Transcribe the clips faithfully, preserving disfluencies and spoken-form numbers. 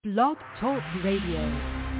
Blog Talk Radio.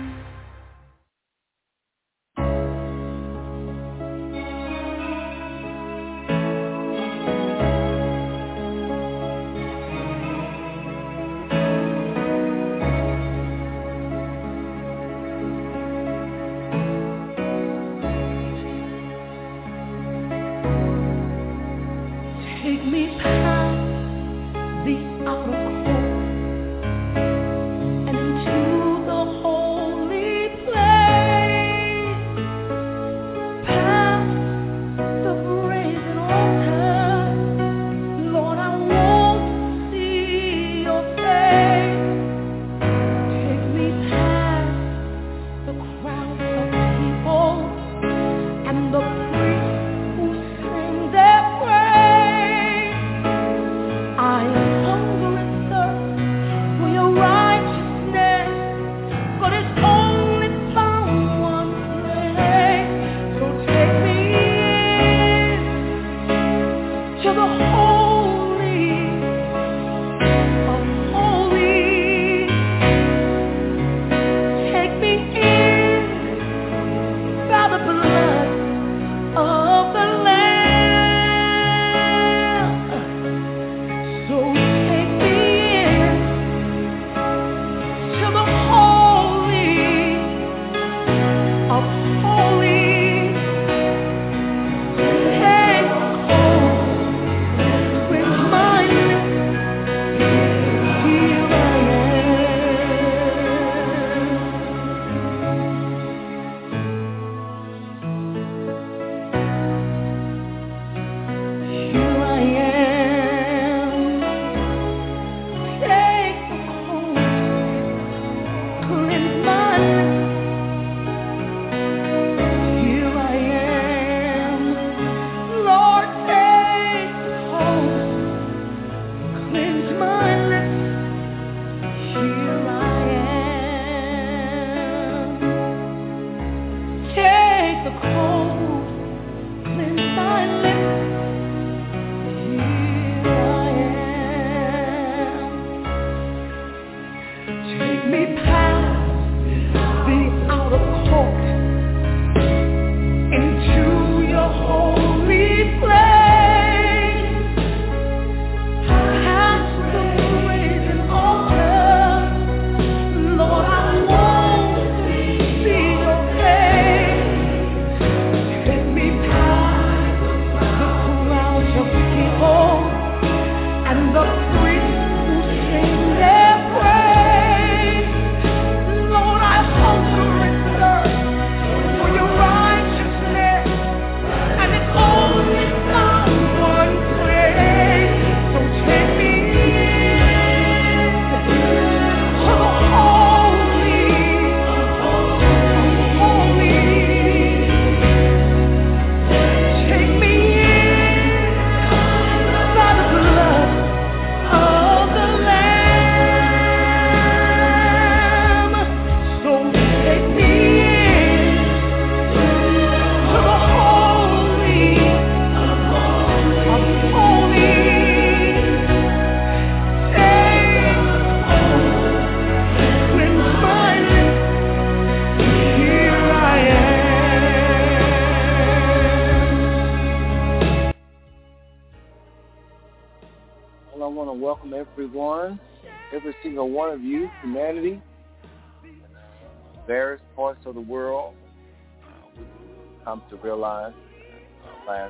Of the world, uh, we come to realize uh, last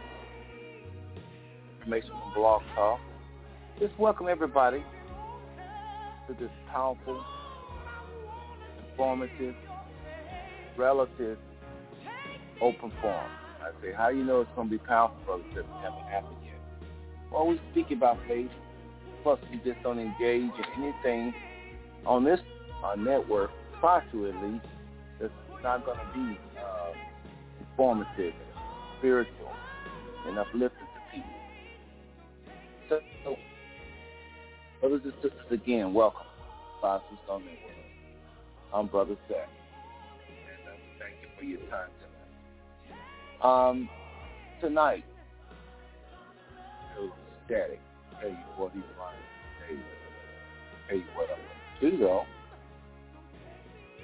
information from Blog Talk. Just welcome everybody to this powerful, informative, relative, open forum. I say, how do you know it's going to be powerful, brother? Because it hasn't happened yet. Well, we speak about faith. Plus, we just don't engage in anything on this uh, network, try to at least, that's not going to be uh, informative, spiritual, and uplifting to people. So, so, brothers and sisters, again, welcome to Five Stone Network. I'm Brother Zach, and uh, thank you for your time tonight. Um, tonight, it was static. Tell you what he's lying. Tell you, tell you what I'm going to do, though.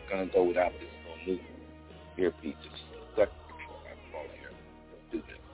going to go without this little new earpiece. Just a second before I fall here. Let's do this.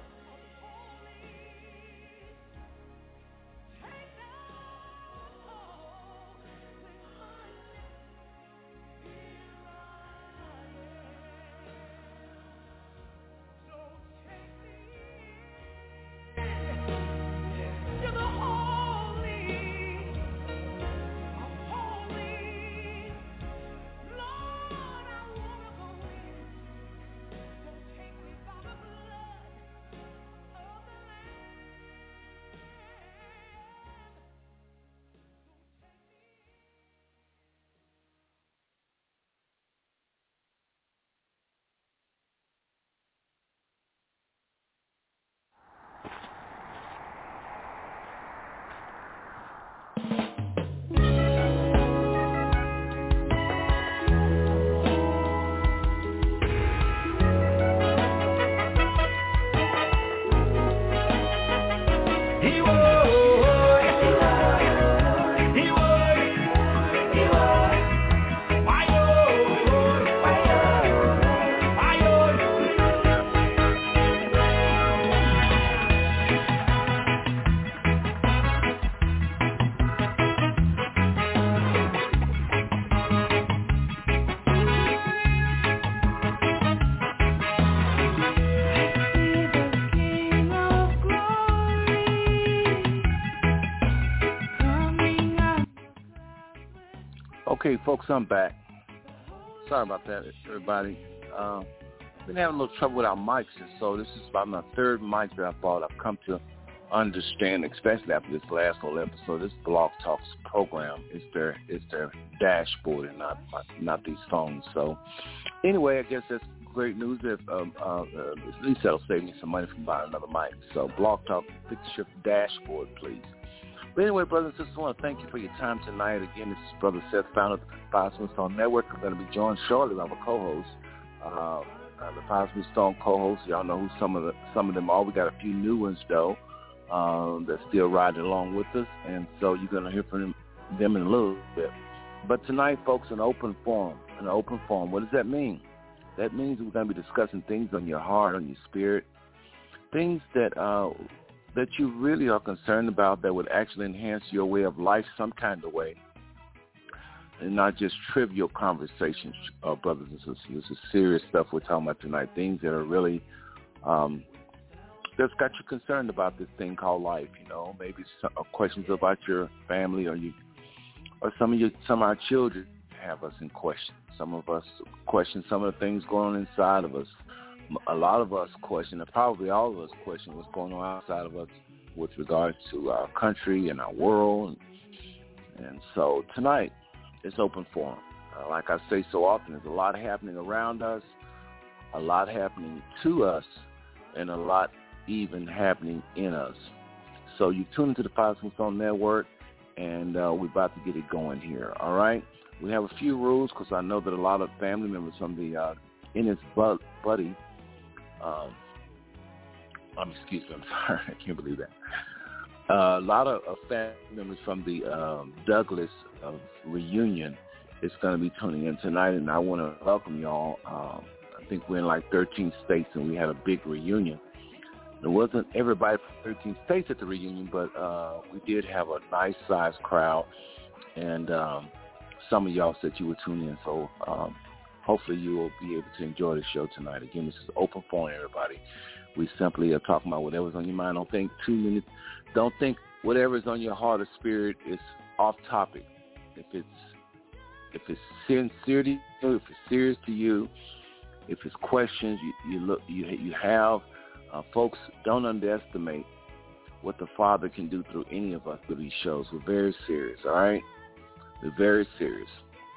Okay, folks, I'm back. Sorry about that, everybody. Uh, been having a little trouble with our mics, and so this is about my third mic that I bought. I've come to understand, especially after this last whole episode, this Blog Talks program is their is their dashboard and not not these phones. So anyway, I guess that's great news. If um, uh, uh, at least that'll save me some money from buying another mic. So Blog Talk, fix your dashboard, please. But anyway, brothers and sisters, I want to thank you for your time tonight. Again, this is Brother Seth, founder of the Five Smooth Stone Network. I'm going to be joined shortly by my co-hosts, uh, uh, the Five Smooth Stone co-hosts. Y'all know who some of the some of them are. We got a few new ones though um, that's still riding along with us, and so you're going to hear from them, them in a little bit. But tonight, folks, an open forum. An open forum. What does that mean? That means we're going to be discussing things on your heart, on your spirit, things that. Uh, that you really are concerned about that would actually enhance your way of life some kind of way, and not just trivial conversations, uh, brothers and sisters. This is serious stuff we're talking about tonight, things that are really, um, that's got you concerned about this thing called life, you know, maybe some, uh, questions about your family or you, or some of your, some of our children have us in question. Some of us question some of the things going on inside of us. A lot of us question, and probably all of us question what's going on outside of us with regards to our country and our world. And, and so tonight, it's open forum. Uh, like I say so often, there's a lot happening around us, a lot happening to us, and a lot even happening in us. So you tune into the Five Smooth Stone Network, and uh, we're about to get it going here, all right? We have a few rules because I know that a lot of family members from the uh, Ennis Buddy, Um, um, excuse me, I'm sorry, I can't believe that. Uh, a lot of, of family members from the um, Douglas uh, reunion is going to be tuning in tonight, and I want to welcome y'all. Um, I think we're in like thirteen states, and we had a big reunion. There wasn't everybody from thirteen states at the reunion, but uh, we did have a nice-sized crowd, and um, some of y'all said you would tune in, so um, hopefully you will be able to enjoy the show tonight. Again, this is open forum, everybody. We simply are talking about whatever's on your mind. Don't think two minutes. Don't think whatever's on your heart or spirit is off topic. If it's if it's sincere to you, if it's serious to you, if it's questions you you look you you have, uh, folks, don't underestimate what the Father can do through any of us through these shows. We're very serious. All right, we're very serious.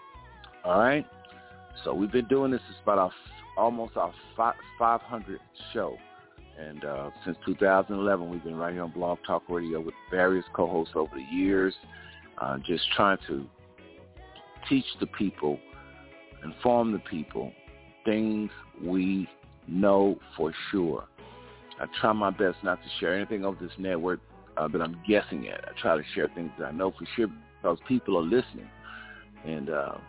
All right. So we've been doing this. It's about our, almost our five hundredth show. And uh, since two thousand eleven, we've been right here on Blog Talk Radio with various co-hosts over the years, uh, just trying to teach the people, inform the people, things we know for sure. I try my best not to share anything over this network uh, that I'm guessing at. I try to share things that I know for sure because people are listening. And uh,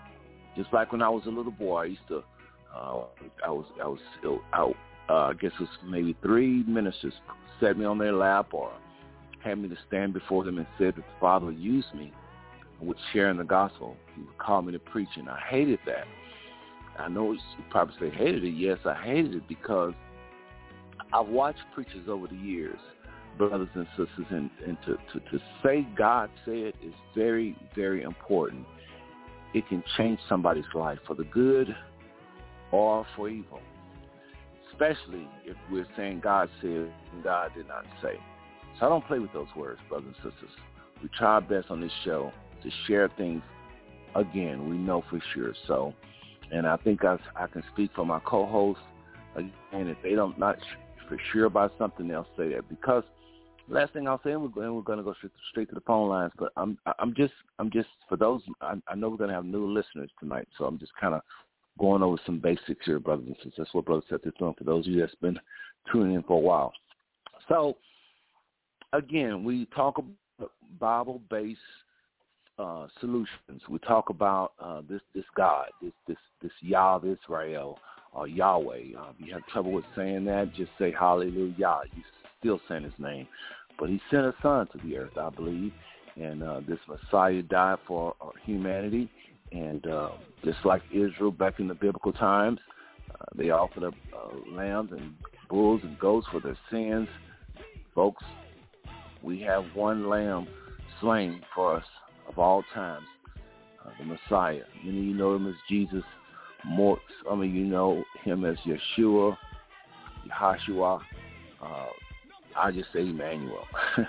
Just like when I was a little boy, I used to, uh, I was, I was still out. Uh, I guess it was maybe three ministers set me on their lap or had me to stand before them and said that the Father would use me with sharing the gospel. He would call me to preach, and I hated that. I know you probably say hated it. Yes, I hated it because I've watched preachers over the years, brothers and sisters, and, and to, to, to say God said is very, very important. It can change somebody's life for the good or for evil, especially if we're saying God said and God did not say. So I don't play with those words, brothers and sisters. We try our best on this show to share things, again, we know for sure. So, and I think I, I can speak for my co-hosts, again, if they don't not for sure about something, they'll say that. Because last thing I'll say, and we're, we're going to go straight, straight to the phone lines, but I'm I'm just, I'm just for those, I, I know we're going to have new listeners tonight, so I'm just kind of going over some basics here, brothers and sisters. That's what Brother Seth is doing for those of you that's been tuning in for a while. So, again, we talk about Bible-based uh, solutions. We talk about uh, this this God, this this this Yah of Israel, or Yahweh. Uh, if you have trouble with saying that, just say Hallelujah. You still saying His name, but He sent a Son to the earth, I believe, and uh, this Messiah died for uh, humanity. And uh, just like Israel back in the biblical times, uh, they offered up uh, lambs and bulls and goats for their sins. Folks, we have one lamb slain for us of all times, uh, the Messiah. Many of you know Him as Jesus. More, some of you know Him as Yeshua, Yahshua. Uh, I just say Emmanuel.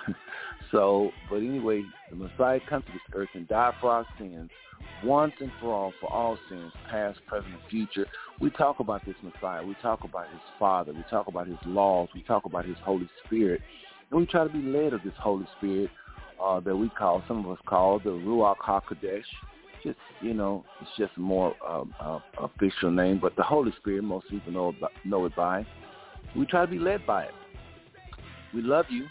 So, but anyway, the Messiah comes to this earth and died for our sins once and for all, for all sins, past, present, and future. We talk about this Messiah. We talk about His Father. We talk about His laws. We talk about His Holy Spirit. And we try to be led of this Holy Spirit uh, that we call, some of us call the Ruach HaKodesh. Just, you know, it's just a more um, uh, official name, but the Holy Spirit, most people know, about, know it by. We try to be led by it. We love you.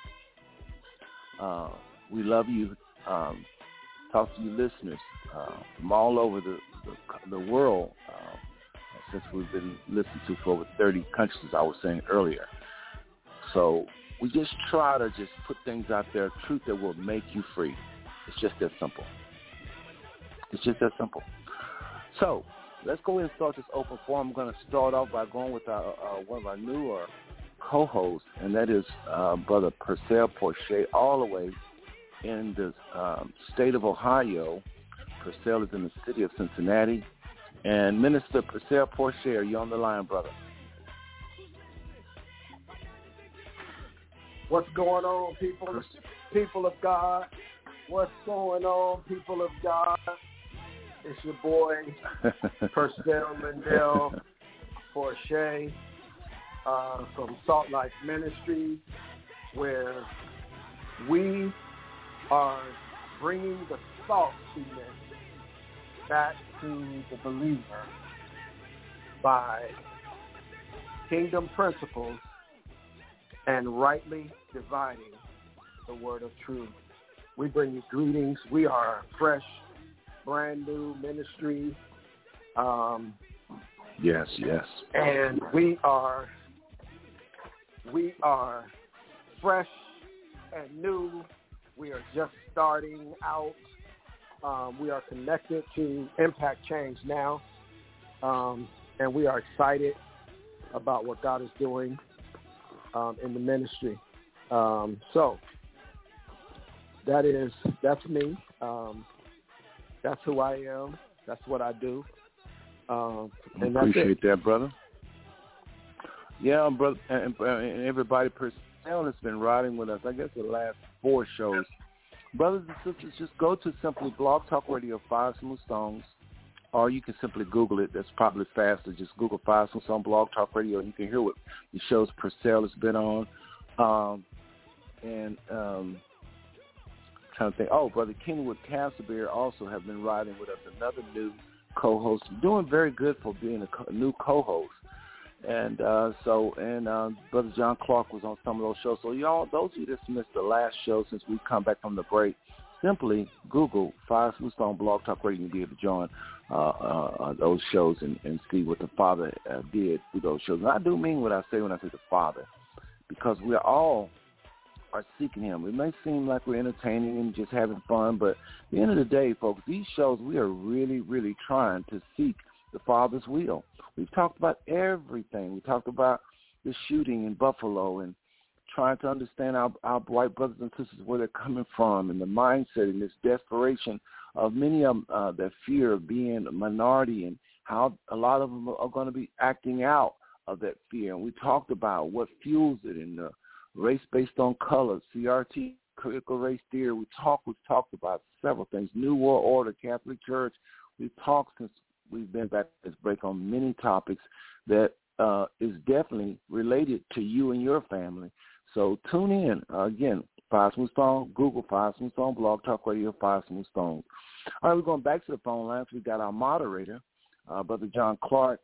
Uh, we love you. Um, talk to you listeners uh, from all over the, the, the world, uh, since we've been listened to for over thirty countries, as I was saying earlier. So we just try to just put things out there, truth that will make you free. It's just that simple. It's just that simple. So let's go ahead and start this open forum. I'm going to start off by going with our, uh, one of our newer co-hosts, and that is uh, Brother Purcell Porcher, all the way in the um, state of Ohio. Purcell is in the city of Cincinnati. And Minister Purcell Porcher, are you on the line, brother? What's going on, people? People of God. What's going on, people of God? It's your boy, Purcell Lindell Porcher, uh, from Salt Life Ministries, where we are bringing the saltiness back to the believer by kingdom principles and rightly dividing the word of truth. We bring you greetings. We are a fresh, brand new ministry. Um, yes, yes. And we are, we are fresh and new. We are just starting out. Um, we are connected to Impact Change Now, um, and we are excited about what God is doing um, in the ministry. Um, so that is that's me. Um, that's who I am. That's what I do. Um, and I appreciate that's that, brother. Yeah, brother, and, and everybody personnel has been riding with us. I guess the last four shows. Brothers and sisters, just go to simply Blog Talk Radio Five Smooth Stones, or you can simply Google it. That's probably faster. Just Google Five Smooth Stones Blog Talk Radio, and you can hear what the shows Purcell has been on. Um, and um, I'm trying to think. Oh, Brother Kenwood Castleberry also have been riding with us. Another new co-host, doing very good for being a, co- a new co-host. And uh, so, and uh, Brother John Clark was on some of those shows. So, y'all, those of you that missed the last show since we come back from the break, simply Google Five Smooth Stone Blog Talk Radio and you'll be able to join. uh, uh, those shows and, and see what the Father uh, did through those shows. And I do mean what I say when I say the Father, because we all are seeking Him. It may seem like we're entertaining and just having fun, but at the end of the day, folks, these shows, we are really, really trying to seek the Father's will. We've talked about everything. We talked about the shooting in Buffalo and trying to understand our, our white brothers and sisters, where they're coming from, and the mindset and this desperation of many of them, uh, that fear of being a minority, and how a lot of them are going to be acting out of that fear. And we talked about what fuels it in the race based on color, C R T, critical race theory. We talked, we've talked about several things, New World Order, Catholic Church. We've talked since we've been back at this break on many topics that uh, is definitely related to you and your family. So tune in. Uh, again, Five Smooth Stones, Google Five Smooth Stones, Blog Talk Radio, Five Smooth Stones. All right, we're going back to the phone lines. We got our moderator, uh, Brother John Clark.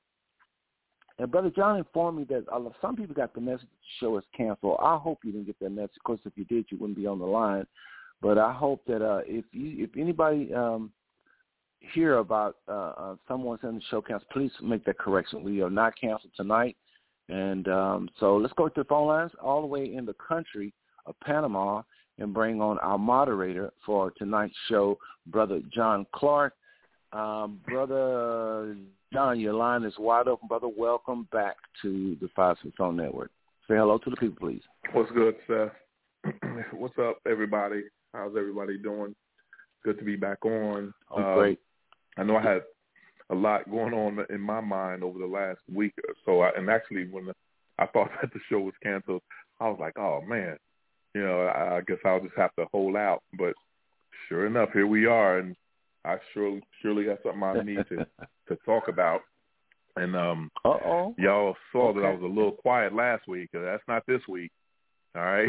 And Brother John informed me that uh, some people got the message that the show is canceled. I hope you didn't get that message. Of course, if you did, you wouldn't be on the line. But I hope that uh, if you, if anybody um, hear about uh, uh, someone sending the show canceled, please make that correction. We are not canceled tonight. And um, so let's go to the phone lines all the way in the country of Panama and bring on our moderator for tonight's show, Brother John Clark. Um, Brother John, your line is wide open, brother. Welcome back to the Five Smooth Stones Network. Say hello to the people, please. What's good, Seth? What's up, everybody? How's everybody doing? Good to be back on. Oh, um, great. I know I had a lot going on in my mind over the last week or so. I, and actually, when I thought that the show was canceled, I was like, oh, man, you know, I, I guess I'll just have to hold out. But sure enough, here we are. And I surely, surely have something I need to, to talk about. And um, Uh-oh. y'all saw okay. that I was a little quiet last week. That's not this week. All right?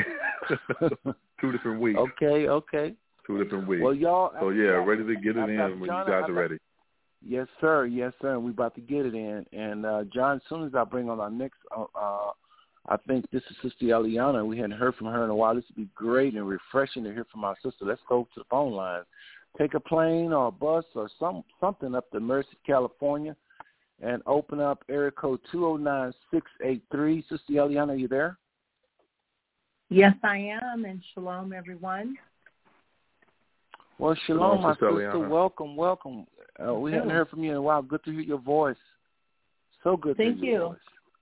Two different weeks. Okay, okay. Two different weeks. Well, y'all. So, yeah, ready to get it in when John, you guys are ready. Yes, sir. Yes, sir. We're about to get it in. And, uh, John, as soon as I bring on our next, uh, uh, I think this is Sister Eliana. We hadn't heard from her in a while. This would be great and refreshing to hear from our sister. Let's go to the phone line. Take a plane or a bus or some something up to Merced, California, and open up area code two oh nine, six eight three. Sister Eliana, are you there? Yes, I am, and shalom, everyone. Well, shalom, Shalom, my Sister sister. Eliana. Welcome, welcome. Uh, we hadn't heard from you in a while. Good to hear your voice. So good to Thank hear your you. voice.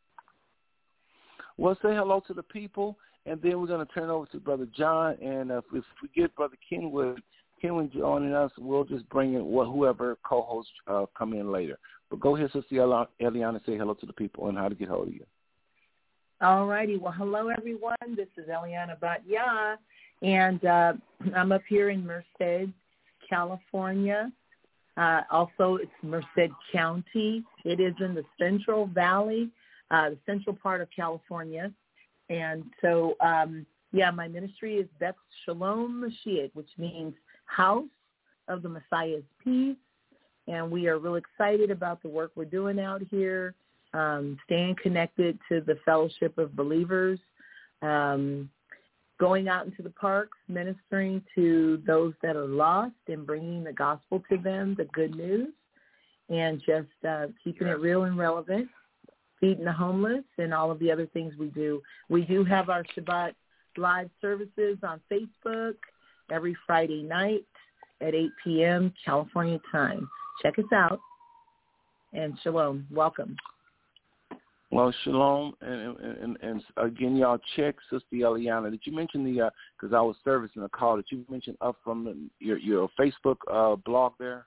Well, say hello to the people, and then we're going to turn over to Brother John. And uh, if we get Brother Kenwood, Kenwood joining us, we'll just bring in whoever co-hosts uh, come in later. But go ahead, Sister Eliana, say hello to the people and how to get hold of you. All righty. Well, hello, everyone. This is Eliana Batya, and uh, I'm up here in Merced, California. Uh, also, it's Merced County. It is in the Central Valley, uh, the central part of California. And so, um, yeah, my ministry is Beth Shalom Mashiach, which means House of the Messiah's Peace. And we are real excited about the work we're doing out here, um, staying connected to the fellowship of believers, um, going out into the parks, ministering to those that are lost and bringing the gospel to them, the good news, and just uh, keeping it real and relevant, feeding the homeless, and all of the other things we do. We do have our Shabbat live services on Facebook every Friday night at eight p.m. California time. Check us out. And shalom. Welcome. Well, shalom, and, and, and again, y'all check Sister Eliana. Did you mention the, because uh, I was servicing a call, did you mention up from your, your Facebook uh, blog there?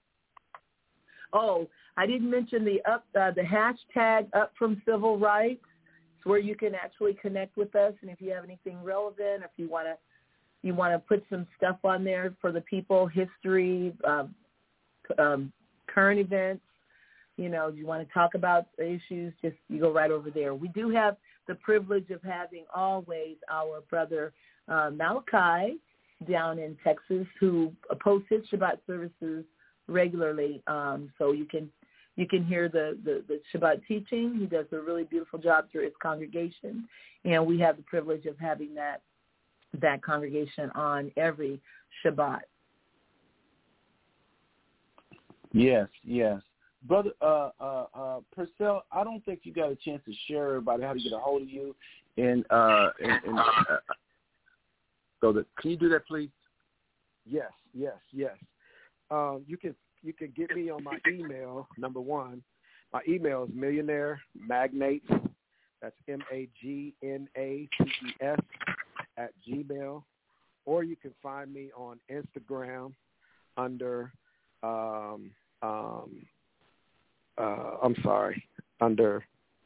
Oh, I didn't mention the up uh, the hashtag Up From Civil Rights. It's where you can actually connect with us, and if you have anything relevant, if you want to you want to put some stuff on there for the people, history, um, um, current events, you know, you want to talk about the issues, just you go right over there. We do have the privilege of having always our brother uh, Malachi down in Texas who posts his Shabbat services regularly, um, so you can you can hear the, the, the Shabbat teaching. He does a really beautiful job through his congregation, and we have the privilege of having that that congregation on every Shabbat. Yes, yes. Brother uh, uh, uh, Purcell, I don't think you got a chance to share everybody how to get a hold of you. And, uh, and, and uh, so that, can you do that, please? Yes, yes, yes. Um, you can you can get me on my email, number one. My email is Millionaire Magnates, that's M A G N A T E S, at Gmail. Or you can find me on Instagram under, um, um, uh, I'm sorry, under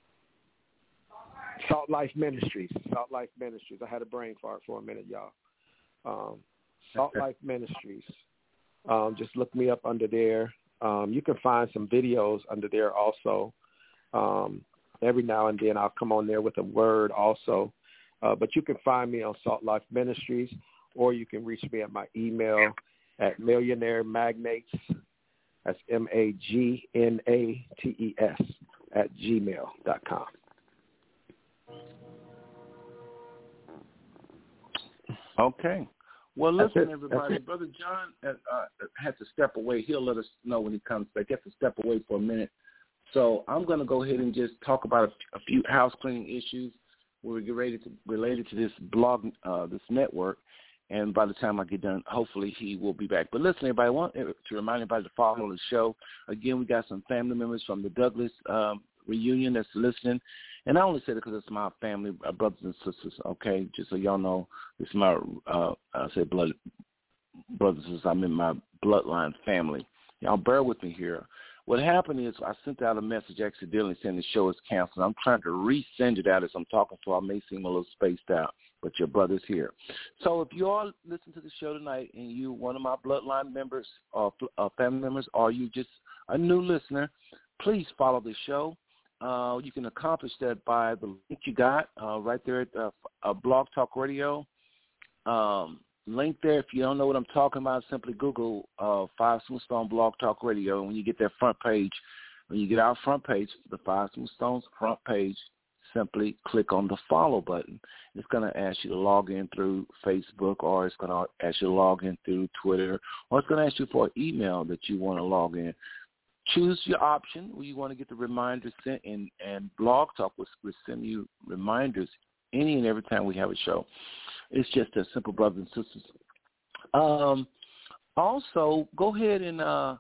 Salt Life Ministries. Salt Life Ministries. I had a brain fart for a minute, y'all. Um, Salt Life Ministries. Um, just look me up under there. Um, you can find some videos under there also. Um, every now and then I'll come on there with a word also. Uh, but you can find me on Salt Life Ministries, or you can reach me at my email at Millionaire Magnates. That's M A G N A T E S at gmail dot com. Okay. Well, listen, it. everybody. Brother John uh, uh, had to step away. He'll let us know when he comes back. He has to step away for a minute. So I'm going to go ahead and just talk about a, a few house cleaning issues related to, related to this blog, uh, this network. And by the time I get done, hopefully he will be back. But listen, everybody, I want to remind everybody to follow the show. Again, we got some family members from the Douglas um, reunion that's listening. And I only say that because it's my family, uh, brothers and sisters, okay? Just so y'all know, it's my, uh, I say blood, brothers and sisters, I'm in my bloodline family. Y'all bear with me here. What happened is I sent out a message accidentally saying the show is canceled. I'm trying to resend it out as I'm talking, so I may seem a little spaced out, but your brother's here. So if you all listen to the show tonight and you one of my bloodline members or uh, family members, or you just a new listener, please follow the show. Uh, you can accomplish that by the link you got uh, right there at uh, uh, Blog Talk Radio. Um, link there. If you don't know what I'm talking about, simply Google uh, Five Smooth Stone Blog Talk Radio. And when you get that front page, when you get our front page, the Five Smooth Stones front page, simply click on the follow button. It's going to ask you to log in through Facebook, or it's going to ask you to log in through Twitter, or it's going to ask you for an email that you want to log in. Choose your option where you want to get the reminders sent, and, and Blog Talk will, will send you reminders any and every time we have a show. It's just as simple, brothers and sisters. Um, also, go ahead and uh,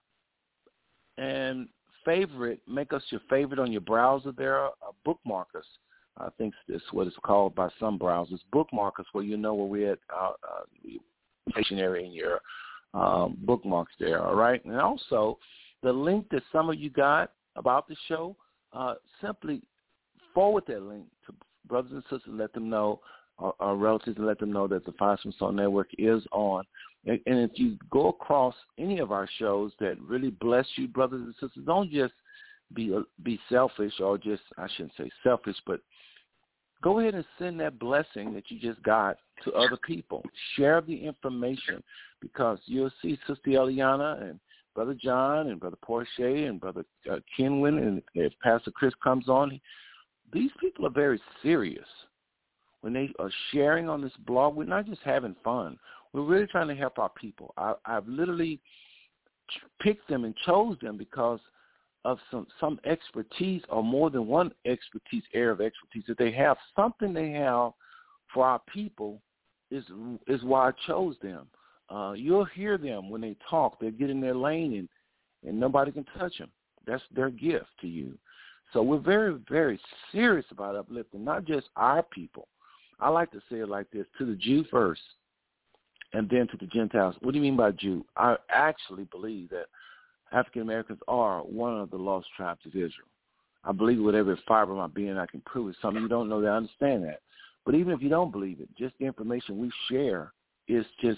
and favorite, make us your favorite on your browser there, uh, bookmark us. I think that's what it's called by some browsers. Bookmark us where you know where we're at, uh, uh, stationary in your um, bookmarks there, all right? And also, the link that some of you got about the show, uh, simply forward that link to brothers and sisters, let them know, or, or relatives, and let them know that the Five Smooth Stone Network is on. And, and if you go across any of our shows that really bless you, brothers and sisters, don't just be be selfish, or just, I shouldn't say selfish, but go ahead and send that blessing that you just got to other people. Share the information, because you'll see Sister Eliana and Brother John and Brother Porche and Brother uh, Kenwin, and if Pastor Chris comes on, these people are very serious. When they are sharing on this blog, we're not just having fun. We're really trying to help our people. I, I've literally picked them and chose them because of some, some expertise, or more than one expertise, area of expertise that they have. Something they have for our people is is why I chose them. Uh, you'll hear them when they talk. They get in their lane, and, and nobody can touch them. That's their gift to you. So we're very, very serious about uplifting not just our people. I like to say it like this: to the Jew first, and then to the Gentiles. What do you mean by Jew? I actually believe that African Americans are one of the lost tribes of Israel. I believe with every fiber of my being I can prove it. Some of you don't know that. I understand that. But even if you don't believe it, just the information we share is just,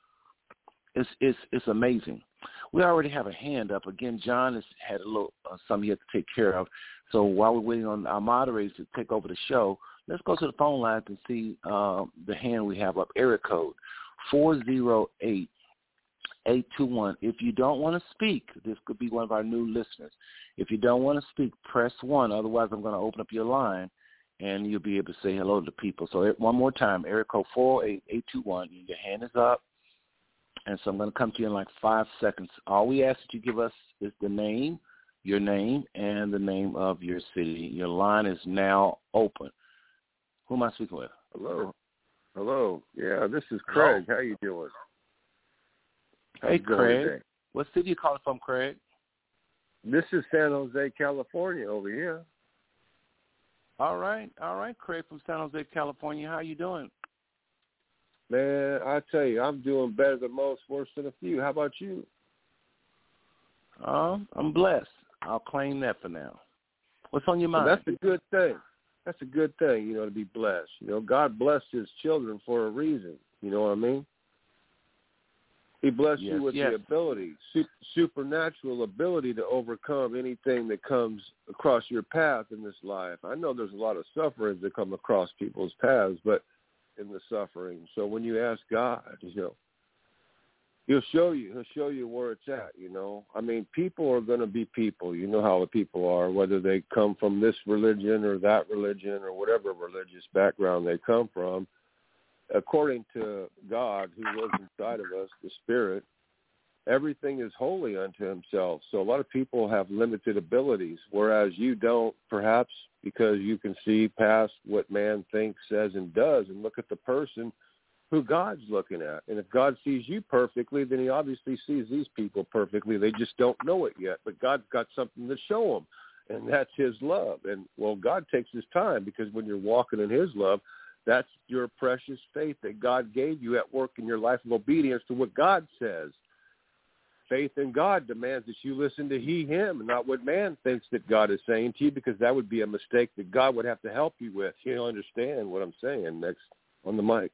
it's it's it's amazing. We already have a hand up. Again, John has had a little uh, something he had to take care of. So while we're waiting on our moderators to take over the show, let's go to the phone lines and see uh, the hand we have up. Area code four zero eight, eight two one. If you don't want to speak, this could be one of our new listeners. If you don't want to speak, press one. Otherwise, I'm going to open up your line, and you'll be able to say hello to people. So one more time, area code four zero eight, eight two one. Your hand is up. and so I'm going to come to you in like five seconds. All we ask that you give us is the name, your name, and the name of your city. Your line is now open. Who am I speaking with? Hello. Hello. Yeah, this is Craig. Hello. How you doing? Hey, you doing Craig. today? What city you calling from, Craig? This is San Jose, California over here. All right. All right, Craig from San Jose, California. How you doing? Man, I tell you, I'm doing better than most, worse than a few. How about you? Um, I'm blessed. I'll claim that for now. What's on your mind? Well, that's a good thing. That's a good thing, you know, to be blessed. You know, God blessed his children for a reason. You know what I mean? He blessed yes, you with yes. the ability, super, supernatural ability to overcome anything that comes across your path in this life. I know there's a lot of sufferings that come across people's paths, but in the suffering. So when you ask God, you know, he'll show you. He'll show you where it's at, you know. I mean, people are going to be people. You know how the people are, whether they come from this religion or that religion or whatever religious background they come from. According to God, who lives inside of us, the Spirit, everything is holy unto himself. So a lot of people have limited abilities, whereas you don't, perhaps because you can see past what man thinks, says, and does, and look at the person who God's looking at. And if God sees you perfectly, then he obviously sees these people perfectly. They just don't know it yet. But God's got something to show them, and that's his love. And, well, God takes his time, because when you're walking in his love, that's your precious faith that God gave you at work in your life of obedience to what God says. Faith in God demands that you listen to he, him, and not what man thinks that God is saying to you, because that would be a mistake that God would have to help you with. You don't understand what I'm saying. Next on the mic.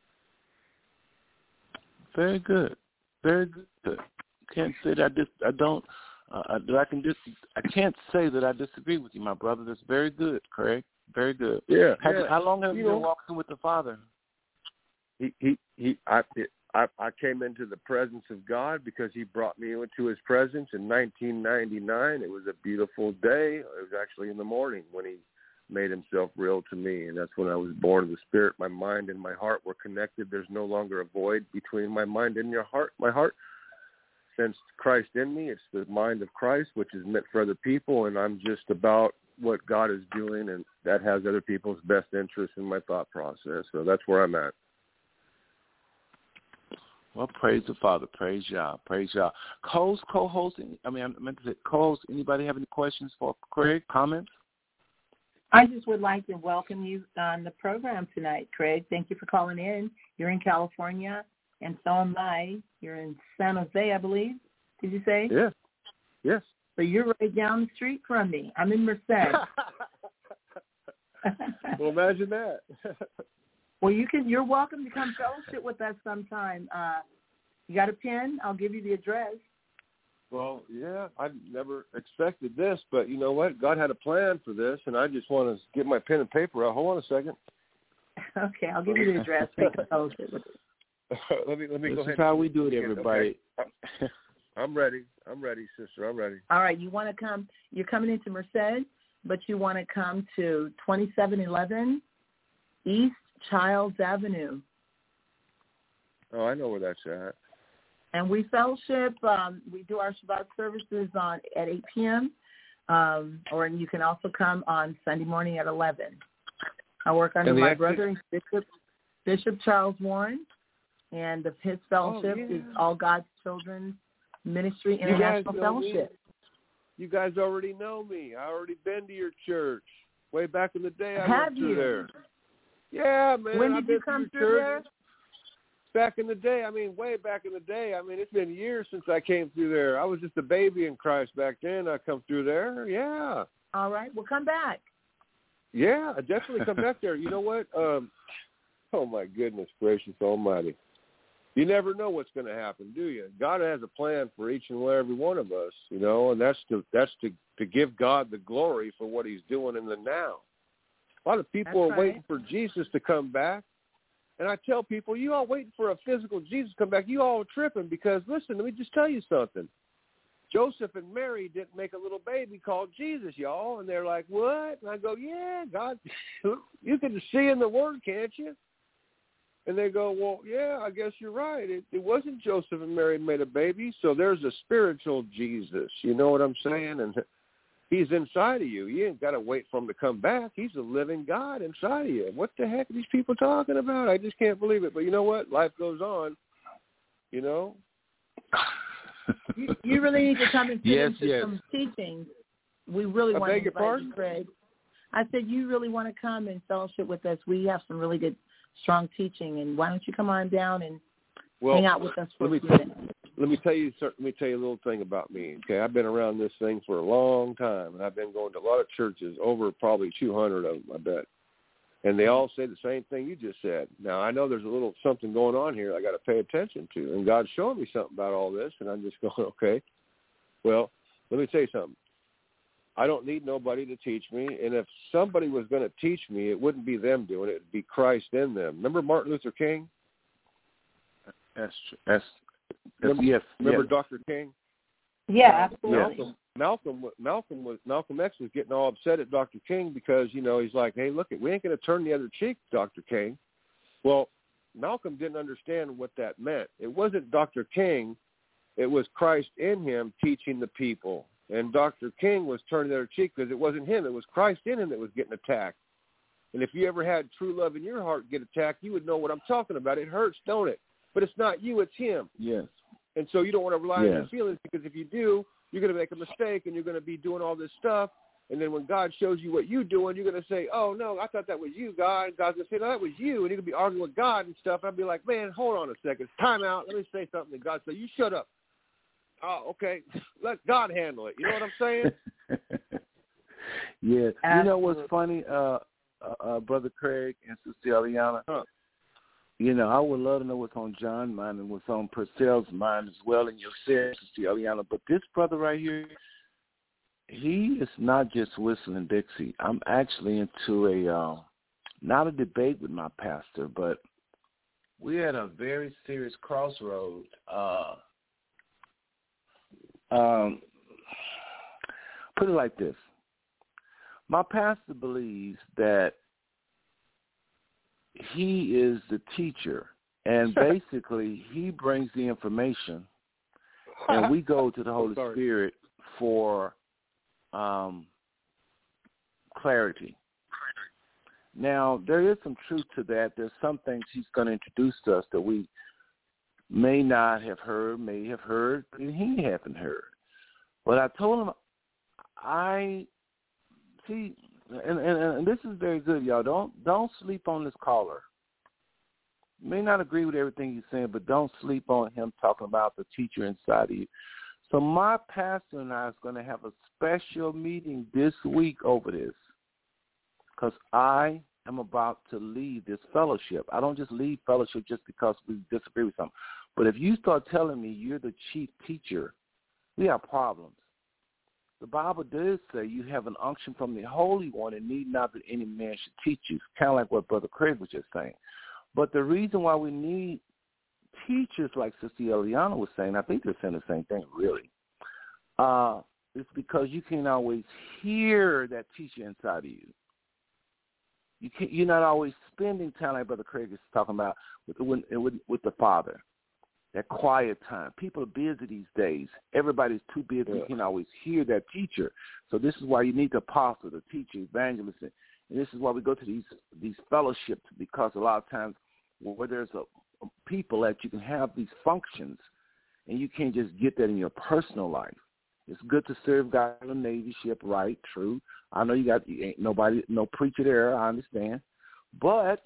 Very good. Very good. Can't say that I dis- I don't uh, that I can dis- I can't say that I disagree with you, my brother. That's very good, Craig. Very good. Yeah. Have, yeah. How long have you, you been know, walking with the Father? He he he. I, I I came into the presence of God because he brought me into his presence in nineteen ninety-nine. It was a beautiful day. It was actually in the morning when he made himself real to me, and that's when I was born of the Spirit. My mind and my heart were connected. There's no longer a void between my mind and your heart. My heart sensed Christ in me. It's the mind of Christ, which is meant for other people, and I'm just about what God is doing, and that has other people's best interests in my thought process. So that's where I'm at. Well, praise the Father. Praise Yah. Praise Yah. Co-host, co-hosting, I mean, I meant to say co-host, anybody have any questions for Craig, comments? I just would like to welcome you on the program tonight, Craig. Thank you for calling in. You're in California, and so am I. You're in San Jose, I believe. Did you say? Yeah. Yes. So you're right down the street from me. I'm in Merced. Well, imagine that. Well, you can. You're welcome to come fellowship with us sometime. Uh, you got a pen? I'll give you the address. Well, yeah, I never expected this, but you know what? God had a plan for this, and I just want to get my pen and paper out. Hold on a second. Okay, I'll give you the address. Make a fellowship with us. let me let me this go is ahead. how we do it, everybody. Okay. I'm ready. I'm ready, sister. I'm ready. All right, you want to come? You're coming into Merced, but you want to come to twenty-seven eleven East Childs Avenue. Oh, I know where that's at. And we fellowship. Um, we do our Shabbat services on at eight p.m. Um, or you can also come on Sunday morning at eleven. I work under my actually, brother, Bishop Bishop Charles Warren, and the, his fellowship oh, yeah. is All God's Children Ministry You International guys know Fellowship. Me. You guys already know me. I already been to your church way back in the day. I Have went through you? there. Yeah, man. When I've did you been come through through church. there? Back in the day, I mean, way back in the day. I mean, it's been years since I came through there. I was just a baby in Christ back then. I come through there. Yeah. All right. Well, come back. Yeah, I definitely come back there. You know what? Um, oh, my goodness gracious almighty. You never know what's going to happen, do you? God has a plan for each and every one of us, you know, and that's to that's to, to give God the glory for what he's doing in the now. A lot of people That's are right. waiting for Jesus to come back. And I tell people, you all waiting for a physical Jesus to come back. You all tripping because, listen, let me just tell you something. Joseph and Mary didn't make a little baby called Jesus, y'all. And they're like, what? And I go, yeah, God, you can see in the Word, can't you? And they go, well, yeah, I guess you're right. It, it wasn't Joseph and Mary made a baby, so there's a spiritual Jesus. You know what I'm saying? And he's inside of you. You ain't got to wait for him to come back. He's a living God inside of you. What the heck are these people talking about? I just can't believe it. But you know what? Life goes on, you know? You, you really need to come and fit yes, into yes. some teachings. We really I want to beg your invite pardon? you, Craig. I said you really want to come and fellowship with us. We have some really good, strong teaching, and why don't you come on down and well, hang out with us for let me a few minutes? Let me tell you. Let me tell you a little thing about me. Okay, I've been around this thing for a long time, and I've been going to a lot of churches, over probably two hundred of them, I bet. And they all say the same thing you just said. Now I know there's a little something going on here I got to pay attention to, and God's showing me something about all this, and I'm just going, okay. Well, let me tell you something. I don't need nobody to teach me, and if somebody was going to teach me, it wouldn't be them doing it; it'd be Christ in them. Remember Martin Luther King? That's true. That's, that's Remember, yes. remember yes. Doctor King? Yeah, absolutely. Malcolm, Malcolm, Malcolm was Malcolm X was getting all upset at Doctor King because you know he's like, hey, look, we ain't going to turn the other cheek, Doctor King. Well, Malcolm didn't understand what that meant. It wasn't Doctor King; it was Christ in him teaching the people. And Doctor King was turning the other cheek because it wasn't him; it was Christ in him that was getting attacked. And if you ever had true love in your heart get attacked, you would know what I'm talking about. It hurts, don't it? But it's not you; it's him. Yes. And so you don't want to rely yes. on your feelings, because if you do, you're going to make a mistake and you're going to be doing all this stuff. And then when God shows you what you're doing, you're going to say, oh, no, I thought that was you, God. And God's going to say, no, that was you. And you're going to be arguing with God and stuff. I'd be like, man, hold on a second. Time out. Let me say something. And God said, you shut up. Oh, okay. Let God handle it. You know what I'm saying? yeah. Absolutely. You know what's funny, uh, uh, uh, Brother Craig and Sister Eliana? Huh. You know, I would love to know what's on John's mind and what's on Purcell's mind as well, and yourself, Sister Eliana. But this brother right here, he is not just whistling Dixie. I'm actually into a, uh, not a debate with my pastor, but we're at a very serious crossroad. Uh, um, put it like this. My pastor believes that he is the teacher, and basically he brings the information, and we go to the Holy Sorry. Spirit for um, clarity. Now, there is some truth to that. There's some things he's going to introduce to us that we may not have heard, may have heard, and he haven't heard. But I told him, I see, and, and, and this is very good, y'all. Don't don't sleep on this caller. You may not agree with everything he's saying, but don't sleep on him talking about the teacher inside of you. So my pastor and I is going to have a special meeting this week over this, because I am about to leave this fellowship. I don't just leave fellowship just because we disagree with something. But if you start telling me you're the chief teacher, we have problems. The Bible does say you have an unction from the Holy One and need not that any man should teach you. It's kind of like what Brother Craig was just saying. But the reason why we need teachers like Sister Eliana was saying, I think they're saying the same thing, really, uh, is because you can't always hear that teacher inside of you. You can't, you're not always spending time, like Brother Craig is talking about, with, with, with the Father. That quiet time. People are busy these days. Everybody's too busy. Yeah. You can't always hear that teacher. So this is why you need the apostle, the teacher, evangelist. And this is why we go to these these fellowships, because a lot of times where there's a, a people that you can have these functions, and you can't just get that in your personal life. It's good to serve God in a Navy ship, right? True. I know you got you ain't nobody, no preacher there. I understand, but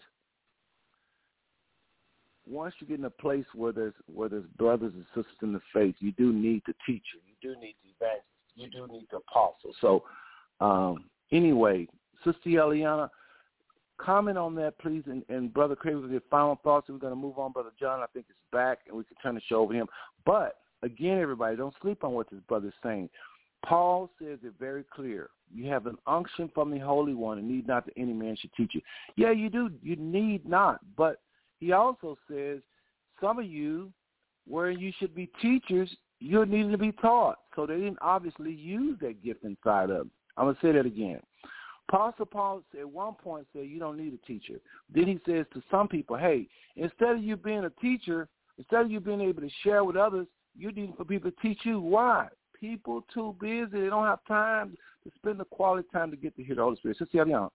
once you get in a place where there's where there's brothers and sisters in the faith, you do need the teacher, you do need the evangelist, you do need the apostle. So, um, anyway, Sister Eliana, comment on that, please, and, and Brother Craig, with your final thoughts. We're going to move on. Brother John, I think, is back, and we can turn the show over to him. But again, everybody, don't sleep on what this brother is saying. Paul says it very clear. You have an unction from the Holy One, and need not that any man should teach you. Yeah, you do. You need not, but he also says some of you, where you should be teachers, you're needing to be taught. So they didn't obviously use that gift inside of them. I'm going to say that again. Apostle Paul at one point said you don't need a teacher. Then he says to some people, hey, instead of you being a teacher, instead of you being able to share with others, you need for people to teach you. Why? People too busy. They don't have time to spend the quality time to get to hear the Holy Spirit. Sister Eliana.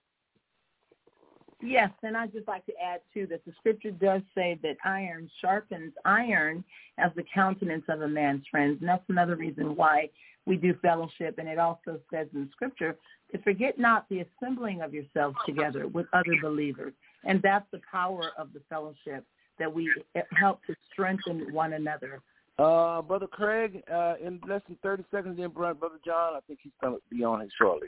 Yes, and I'd just like to add, too, that the scripture does say that iron sharpens iron as the countenance of a man's friends. And that's another reason why we do fellowship. And it also says in scripture to forget not the assembling of yourselves together with other believers. And that's the power of the fellowship, that we help to strengthen one another. Uh, Brother Craig, uh, in less than thirty seconds, then Brother John, I think he's going to be on here shortly.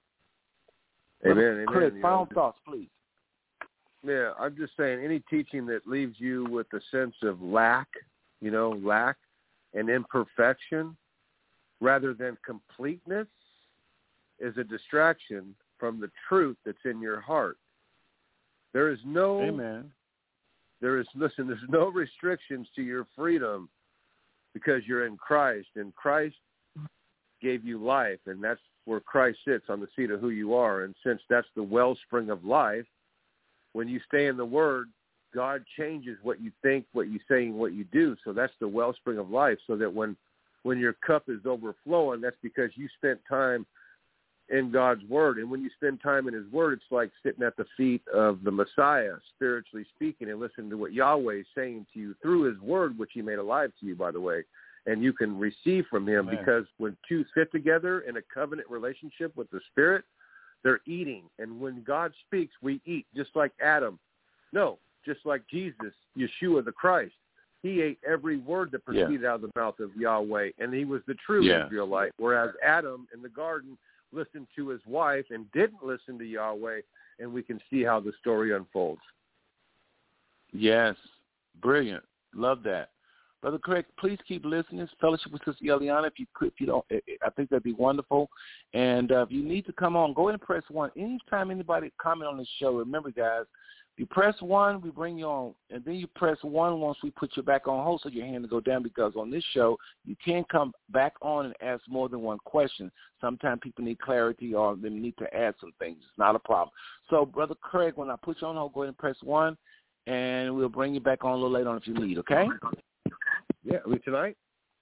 Amen. Brother amen. Craig, you final know, thoughts, please. Yeah, I'm just saying any teaching that leaves you with a sense of lack, you know, lack and imperfection rather than completeness is a distraction from the truth that's in your heart. There is no, Amen. There is, listen, there's no restrictions to your freedom because you're in Christ, and Christ gave you life, and that's where Christ sits on the seat of who you are. And since that's the wellspring of life, when you stay in the Word, God changes what you think, what you say, and what you do. So that's the wellspring of life, so that when, when your cup is overflowing, that's because you spent time in God's Word. And when you spend time in His Word, it's like sitting at the feet of the Messiah, spiritually speaking, and listening to what Yahweh is saying to you through His Word, which He made alive to you, by the way. And you can receive from Him. Amen. Because when two sit together in a covenant relationship with the Spirit, they're eating. And when God speaks, we eat, just like Adam. No, just like Jesus, Yeshua the Christ. He ate every word that proceeded yeah. out of the mouth of Yahweh, and he was the true yeah. Israelite, whereas Adam in the garden listened to his wife and didn't listen to Yahweh, and we can see how the story unfolds. Yes, brilliant. Love that. Brother Craig, please keep listening. Fellowship with Sister Eliana, if you could, if you don't, I think that'd be wonderful. And uh, if you need to come on, go ahead and press one. Anytime anybody comment on this show, remember, guys, you press one, we bring you on, and then you press one once we put you back on hold so your hand will go down, because on this show, you can come back on and ask more than one question. Sometimes people need clarity or they need to add some things. It's not a problem. So, Brother Craig, when I put you on hold, go ahead and press one, and we'll bring you back on a little later on if you need, okay? Yeah, I mean, tonight?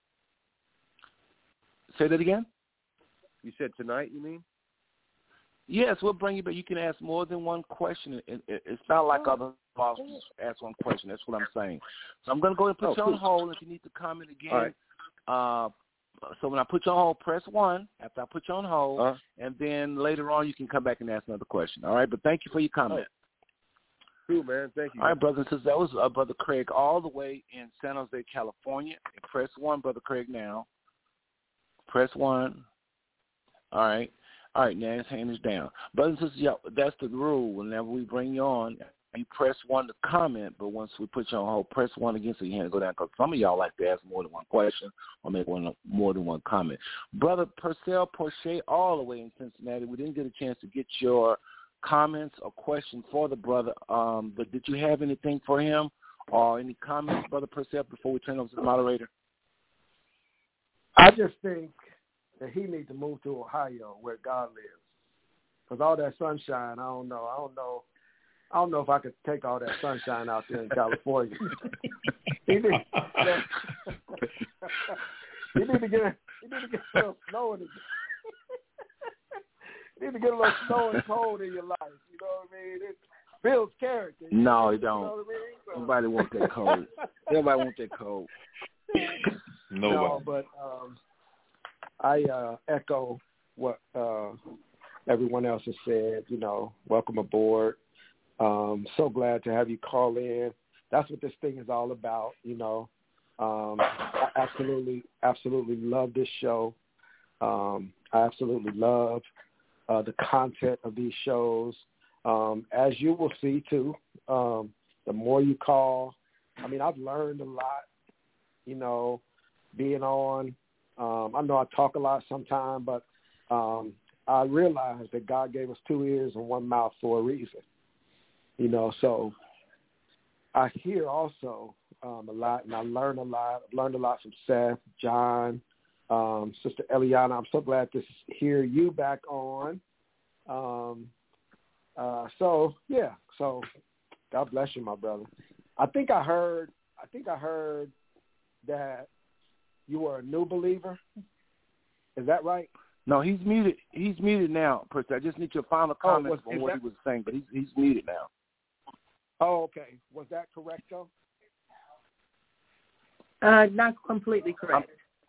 Say that again? You said tonight, you mean? Yes, we'll bring you back. You can ask more than one question. It's not like other bosses ask one question. That's what I'm saying. So I'm going to go ahead and put oh, you on cool. hold. If you need to comment again, right. uh, so when I put you on hold, press one after I put you on hold, uh-huh. and then later on you can come back and ask another question. All right? But thank you for your comment. Cool, man. Thank you. All right, brothers and sisters. That was uh, Brother Craig all the way in San Jose, California. Press one, Brother Craig, now. Press one. All right. All right, now his hand is down. Brothers and sisters, yeah, that's the rule. Whenever we bring you on, you press one to comment, but once we put you on hold, press one again so your hand go down, because some of y'all like to ask more than one question or make one more than one comment. Brother Purcell Porche, all the way in Cincinnati, we didn't get a chance to get your comments or questions for the brother, um, but did you have anything for him or any comments, Brother Purcell, before we turn over to the moderator? I just think that he needs to move to Ohio where God lives, because all that sunshine, I don't know. I don't know. I don't know if I could take all that sunshine out there in California. he need he need to get he need to get a little snow in his You need to get a little snow and cold in your life. You know what I mean? It builds character. No, you don't. You know what I mean? So. Nobody wants that cold. Everybody wants that cold. Nobody. No, but um, I uh, echo what uh, everyone else has said. You know, welcome aboard. Um, so glad to have you call in. That's what this thing is all about. You know, um, I absolutely, absolutely love this show. Um, I absolutely love Uh, the content of these shows. Um, as you will see, too, um, the more you call, I mean, I've learned a lot, you know, being on. Um, I know I talk a lot sometimes, but um, I realize that God gave us two ears and one mouth for a reason, you know, so I hear also um, a lot, and I learn a lot. I've learned a lot from Seth, John, Um, Sister Eliana, I'm so glad to hear you back on. Um, uh, so yeah, so God bless you, my brother. I think I heard. I think I heard that you were a new believer. Is that right? No, he's muted. He's muted now. I just need your final comments oh, was, on what that... he was saying, but he's he's muted now. Oh, okay. Was that correct though? Uh, not completely correct.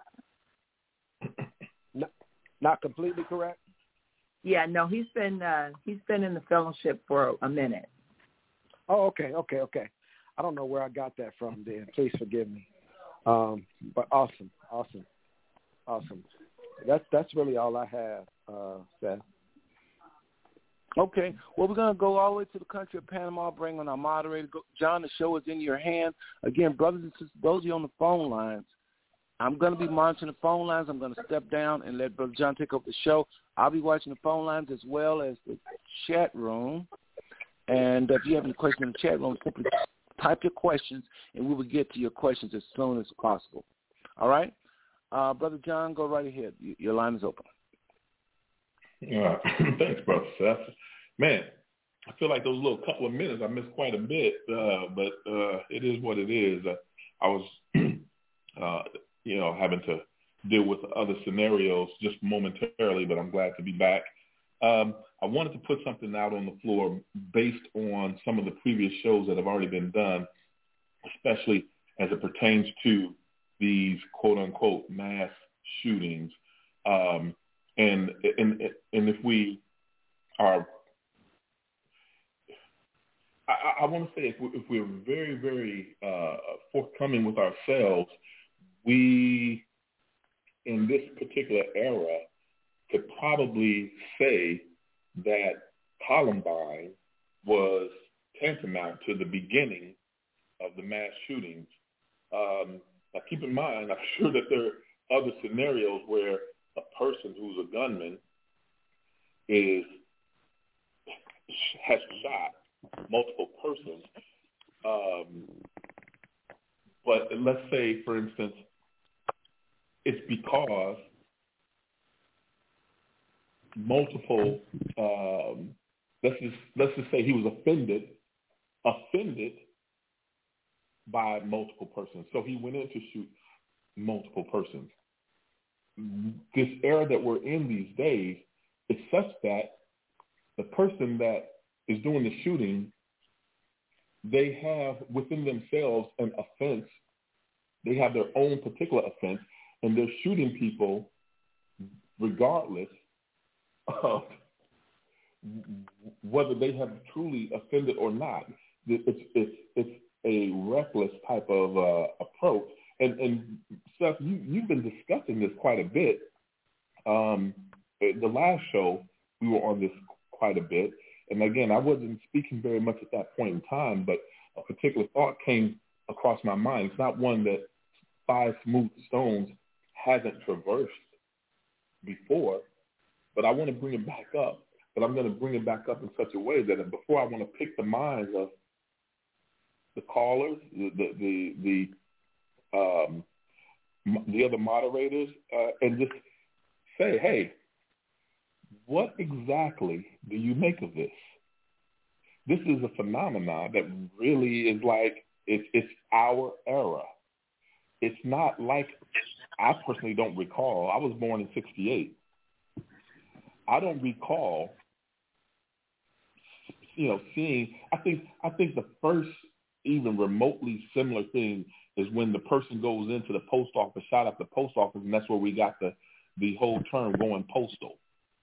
Not, not completely correct. Yeah, no, he's been uh, he's been in the fellowship for a minute. Oh, okay, okay, okay. I don't know where I got that from. Then please forgive me. Um, but awesome, awesome, awesome. That's that's really all I have, uh, Seth. Okay. Well, we're going to go all the way to the country of Panama, bring on our moderator. John, the show is in your hands. Again, brothers and sisters, those of you on the phone lines, I'm going to be monitoring the phone lines. I'm going to step down and let Brother John take over the show. I'll be watching the phone lines as well as the chat room. And if you have any questions in the chat room, simply type your questions, and we will get to your questions as soon as possible. All right? Uh, Brother John, go right ahead. Your line is open. Uh, thanks, Brother Seth. Man, I feel like those little couple of minutes I missed quite a bit, uh, but uh, it is what it is. Uh, I was, uh, you know, having to deal with other scenarios just momentarily, but I'm glad to be back. Um, I wanted to put something out on the floor based on some of the previous shows that have already been done, especially as it pertains to these quote-unquote mass shootings. Um, and, and, and if we are I, I want to say if, we, if we're very, very uh, forthcoming with ourselves, we, in this particular era, could probably say that Columbine was tantamount to the beginning of the mass shootings. Um, now, keep in mind, I'm sure that there are other scenarios where a person who's a gunman is has shot multiple persons. Um, but let's say, for instance, it's because multiple, um, let's just let's just say he was offended, offended by multiple persons. So he went in to shoot multiple persons. This era that we're in these days is such that the person that is doing the shooting, they have within themselves an offense. They have their own particular offense, and they're shooting people regardless of whether they have truly offended or not. It's it's it's a reckless type of uh, approach. And, and Seth, you, you've been discussing this quite a bit. Um, the last show, we were on this quite a bit. And again, I wasn't speaking very much at that point in time, but a particular thought came across my mind. It's not one that Five Smooth Stones hasn't traversed before, but I want to bring it back up. But I'm going to bring it back up in such a way that before I want to pick the minds of the callers, the the the, the um, the other moderators, uh, and just say, hey, what exactly do you make of this? This is a phenomenon that really is like, it's, it's our era. It's not like, I personally don't recall, I was born in sixty-eight. I don't recall, you know, seeing, I think, I think the first even remotely similar thing is when the person goes into the post office, shot at the post office, and that's where we got the, the whole term going postal.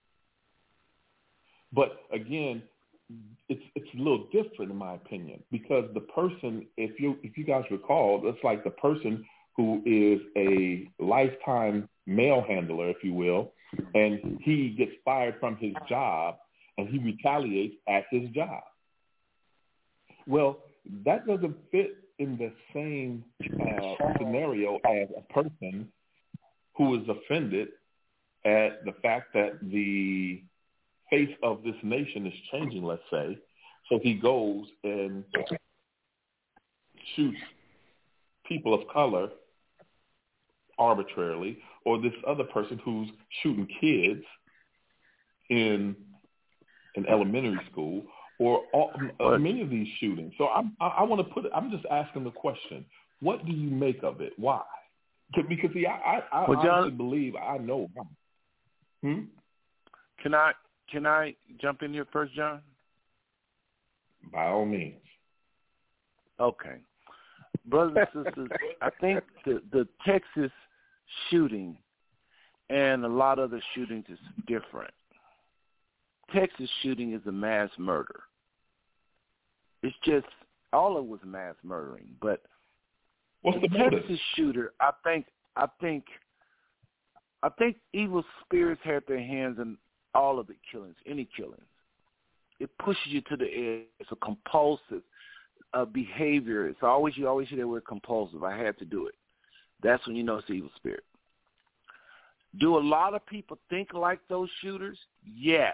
But again, it's it's a little different in my opinion, because the person, if you if you guys recall, it's like the person who is a lifetime mail handler, if you will, and he gets fired from his job and he retaliates at his job. Well, that doesn't fit in the same uh, scenario as a person who is offended at the fact that the face of this nation is changing, let's say. So he goes and shoots people of color arbitrarily, or this other person who's shooting kids in in elementary school, or all, uh, many of these shootings. So I, I, I want to put it, I'm just asking the question, what do you make of it? Why? Because, see, I, I, I well, John, honestly believe I know. Hmm? Can I, can I jump in here first, John? By all means. Okay. Brothers and sisters, I think the, the Texas shooting and a lot of the shootings is different. Texas shooting is a mass murder. It's just, all of it was mass murdering. But what's the, the motive? Texas shooter, I think, I think, I think evil spirits had their hands in all of the killings, any killings. It pushes you to the edge. It's a compulsive uh, behavior. It's always, you always hear that word compulsive. I had to do it. That's when you know it's an evil spirit. Do a lot of people think like those shooters? Yes.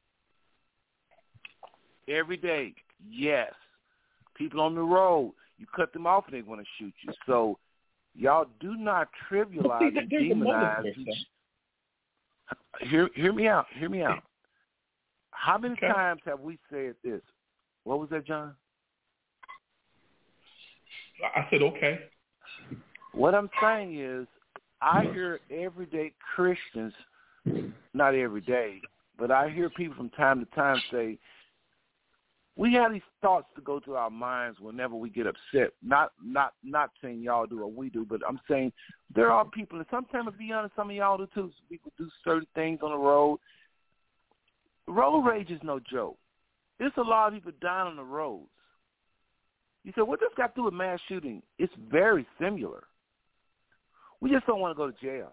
Every day, yes. People on the road, you cut them off and they want to shoot you. So y'all do not trivialize and demonize each. Hear, hear me out. Hear me out. How many okay. times have we said this? What was that, John? I said okay. What I'm saying is, I hear everyday Christians, not every day, but I hear people from time to time say, we have these thoughts to go through our minds whenever we get upset. Not not not saying y'all do or we do, but I'm saying there are people, and sometimes, to be honest, some of y'all do too. People do certain things on the road. Road rage is no joke. There's a lot of people dying on the roads. You said, what this got to do with mass shooting? It's very similar. We just don't want to go to jail.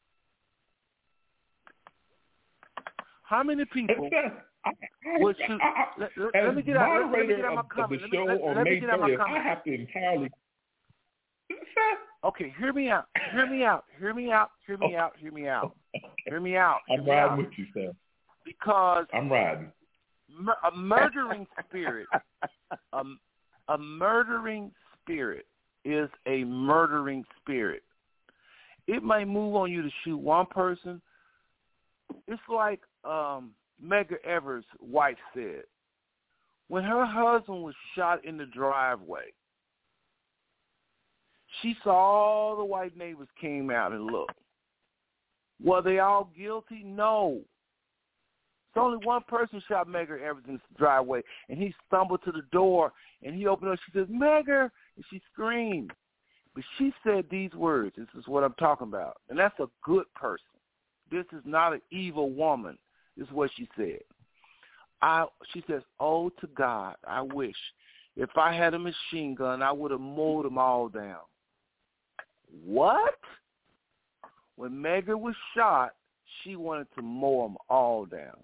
How many people would shoot? Let, let, let me get out. Let, let me get out my comment. Let me, let, let me get out my comment. I have to entirely. Okay, hear me out. Hear me out. Hear me out. Hear me out. Hear me out. Hear me out. I'm riding with you, Sam. Because I'm riding. A murdering spirit, a, a murdering spirit is a murdering spirit. It may move on you to shoot one person. It's like um, Medgar Evers' wife said. When her husband was shot in the driveway, she saw all the white neighbors came out and looked. Were they all guilty? No. It's only one person shot Medgar Evers in the driveway, and he stumbled to the door, and he opened up. She says, Medgar, and she screamed. But she said these words. This is what I'm talking about. And that's a good person. This is not an evil woman. This is what she said. I, she says, oh, to God, I wish if I had a machine gun, I would have mowed them all down. What? When Medgar was shot, she wanted to mow them all down.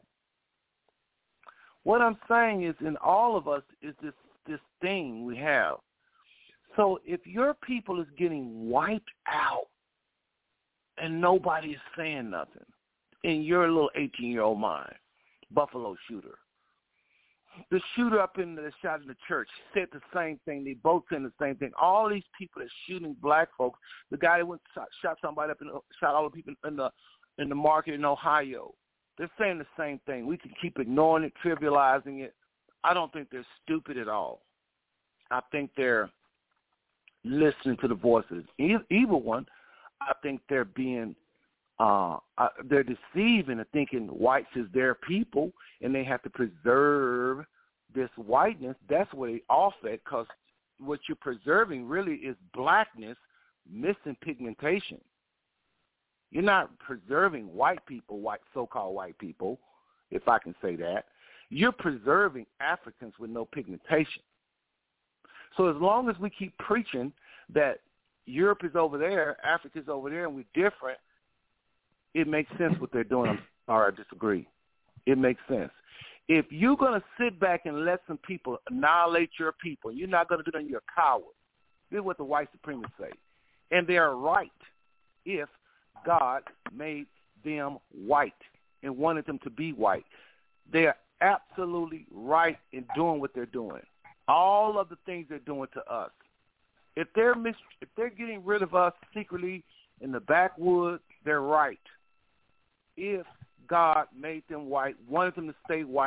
What I'm saying is, in all of us is this, this thing we have. So if your people is getting wiped out and nobody is saying nothing in your little eighteen-year-old mind, Buffalo shooter, the shooter up in the shot in the church said the same thing. They both said the same thing. All these people that's shooting black folks, the guy that went shot, shot somebody up and shot all the people in the in the market in Ohio, they're saying the same thing. We can keep ignoring it, trivializing it. I don't think they're stupid at all. I think they're listening to the voices. E- evil one, I think they're being, uh, uh, they're deceiving and thinking whites is their people and they have to preserve this whiteness. That's where they off at, because what you're preserving really is blackness missing pigmentation. You're not preserving white people, white so-called white people, if I can say that. You're preserving Africans with no pigmentation. So as long as we keep preaching that Europe is over there, Africa is over there, and we're different, it makes sense what they're doing. Or I disagree. It makes sense. If you're going to sit back and let some people annihilate your people, you're not going to do that, you're a coward. This is what the white supremacists say. And they are right if God made them white and wanted them to be white. They are absolutely right in doing what they're doing. All of the things they're doing to us. If they're mis- if they're getting rid of us secretly in the backwoods, they're right. If God made them white, wanted them to stay white,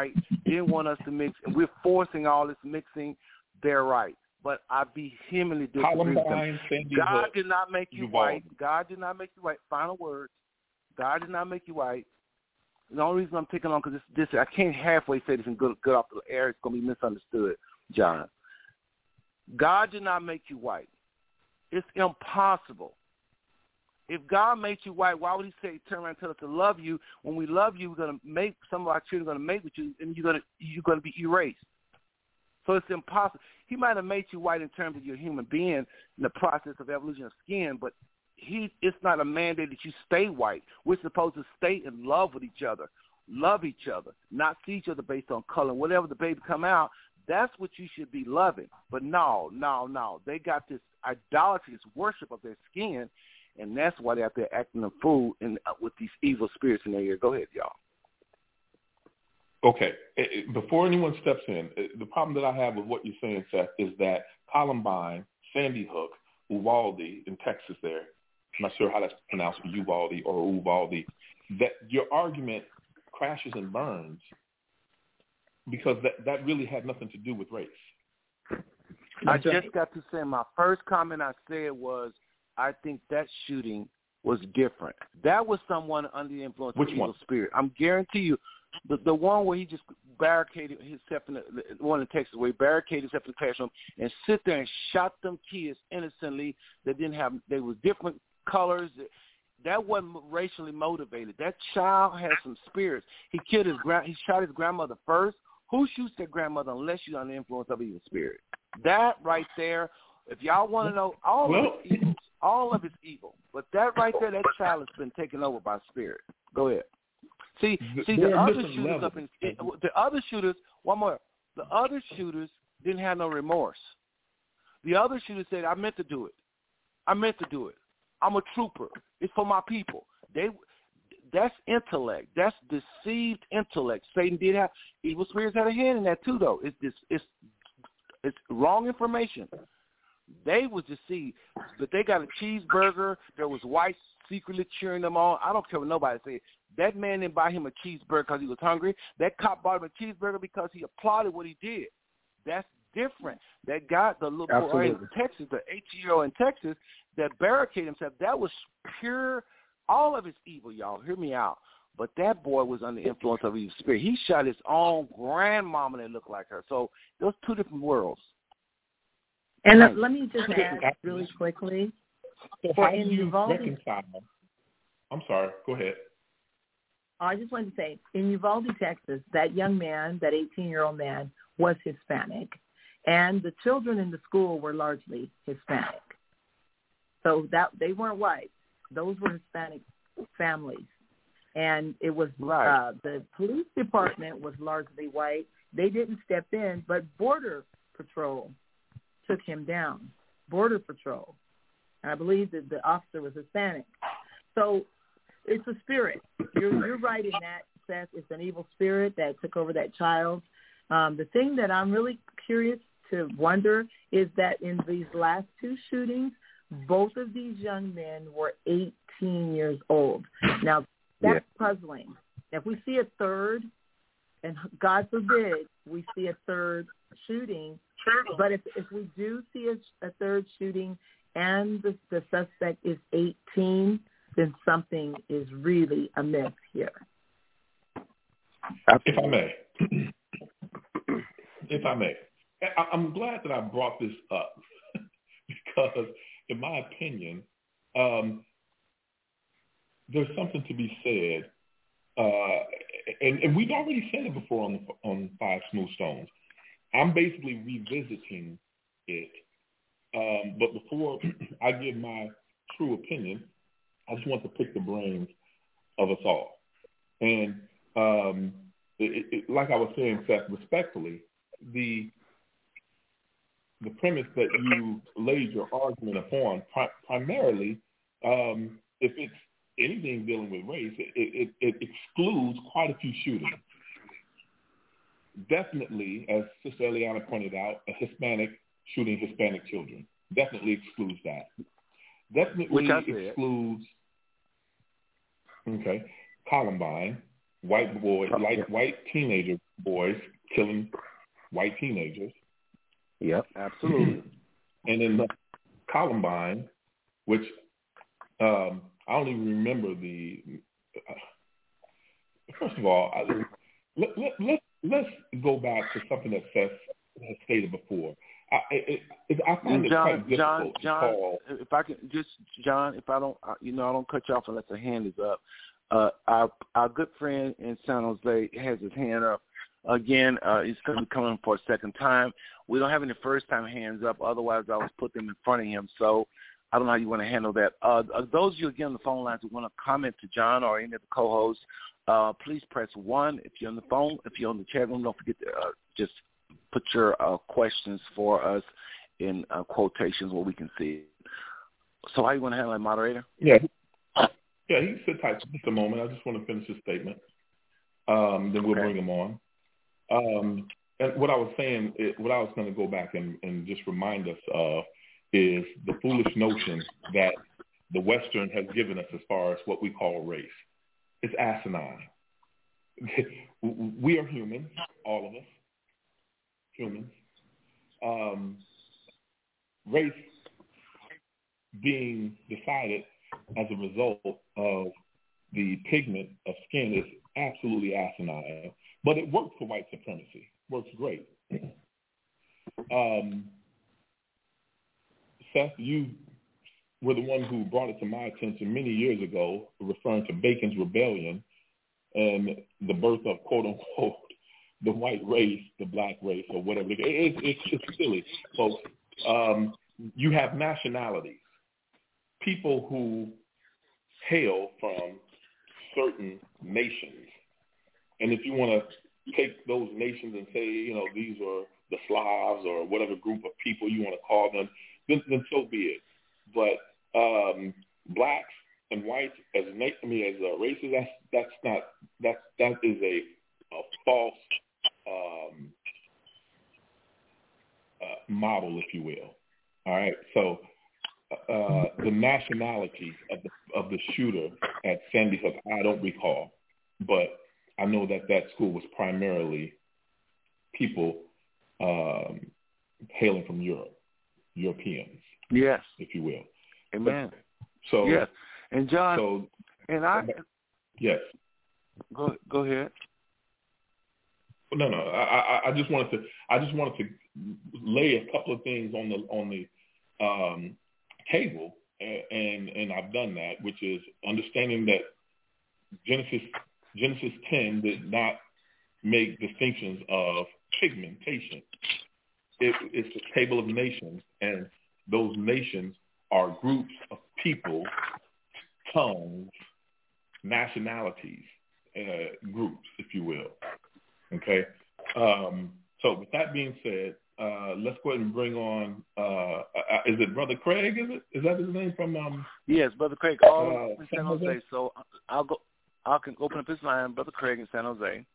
didn't want us to mix, and we're forcing all this mixing. They're right. But I vehemently disagree with them. God did not make you white. God did not make you white. Final words. God did not make you white. The only reason I'm taking on, because this, this, I can't halfway say this and go, go off the air. It's going to be misunderstood, John. God did not make you white. It's impossible. If God made you white, why would he say, turn around and tell us to love you? When we love you, we're going to make, some of our children are going to mate with you, and you're going to, you're going to be erased. So it's impossible. He might have made you white in terms of your human being in the process of evolution of skin, but he it's not a mandate that you stay white. We're supposed to stay in love with each other, love each other, not see each other based on color. Whatever the baby come out, that's what you should be loving. But no, no, no. They got this idolatry, this worship of their skin, and that's why they're out there acting a fool and uh, with these evil spirits in their ear. Go ahead, y'all. Okay. Before anyone steps in, the problem that I have with what you're saying, Seth, is that Columbine, Sandy Hook, Uvalde in Texas there, I'm not sure how that's pronounced, Uvalde or Uvalde, that your argument crashes and burns because that, that really had nothing to do with race. I just got to say my first comment I said was I think that shooting was different. That was someone under the influence Which of evil one? spirit. I'm guarantee you, the the one where he just barricaded himself in the, the one in Texas where he barricaded himself in the classroom and sit there and shot them kids innocently that didn't have they were different colors. That wasn't racially motivated. That child had some spirits. He killed his grand. He shot his grandmother first. Who shoots their grandmother unless you're under the influence of evil spirit? That right there. If y'all want to know, all well, of it's evil. All of it's evil. But that right there, that child has been taken over by spirit. Go ahead. See, see the other shooters levels. up in the other shooters. One more. The other shooters didn't have no remorse. The other shooters said, "I meant to do it. I meant to do it. I'm a trooper. It's for my people." They, that's intellect. That's deceived intellect. Satan did have evil spirits had a hand in that too, though. It's this. It's it's wrong information. They was deceived, but they got a cheeseburger. There was whites secretly cheering them on. I don't care what nobody says. That man didn't buy him a cheeseburger because he was hungry. That cop bought him a cheeseburger because he applauded what he did. That's different. That guy, the little boy in Texas, the eighteen-year-old in Texas that barricaded himself, that was pure, all of his evil, y'all. Hear me out. But that boy was under the influence of evil spirit. He shot his own grandmama that looked like her. So those two different worlds. And let, let me just add really quickly. So how do you reconcile? I'm sorry. Go ahead. I just wanted to say, in Uvalde, Texas, that young man, that eighteen-year-old man, was Hispanic, and the children in the school were largely Hispanic. So that they weren't white; those were Hispanic families, and it was right. uh, the police department was largely white. They didn't step in, but Border Patrol took him down. Border Patrol, and I believe that the officer was Hispanic. So it's a spirit. You're, you're right in that, Seth. It's an evil spirit that took over that child. Um, the thing that I'm really curious to wonder is that in these last two shootings, both of these young men were eighteen years old. Now, that's yeah. puzzling. If we see a third, and God forbid we see a third shooting, but if, if we do see a, a third shooting and the, the suspect is eighteen, then something is really amiss here. If I may, if I may, I'm glad that I brought this up because, in my opinion, um, there's something to be said, uh, and, and we've already said it before on the, on Five Smooth Stones. I'm basically revisiting it, um, but before I give my true opinion, I just want to pick the brains of us all. And um, it, it, like I was saying, Seth, respectfully, the the premise that you laid your argument upon, pri- primarily, um, if it's anything dealing with race, it, it, it excludes quite a few shootings. Definitely, as Sister Eliana pointed out, a Hispanic shooting Hispanic children. Definitely excludes that. Definitely excludes, okay, Columbine, white boys, like white teenager boys killing white teenagers. Yep, absolutely. And then the Columbine, which um, I don't even remember the. Uh, first of all, I, let, let, let, let's go back to something that Seth has stated before. I, it, it, I find it John, quite difficult John, to John, call. if I can just, John, if I don't, you know, I don't cut you off unless the hand is up. Uh, our our good friend in San Jose has his hand up again. Uh, he's going to be coming for a second time. We don't have any first time hands up. Otherwise, I would put them in front of him. So I don't know how you want to handle that. Uh, those of you again on the phone lines who want to comment to John or any of the co-hosts, uh, please press one if you're on the phone. If you're on the chat room, don't forget to uh, just put your uh, questions for us in uh, quotations where we can see it. So how you want to handle that, moderator? Yeah. Yeah, he can sit tight for just a moment. I just want to finish his statement. Um, then we'll okay. bring him on. Um, and what I was saying, what I was going to go back and, and just remind us of is the foolish notion that the Western has given us as far as what we call race. It's asinine. We are humans, all of us, humans. Um, race being decided as a result of the pigment of skin is absolutely asinine, but it works for white supremacy. Works great. Um, Seth, you were the one who brought it to my attention many years ago, referring to Bacon's Rebellion and the birth of, quote unquote, the white race, the black race, or whatever. It, it, it's just silly, folks. Um, you have nationalities. People who hail from certain nations. And if you want to take those nations and say, you know, these are the Slavs or whatever group of people you want to call them, then, then so be it. But um, blacks and whites as I mean, as uh, races, that's that's not that that is a, a false um, uh, model, if you will. All right, so. Uh, the nationality of the of the shooter at Sandy Hook, I don't recall, but I know that that school was primarily people um, hailing from Europe, Europeans, yes, if you will. Amen. But, so yes, and John, so, and I, yes, go go ahead. No, no, I, I, I just wanted to I just wanted to lay a couple of things on the on the um, table, and and I've done that, which is understanding that Genesis Genesis ten did not make distinctions of pigmentation. It, it's a table of nations, and those nations are groups of people, tongues, nationalities, uh, groups, if you will. Okay. Um, so with that being said, Uh, let's go ahead and bring on, uh, uh, is it Brother Craig, is it? Is that his name from? Um, yes, Brother Craig, all uh, in San Jose. Jose. So I'll go, I can open up his line, Brother Craig in San Jose.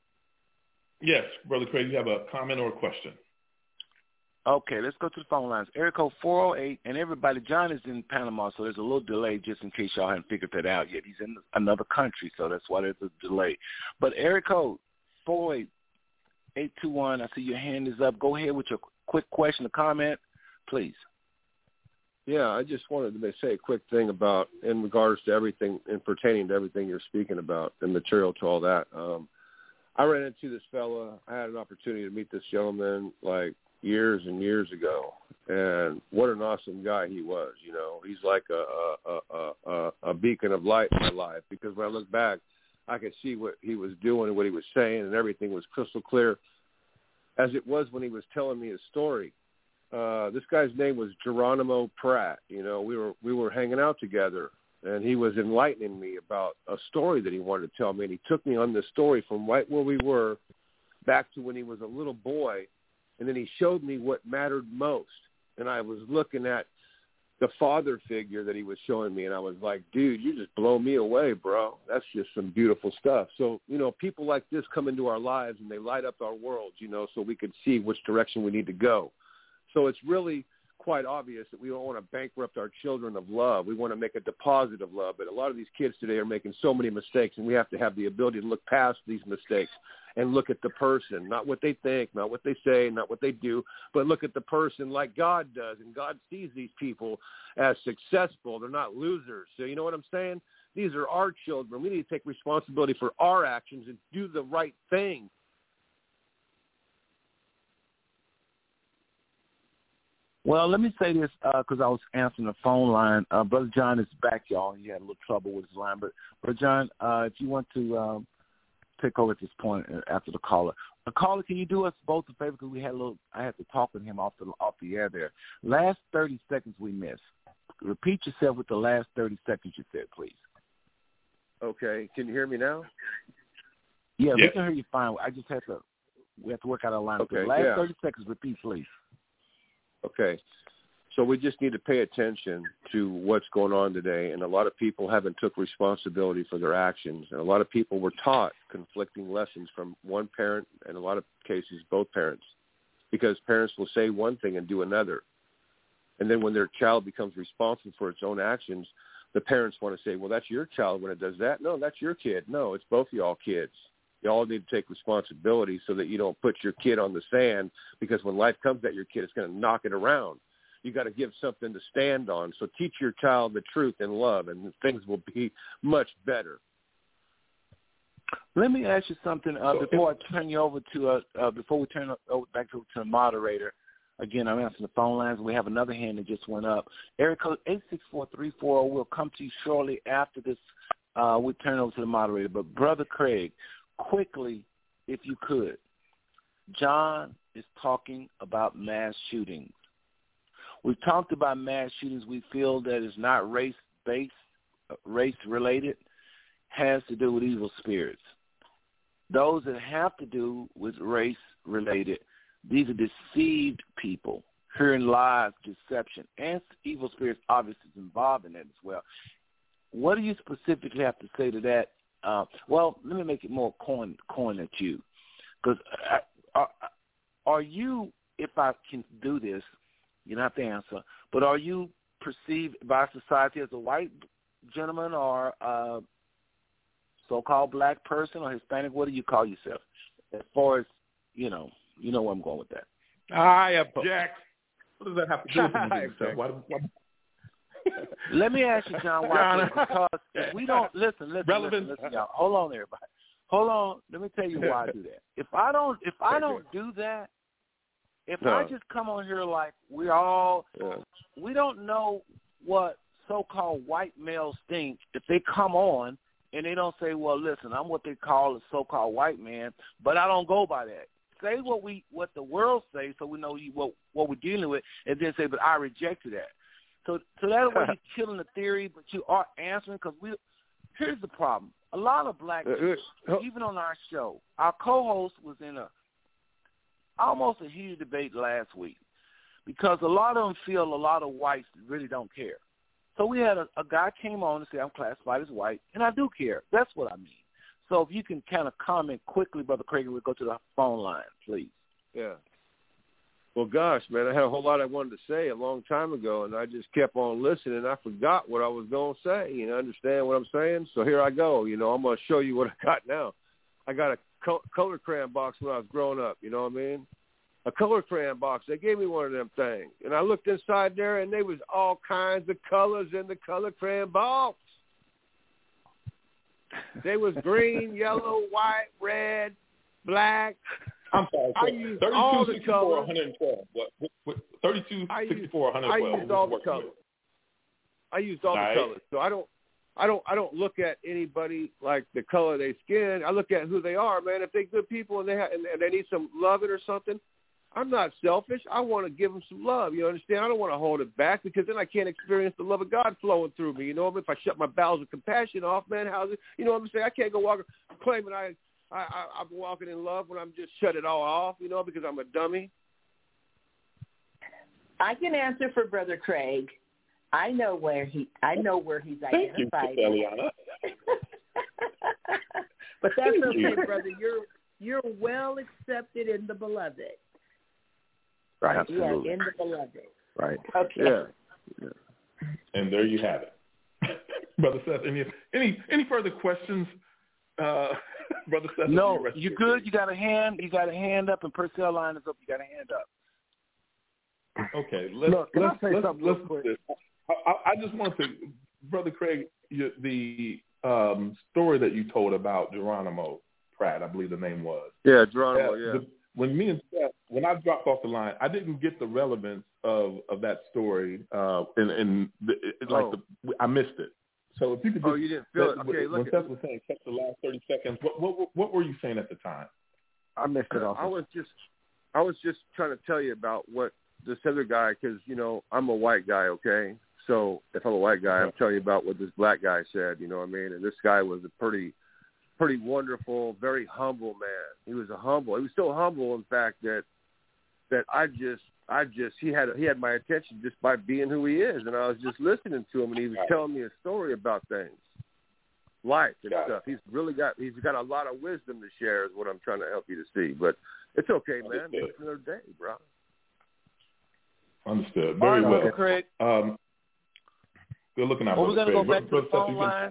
Yes, Brother Craig, you have a comment or a question? Okay, let's go to the phone lines. Area code four oh eight, and everybody, John is in Panama, so there's a little delay just in case y'all haven't figured that out yet. He's in another country, so that's why there's a delay. But area code four oh eight, eight two one, I see your hand is up. Go ahead with your quick question or comment, please. Yeah, I just wanted to say a quick thing about, in regards to everything, and pertaining to everything you're speaking about, and material to all that. Um, I ran into this fella. I had an opportunity to meet this gentleman, like, years and years ago, and what an awesome guy he was. You know, he's like a a, a, a, a beacon of light in my life, because when I look back, I could see what he was doing and what he was saying, and everything was crystal clear, as it was when he was telling me his story. Uh, this guy's name was Geronimo Pratt. You know, we were we were hanging out together, and he was enlightening me about a story that he wanted to tell me, and he took me on this story from right where we were back to when he was a little boy, and then he showed me what mattered most. And I was looking at the father figure that he was showing me, and I was like, dude, you just blow me away, bro. That's just some beautiful stuff. So, you know, people like this come into our lives, and they light up our worlds, you know, so we could see which direction we need to go. So it's really quite obvious that we don't want to bankrupt our children of love. We want to make a deposit of love. But a lot of these kids today are making so many mistakes, and we have to have the ability to look past these mistakes and look at the person, not what they think, not what they say, not what they do, but look at the person like God does. And God sees these people as successful. They're not losers. So you know what I'm saying? These are our children. We need to take responsibility for our actions and do the right thing. Well, let me say this because uh, I was answering the phone line. Uh, Brother John is back, y'all. He had a little trouble with his line. But, Brother John, uh, if you want to um, take over at this point after the caller. Uh, caller, can you do us both a favor because we had a little. I had to talk with him off the off the air there. Last thirty seconds we missed. Repeat yourself with the last thirty seconds you said, please. Okay. Can you hear me now? Yeah, yeah. we can hear you fine. I just had to. We have to work out our line. Okay. The last yeah. thirty seconds. Repeat, please. Okay. So we just need to pay attention to what's going on today, and a lot of people haven't took responsibility for their actions, and a lot of people were taught conflicting lessons from one parent, and in a lot of cases both parents, because parents will say one thing and do another. And then when their child becomes responsible for its own actions, the parents want to say, well, that's your child when it does that. No, that's your kid. No, it's both of y'all kids. You all need to take responsibility so that you don't put your kid on the sand, because when life comes at your kid, it's going to knock it around. You got to give something to stand on. So teach your child the truth and love, and things will be much better. Let me ask you something uh, before I turn you over to uh, uh, before we turn over back to, to the moderator. Again, I'm answering the phone lines. We have another hand that just went up. Area code eight six four three four zero. We'll come to you shortly after this. Uh, we turn over to the moderator. But Brother Craig, quickly, if you could, John is talking about mass shootings. We've talked about mass shootings we feel that is not race-based, race-related, has to do with evil spirits. Those that have to do with race-related, these are deceived people, hearing lies, deception, and evil spirits obviously is involved in that as well. What do you specifically have to say to that? Uh, well, let me make it more coin, coin at you. Because are, are you, if I can do this, you don't have to answer, but are you perceived by society as a white gentleman or a so-called black person or Hispanic? What do you call yourself? As far as, you know, you know where I'm going with that. I object. What does that have to do with anything? Why, why? Let me ask you, John, why? Because if we don't, listen, listen, Relevant. listen, listen, y'all. Hold on, everybody. Hold on. Let me tell you why I do that. If I don't, if I don't do that, if no. I just come on here like we all, yeah. we don't know what so-called white males think if they come on and they don't say, well, listen, I'm what they call a so-called white man, but I don't go by that. Say what we, what the world says so we know you, what, what we're dealing with, and then say, but I rejected that. So, so that way you're killing the theory, but you are answering, because we, here's the problem. A lot of black people, even on our show, our co-host was in a, almost a heated debate last week because a lot of them feel a lot of whites really don't care. So we had a, a guy came on and said, I'm classified as white, and I do care. That's what I mean. So if you can kind of comment quickly, Brother Craig, we'll go to the phone line, please. Yeah. Well, gosh, man, I had a whole lot I wanted to say a long time ago, and I just kept on listening, and I forgot what I was going to say. You know, understand what I'm saying? So here I go. You know, I'm going to show you what I got now. I got a co- color crayon box when I was growing up, you know what I mean? A color crayon box. They gave me one of them things. And I looked inside there, and there was all kinds of colors in the color crayon box. They was green, yellow, white, red, black. I'm sorry. I used all the colors. one twelve. What, what, what, thirty-two, sixty-four, one twelve. I used all the colors. I used all the colors. So I don't, I don't, I don't look at anybody like the color of their skin. I look at who they are, man. If they're good people and they have, and they need some loving or something, I'm not selfish. I want to give them some love. You understand? I don't want to hold it back, because then I can't experience the love of God flowing through me. You know, if I shut my bowels of compassion off, man, how's it? You know what I'm saying? I can't go walking claiming I. I, I, I'm walking in love when I'm just shut it all off, you know, because I'm a dummy. I can answer for Brother Craig. I know where he. I know where he's identified. Thank you, Eliana. But that's okay, brother. You're you're well accepted in the beloved. Right. Yeah, in the beloved. Right. Okay. Yeah. yeah. And there you have it. Brother Seth, any any any further questions? Uh, Brother Seth? No, you good? You got a hand? You got a hand up, and Purcell line is up. You got a hand up. Okay. Let's, Look, can let's, I say let's, something let's, real quick? I, I just want to, Brother Craig, you, the um, story that you told about Geronimo Pratt, I believe the name was. Yeah, Geronimo. Uh, yeah. The, when me and Seth, when I dropped off the line, I didn't get the relevance of, of that story, uh, and, and the, it, like oh. the, I missed it. So if you could just, oh, you didn't feel it. Okay, when look. Seth was saying catch the last thirty seconds, what, what what were you saying at the time? I missed it off. I was just, I was just trying to tell you about what this other guy, because you know I'm a white guy, okay. So if I'm a white guy, I'm telling you about what this black guy said. You know what I mean? And this guy was a pretty, pretty wonderful, very humble man. He was a humble. He was so humble, in fact, that that I just, I just, he had he had my attention just by being who he is, and I was just listening to him, and he was telling me a story about things, life and stuff. He's really got, he's got a lot of wisdom to share, is what I'm trying to help you to see. But it's okay, man. Maybe it's another day, bro. Understood. Very All right, well. Craig. Um, good looking out. Well, we're gonna go Craig. back to the phone line.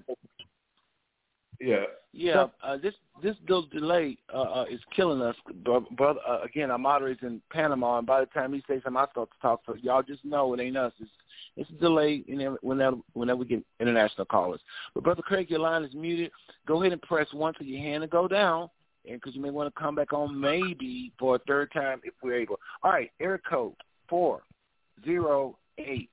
Yeah. Yeah, uh, this this little delay uh, uh, is killing us, brother. Uh, again, our moderator's in Panama, and by the time he says something, I start to talk. So y'all just know it ain't us. It's it's a delay in every, whenever whenever we get international callers. But brother Craig, your line is muted. Go ahead and press one to your hand and go down, and because you may want to come back on maybe for a third time if we're able. All right, area code four zero eight.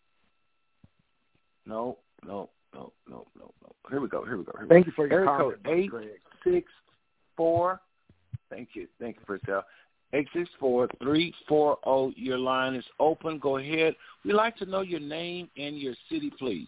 No, no. No, no, no, no. Here we go. Here we go. Here we Thank go. you for your Area comment, code eight six four. Thank you. Thank you, Purcell. Eight six four three four zero. Your line is open. Go ahead. We'd like to know your name and your city, please.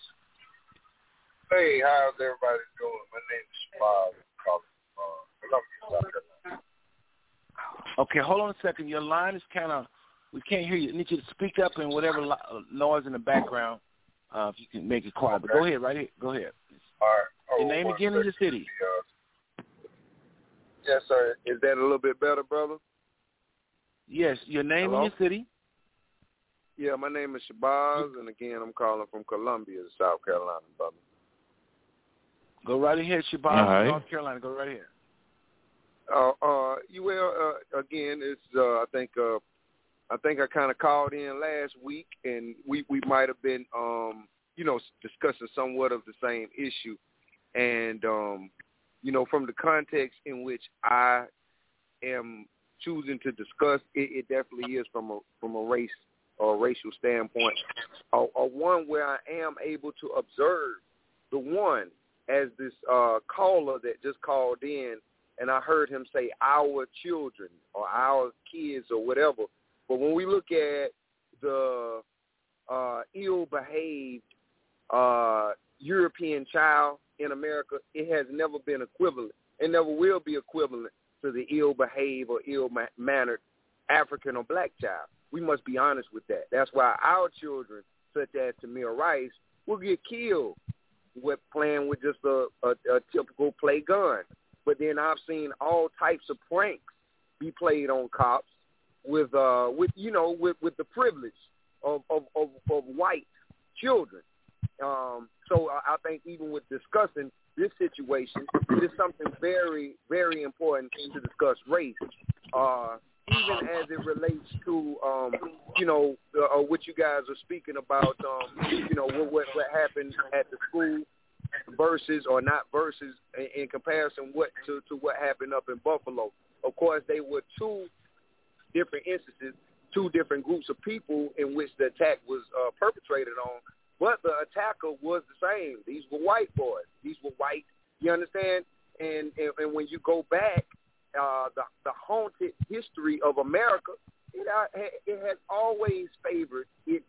Hey, how's everybody doing? My name is Shabazz. I'm calling from uh, Columbia, South Carolina. Okay, hold on a second. Your line is kind of. We can't hear you. I need you to speak up and whatever lo- noise in the background. Uh, if you can make it quiet. Okay. But go ahead, right here. Go ahead. All right. Oh, your name again and your city. Uh, yes, sir. Is that a little bit better, brother? Yes, your name Hello? and your city. Yeah, my name is Shabazz, and again, I'm calling from Columbia, South Carolina, brother. Go right ahead, Shabazz, right. North Carolina. Go right ahead. Uh, uh, you well, uh, again, it's, uh, I think, uh, I think I kind of called in last week, and we, we might have been, um, you know, discussing somewhat of the same issue. And, um, you know, from the context in which I am choosing to discuss, it, it definitely is from a from a race or a racial standpoint, or, or one where I am able to observe the one as this uh, caller that just called in, and I heard him say our children or our kids or whatever. But when we look at the uh, ill-behaved uh, European child in America, it has never been equivalent. It never will be equivalent to the ill-behaved or ill-mannered African or black child. We must be honest with that. That's why our children, such as Tamir Rice, will get killed with playing with just a, a, a typical play gun. But then I've seen all types of pranks be played on cops with, uh, with you know, with, with the privilege of, of, of, of white children. Um, so I, I think even with discussing this situation, it is something very, very important to discuss race, uh, even as it relates to, um, you know, uh, what you guys are speaking about, um, you know, what, what, what happened at the school versus or not versus in, in comparison what to, to what happened up in Buffalo. Of course, they were two different instances, two different groups of people in which the attack was uh, perpetrated on, but the attacker was the same. These were white boys. These were white, you understand? And and, and when you go back, uh, the, the haunted history of America, it, uh, it has always favored its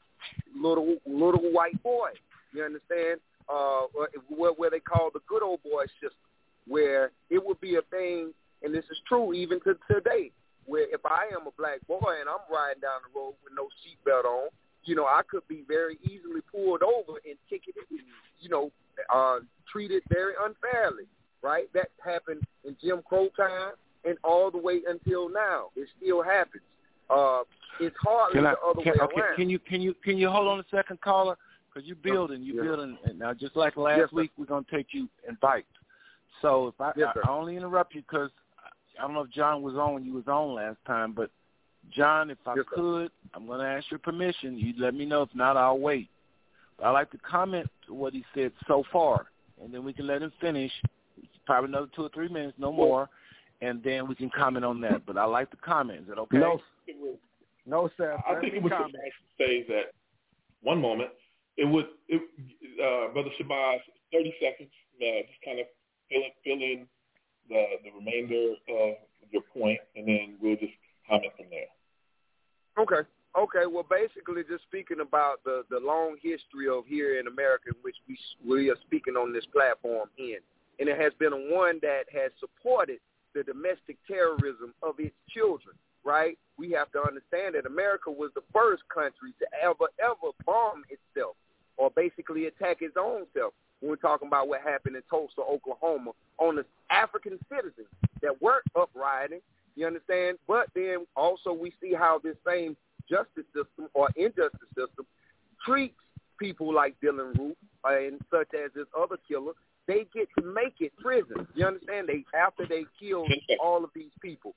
little little white boy, you understand? Uh, where, where they call the good old boy system, where it would be a thing, and this is true even to today, where if I am a black boy and I'm riding down the road with no seatbelt on, you know, I could be very easily pulled over and ticketed, you know, uh, treated very unfairly, right? That happened in Jim Crow time and all the way until now. It still happens. Uh, it's hardly can I, the other can, way okay, around. Can you can you can you hold on a second, caller? Because you're building, you're yeah. building, and now just like last yes, week, we're gonna take you and bite. So if I, yes, I, I only interrupt you because I don't know if John was on when you was on last time, but John, if I yes, could, I'm gonna ask your permission. You let me know. If not, I'll wait. But I like to comment to what he said so far, and then we can let him finish. Probably another two or three minutes, no more, and then we can comment on that. But I like the comment. Is that okay? No, no, sir. I think it was suffice to say that one moment it would, it, uh, Brother Shabazz, thirty seconds, uh, just kind of fill, it, fill in the the remainder of your point, and then we'll just comment from there. Okay. Okay. Well, basically, just speaking about the, the long history of here in America, in which we we are speaking on this platform in, and it has been one that has supported the domestic terrorism of its children. Right? We have to understand that America was the first country to ever ever bomb itself, or basically attack its own self. When we're talking about what happened in Tulsa, Oklahoma, on the African citizens that weren't uprising. You understand? But then also we see how this same justice system or injustice system treats people like Dylan Roof and such as this other killer. They get to make it prison. You understand? They after they kill all of these people.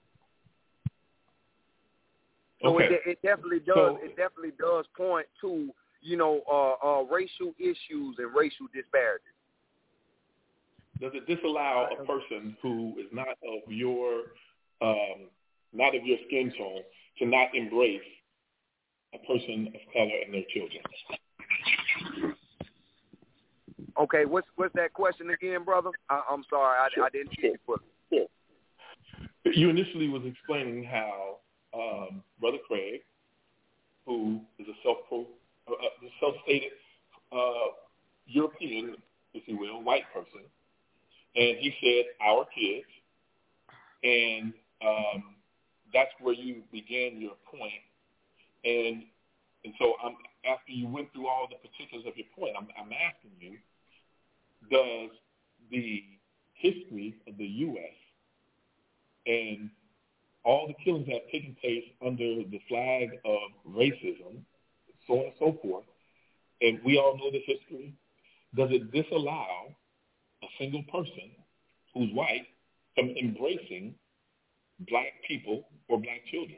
So okay. it, it definitely does. So, it definitely does point to you know uh, uh, racial issues and racial disparities. Does it disallow a person who is not of your um, not of your skin tone to not embrace a person of color and their children? Okay, what's what's that question again, brother? I, I'm sorry, I, sure. I didn't hear sure. you. Sure. You initially was explaining how um, Brother Craig, who is a self uh, self-stated uh, European, if you will, white person, and he said our kids, and um, that's where you began your point. And and so I'm, after you went through all the particulars of your point, I'm, I'm asking you, does the history of the U S and all the killings that have taken place under the flag of racism, so on and so forth, and we all know this history, does it disallow a single person who's white from embracing black people or black children?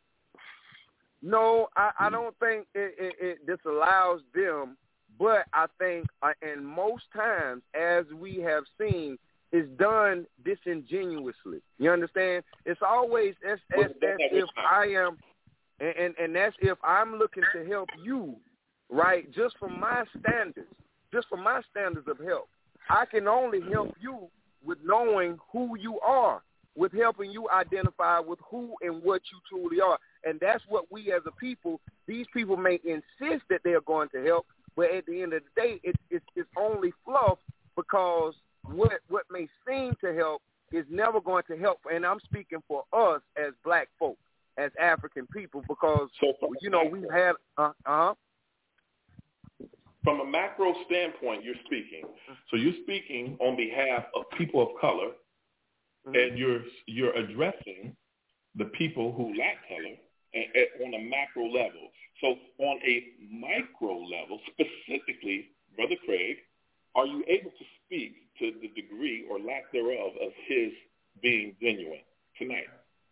No, I, I don't think it, it, it disallows them, but I think, uh, and most times, as we have seen, it's done disingenuously. You understand? It's always as, as, as if I am, and, and, and that's if I'm looking to help you, right, just from my standards, just from my standards of help. I can only help you with knowing who you are, with helping you identify with who and what you truly are. And that's what we as a people, these people may insist that they're going to help, but at the end of the day, it, it, it's only fluff, because what what may seem to help is never going to help. And I'm speaking for us as black folk, as African people, because, you know, we've had, uh, uh-huh. From a macro standpoint, you're speaking. So you're speaking on behalf of people of color, mm-hmm. and you're you're addressing the people who lack color and, and on a macro level. So on a micro level, specifically, Brother Craig, are you able to speak to the degree or lack thereof of his being genuine tonight?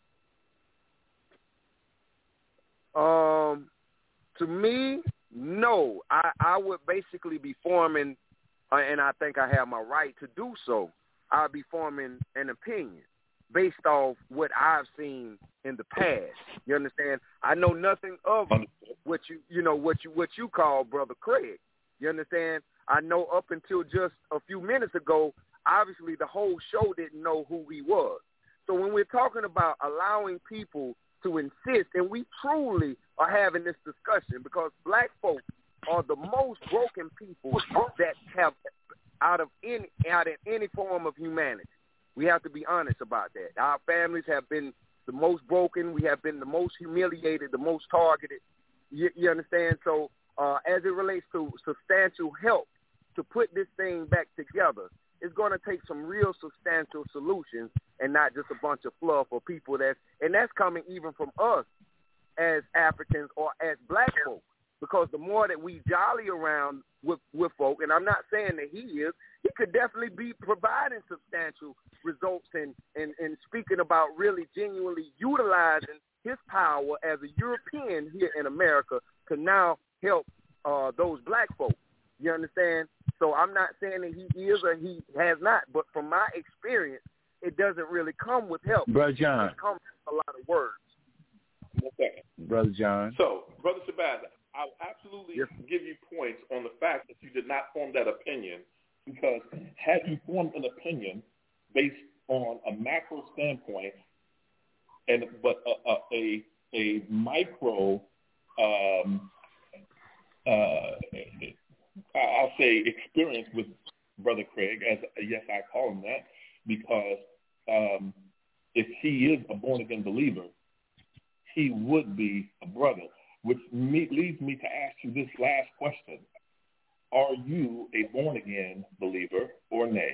Um, to me, no. I, I would basically be forming, uh, and I think I have my right to do so, I'll be forming an opinion based off what I've seen in the past. You understand? I know nothing of what you, you know, what you, what you call Brother Craig. You understand? I know up until just a few minutes ago, obviously the whole show didn't know who he was. So when we're talking about allowing people to insist, and we truly are having this discussion, because black folks are the most broken people that have out of any out of any form of humanity. We have to be honest about that. Our families have been the most broken. We have been the most humiliated, the most targeted. You, you understand? So uh, as it relates to substantial help to put this thing back together, it's going to take some real substantial solutions. and not just a bunch of fluff or people that's, and that's coming even from us as Africans or as black folk, because the more that we jolly around with, with folk, and I'm not saying that he is, he could definitely be providing substantial results and, and, and speaking about really genuinely utilizing his power as a European here in America to now help uh, those black folk. You understand? So I'm not saying that he is or he has not, but from my experience, it doesn't really come with help. Brother John. It comes with a lot of words. Okay. Brother John. So, Brother Shabazz, I'll absolutely yes. give you points on the fact that you did not form that opinion, because had you formed an opinion based on a macro standpoint, and but a a, a, a micro, um, uh, I'll say experience with Brother Craig, as yes, I call him that, because um, if he is a born-again believer, he would be a brother, which me, leads me to ask you this last question. Are you a born-again believer or nay?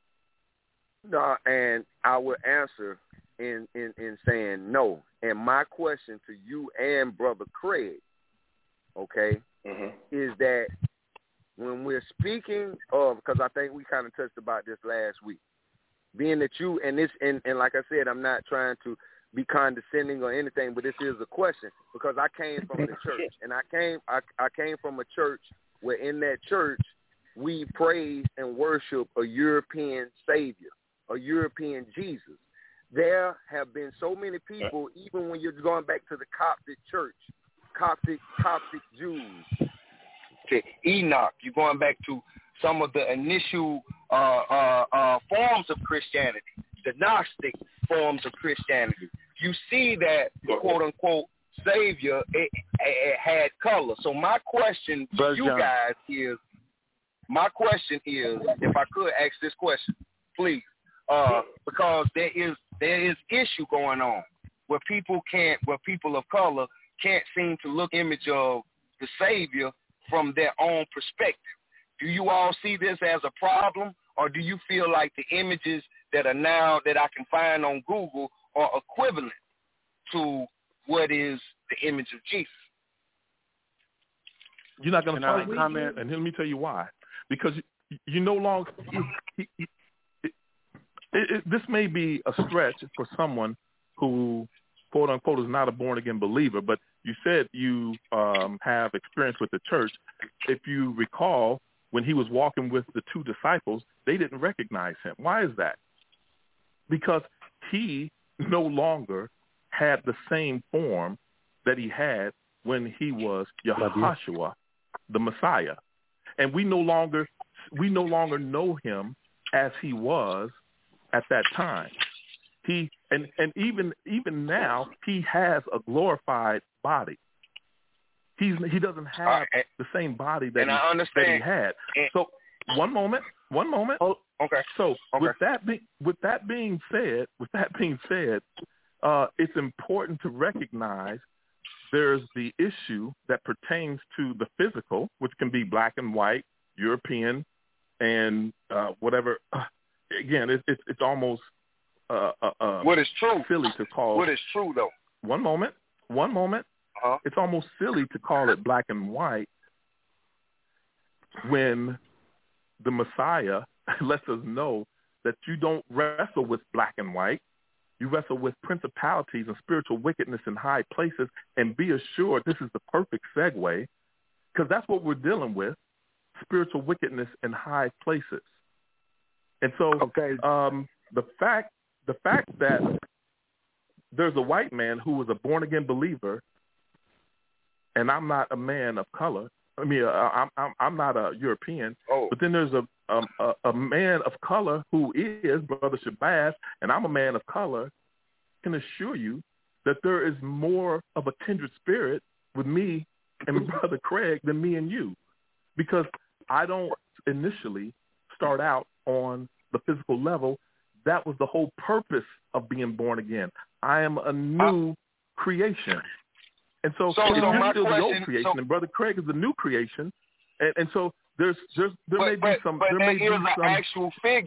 No, and I would answer in, in, in saying no. And my question to you and Brother Craig, okay, mm-hmm. is that when we're speaking of, because I think we kind of touched about this last week, being that you, and this, and, and like I said, I'm not trying to be condescending or anything, but this is a question, because I came from the church, and I came, I, I came from a church where in that church we praise and worship a European Savior, a European Jesus. There have been so many people, even when you're going back to the Coptic church, Coptic Coptic Jews, to Enoch, you're going back to some of the initial uh, uh, uh, forms of Christianity, the Gnostic forms of Christianity. You see that the quote-unquote Savior, it, it had color. So my question to Brother you John. guys is, my question is, if I could ask this question, please, uh, because there is there is issue going on where people can't, where people of color can't seem to look image of the Savior from their own perspective. Do you all see this as a problem, or do you feel like the images that are now that I can find on Google are equivalent to what is the image of Jesus? You're not going to find comment, and let me tell you why. Because you, you no longer. It, it, it, it, this may be a stretch for someone who, quote unquote, is not a born again believer, but you said you um, have experience with the church. If you recall, when he was walking with the two disciples, they didn't recognize him. Why is that? Because he no longer had the same form that he had when he was Yahushua, the Messiah. And we no longer we no longer know him as he was at that time. He and, and even even now he has a glorified body. He's he doesn't have uh, the same body that, and he, I understand. that he had. So one moment, one moment. Oh, okay. So okay. with that be, with that being said, with that being said, uh, it's important to recognize there's the issue that pertains to the physical, which can be black and white, European, and uh, whatever. Uh, again, it, it, it's almost uh, uh, uh, what is true silly to call. What is true though? One moment, one moment. Uh-huh. It's almost silly to call it black and white when the Messiah lets us know that you don't wrestle with black and white. You wrestle with principalities and spiritual wickedness in high places, and be assured this is the perfect segue, because that's what we're dealing with, spiritual wickedness in high places. And so okay. um, the fact the fact that there's a white man who was a born-again believer, and I'm not a man of color. I mean, uh, I'm, I'm I'm not a European. Oh. But then there's a, um, a a man of color who is Brother Shabazz, and I'm a man of color. I can assure you that there is more of a kindred spirit with me and Brother Craig than me and you, because I don't initially start out on the physical level. That was the whole purpose of being born again. I am a new creation. And so, so, so so you're still question, the old creation, so, and Brother Craig is the new creation. And, and so there's, there's there but, may be but, some. But there there may is be an some, actual figure.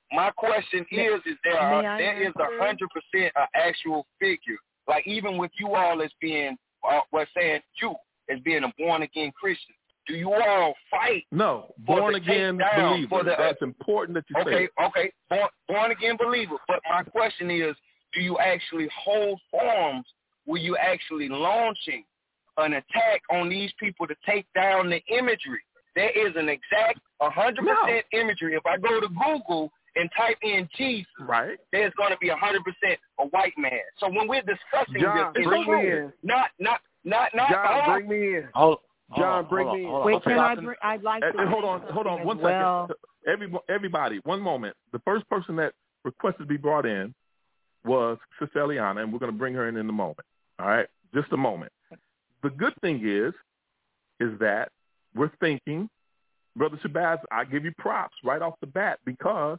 My question May, is, is there a, I there is answer? a hundred percent an actual figure? Like even with you all as being, uh, we're saying you as being a born again Christian, do you all fight? No, born again believer. For the, uh, That's important that you okay, say. Okay, okay, born, born again believer. But my question is, do you actually hold forums where you actually launching an attack on these people to take down the imagery? There is an exact one hundred percent no. imagery. If I go to Google and type in Jesus, right, there's going to be one hundred percent a white man. So when we're discussing John, this, bring me in. Not, not, not, not. John, uh, bring me in. Hold, John, hold bring on, me in. hold on, Wait, okay. can I bring, I'd like to. And hold on, hold on, one well. second. Every, everybody, one moment. The first person that requested to be brought in was Sister Eliana, and we're going to bring her in in a moment. All right, just a moment. The good thing is, is that we're thinking, Brother Shabazz, I give you props right off the bat because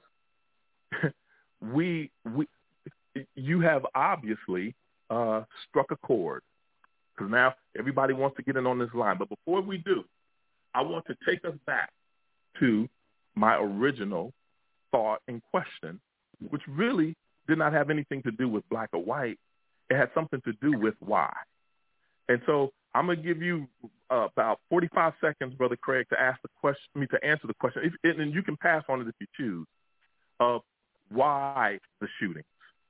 we we you have obviously uh, struck a chord because now everybody wants to get in on this line. But before we do, I want to take us back to my original thought and question, which really did not have anything to do with black or white. It had something to do with why. And so I'm going to give you uh, about forty-five seconds, Brother Craig, to ask the question, I mean, to answer the question, if, and you can pass on it if you choose, of why the shootings.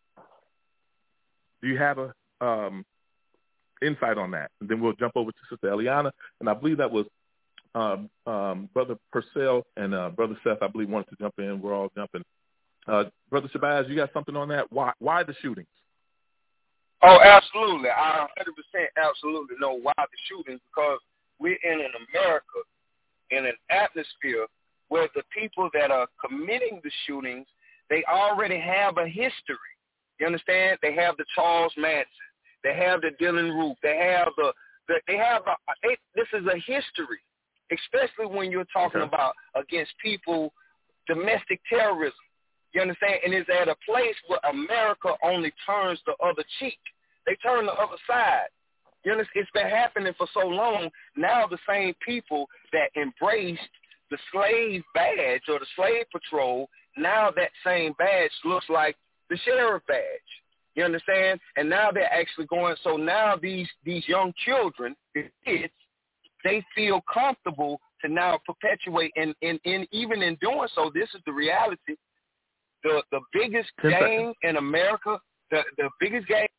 Do you have a um, insight on that? And then we'll jump over to Sister Eliana, and I believe that was uh, um, Brother Purcell and uh, Brother Seth, I believe, wanted to jump in. We're all jumping. Uh, Brother Shabazz, you got something on that? Why, why the shootings? Oh, absolutely. I one hundred percent absolutely know why the shootings, because we're in an America, in an atmosphere where the people that are committing the shootings, they already have a history. You understand? They have the Charles Manson. They have the Dylan Roof. They have the, the they have a, it, this is a history, especially when you're talking okay. about against people, domestic terrorism. You understand? And it's at a place where America only turns the other cheek. They turn the other side. You understand? It's been happening for so long. Now the same people that embraced the slave badge or the slave patrol, now that same badge looks like the sheriff badge. You understand? And now they're actually going, so now these, these young children, kids, they feel comfortable to now perpetuate, and, and, and even in doing so, this is the reality. The the biggest gang in America, the, the biggest gang.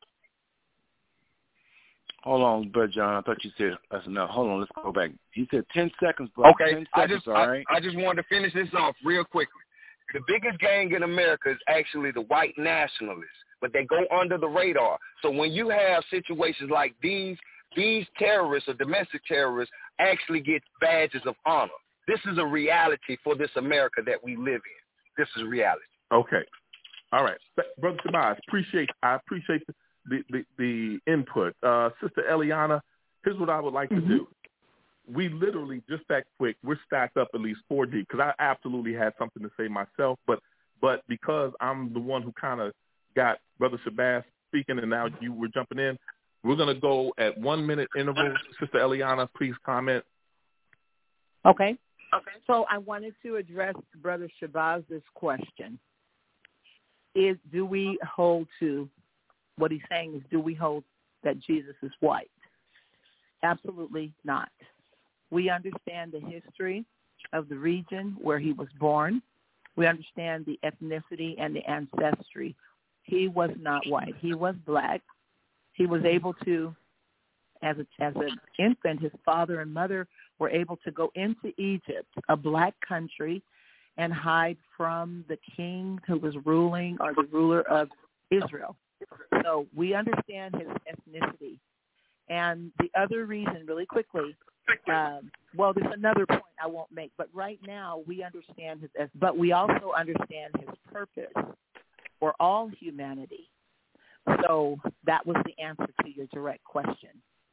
Hold on, Brother John. I thought you said that's enough. Hold on, let's go back. He said ten seconds, bro. Okay, ten seconds, I just all I, right? I just wanted to finish this off real quickly. The biggest gang in America is actually the white nationalists, but they go under the radar. So when you have situations like these, these terrorists or domestic terrorists actually get badges of honor. This is a reality for this America that we live in. This is reality. Okay. All right. Brother Shabazz, appreciate, I appreciate the, the, the input. Uh, Sister Eliana, here's what I would like mm-hmm. to do. We literally, just that quick, we're stacked up at least four deep because I absolutely had something to say myself, but but because I'm the one who kind of got Brother Shabazz speaking and now you were jumping in, we're going to go at one minute interval. Sister Eliana, please comment. Okay. Okay. So I wanted to address Brother Shabazz's question. Is do we hold to, what he's saying is, do we hold that Jesus is white? Absolutely not. We understand the history of the region where he was born. We understand the ethnicity and the ancestry. He was not white. He was black. He was able to, as a, as an infant, his father and mother were able to go into Egypt, a black country, and hide from the king who was ruling or the ruler of Israel. So we understand his ethnicity. And the other reason, really quickly, um, well, there's another point I won't make, but right now we understand his, but we also understand his purpose for all humanity. So that was the answer to your direct question.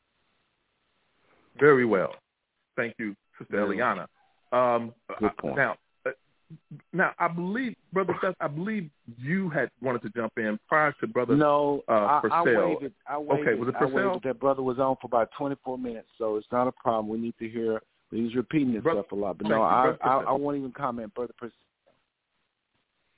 Very well. Thank you, Sister Eliana. Um, Good point. Now, uh, now, I believe, Brother Seth, I believe you had wanted to jump in prior to Brother No, uh, I, I Purcell. waited. I waited. Okay, was it I Purcell? waited. That brother was on for about twenty-four minutes, so it's not a problem. We need to hear. He was repeating himself a lot, but no, I, I, I won't even comment, Brother Purcell.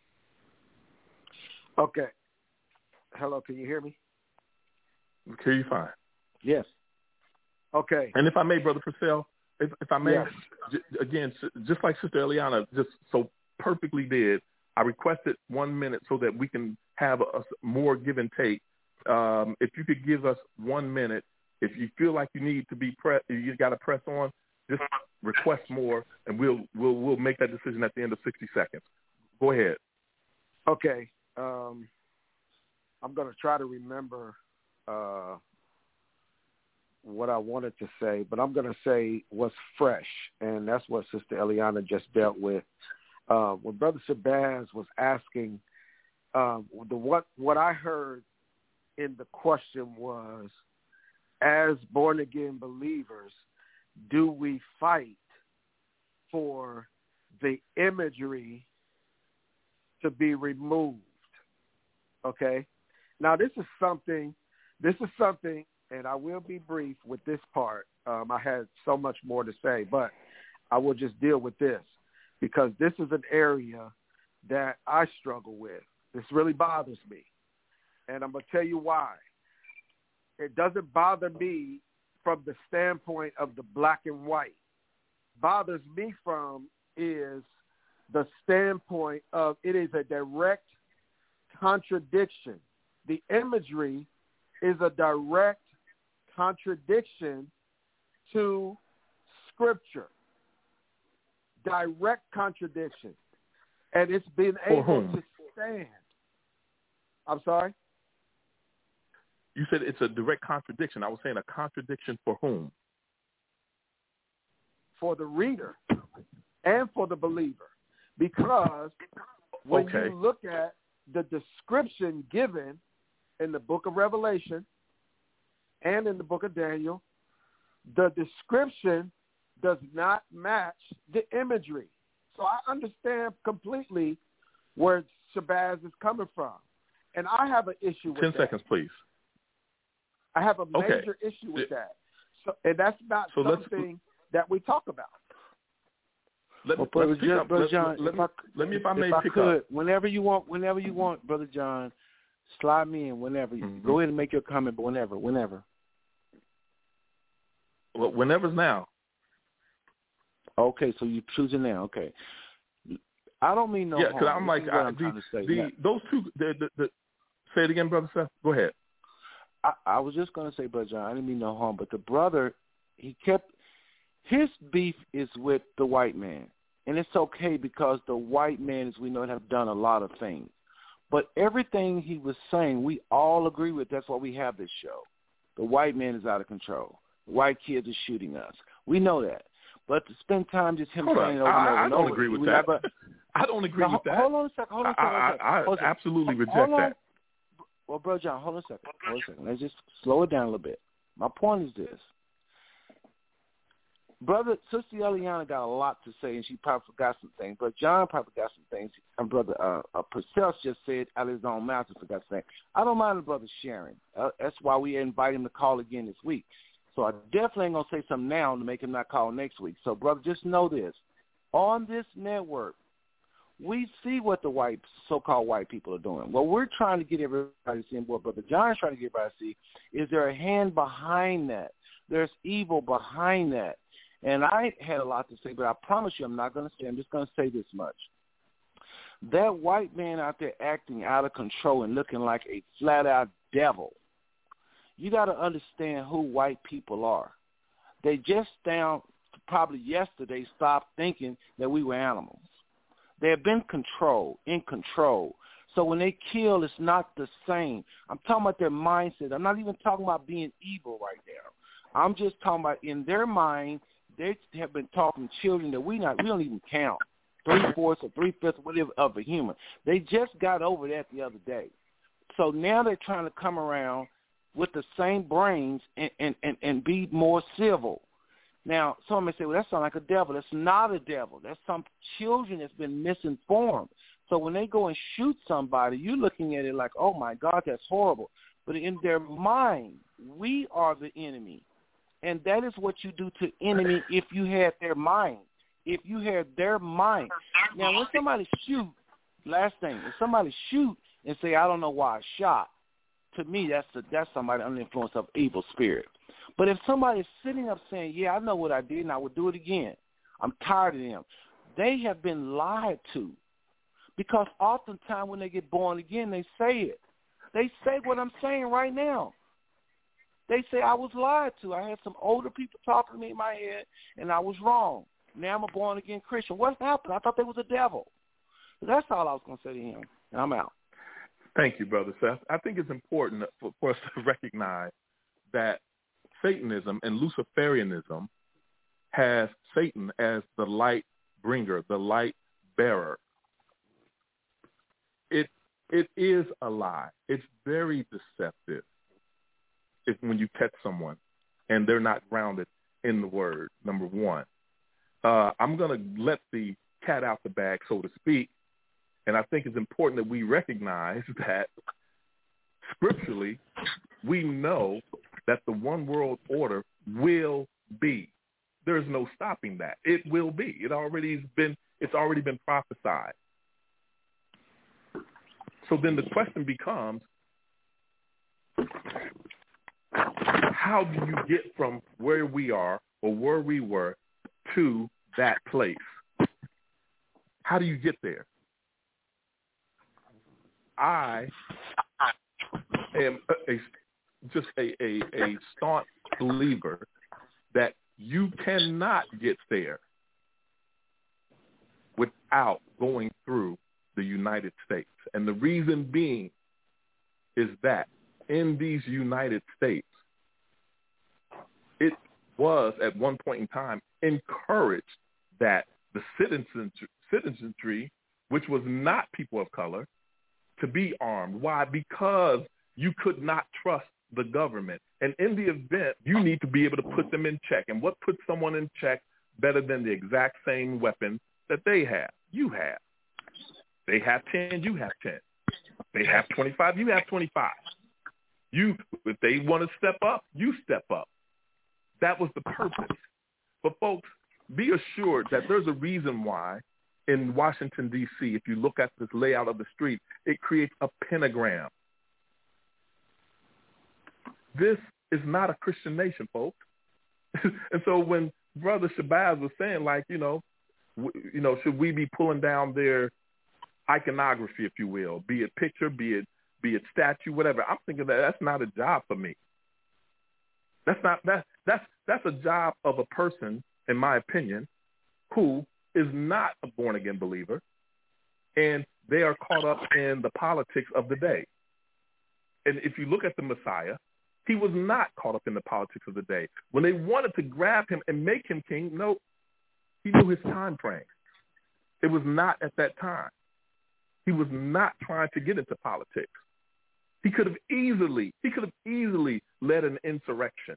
Okay. Hello, can you hear me? Hear you fine. Yes. Okay. And if I may, Brother Purcell, if, if I may, yes. j- again, just like Sister Eliana just so perfectly did, I requested one minute so that we can have a, a more give and take. Um, if you could give us one minute, if you feel like you need to be press, you got to press on, just request more, and we'll we'll we'll make that decision at the end of sixty seconds. Go ahead. Okay. Um, I'm going to try to remember uh, what I wanted to say, but I'm going to say what's fresh, and that's what Sister Eliana just dealt with. Uh, when Brother Shabazz was asking, um, the what what I heard in the question was, as born-again believers, do we fight for the imagery to be removed? Okay? Now, this is something, this is something, and I will be brief with this part. Um, I had so much more to say, but I will just deal with this because this is an area that I struggle with. This really bothers me, and I'm going to tell you why. It doesn't bother me from the standpoint of the black and white. Bothers me from is the standpoint of it is a direct contradiction. The imagery is a direct contradiction to Scripture. Direct contradiction. And it's been able to stand. I'm sorry? You said it's a direct contradiction. I was saying a contradiction for whom? For the reader and for the believer. Because when okay. you look at the description given in the book of Revelation and in the book of Daniel, the description does not match the imagery. So I understand completely where Shabazz is coming from. And I have an issue with Ten that. seconds, please. I have a major okay. issue with that. So, and that's not so something that we talk about. Let, well, Brother, John, up, Brother John, let, let, if I, let me, if I may if I pick could, up. whenever you want, whenever you want, Brother John, slide me in whenever. Mm-hmm. Go ahead and make your comment, but whenever, whenever. Well, whenever's now. Okay, so you're choosing now. Okay. I don't mean no yeah, harm. because I'm like, I, I'm the, say, the, yeah. those two, the, the, the, say it again, Brother Seth. Go ahead. I, I was just going to say, Brother John, I didn't mean no harm, but the brother, he kept, his beef is with the white man. And it's okay because the white man, as we know, have done a lot of things. But everything he was saying, we all agree with. That's why we have this show. The white man is out of control. The white kids are shooting us. We know that. But to spend time just him hold saying it on. over and over I, I and don't over. agree with that. Never, I don't agree now, with that. Hold on a second. Hold on a second. I, I, I absolutely reject hold on. that. Well, Brother John, hold on a second. Hold on a second. Let's just slow it down a little bit. My point is this. Brother, Sister Eliana got a lot to say, and she probably forgot some things. But John probably got some things. And Brother uh, uh, Purcell just said out of his own mouth he forgot something. I don't mind the brother sharing. Uh, that's why we invite him to call again this week. So I definitely ain't going to say something now to make him not call next week. So, brother, just know this. On this network, we see what the white, so-called white people are doing. What we're trying to get everybody to see, and what Brother John's trying to get everybody to see, is there a hand behind that. There's evil behind that. And I had a lot to say, but I promise you I'm not going to say. I'm just going to say this much. That white man out there acting out of control and looking like a flat-out devil, you got to understand who white people are. They just down probably yesterday stopped thinking that we were animals. They have been controlled, in control. So when they kill, it's not the same. I'm talking about their mindset. I'm not even talking about being evil right now. I'm just talking about in their mind, they have been talking children that we not we don't even count. Three-fourths or three-fifths whatever of a human. They just got over that the other day. So now they're trying to come around with the same brains and, and, and, and be more civil. Now, some may say, well, that sounds like a devil. That's not a devil. That's some children that's been misinformed. So when they go and shoot somebody, you're looking at it like, oh, my God, that's horrible. But in their mind, we are the enemy. And that is what you do to enemy if you had their mind. If you had their mind. Now, when somebody shoot, last thing, if somebody shoot, and say, I don't know why I shot, to me, that's the, that's somebody under the influence of evil spirit. But if somebody is sitting up saying, yeah, I know what I did and I would do it again, I'm tired of them, they have been lied to. Because oftentimes when they get born again, they say it. They say what I'm saying right now. They say I was lied to. I had some older people talking to me in my head, and I was wrong. Now I'm a born-again Christian. What happened? I thought they was a devil. That's all I was going to say to him. And I'm out. Thank you, Brother Seth. I think it's important for, for us to recognize that Satanism and Luciferianism has Satan as the light bringer, the light bearer. It it is a lie. It's very deceptive if when you catch someone and they're not grounded in the word, number one. Uh, I'm going to let the cat out the bag, so to speak, and I think it's important that we recognize that scripturally we know that the one world order will be. There's no stopping that. It will be. It already has been. It's already been prophesied. So then the question becomes, how do you get from where we are or where we were to that place? How do you get there? I am a, a, just a, a, a staunch believer that you cannot get there without going through the United States. And the reason being is that in these United States, it was at one point in time encouraged that the citizenry, citizenry, which was not people of color, to be armed. Why? Because you could not trust the government. And in the event, you need to be able to put them in check. And what puts someone in check better than the exact same weapon that they have? You have. They have ten, you have ten. They have twenty-five, you have twenty-five. You, if they want to step up, you step up. That was the purpose. But folks, be assured that there's a reason why in Washington, D C, if you look at this layout of the street, it creates a pentagram. This is not a Christian nation, folks. And so when Brother Shabazz was saying, like, you know, w- you know, should we be pulling down their iconography, if you will, be it picture, be it be it statue, whatever, I'm thinking that that's not a job for me. That's not that that's that's a job of a person, in my opinion, who is not a born again believer, and they are caught up in the politics of the day. And if you look at the Messiah, he was not caught up in the politics of the day. When they wanted to grab him and make him king, no, he knew his time frame. It was not at that time. He was not trying to get into politics. He could have easily, he could have easily led an insurrection.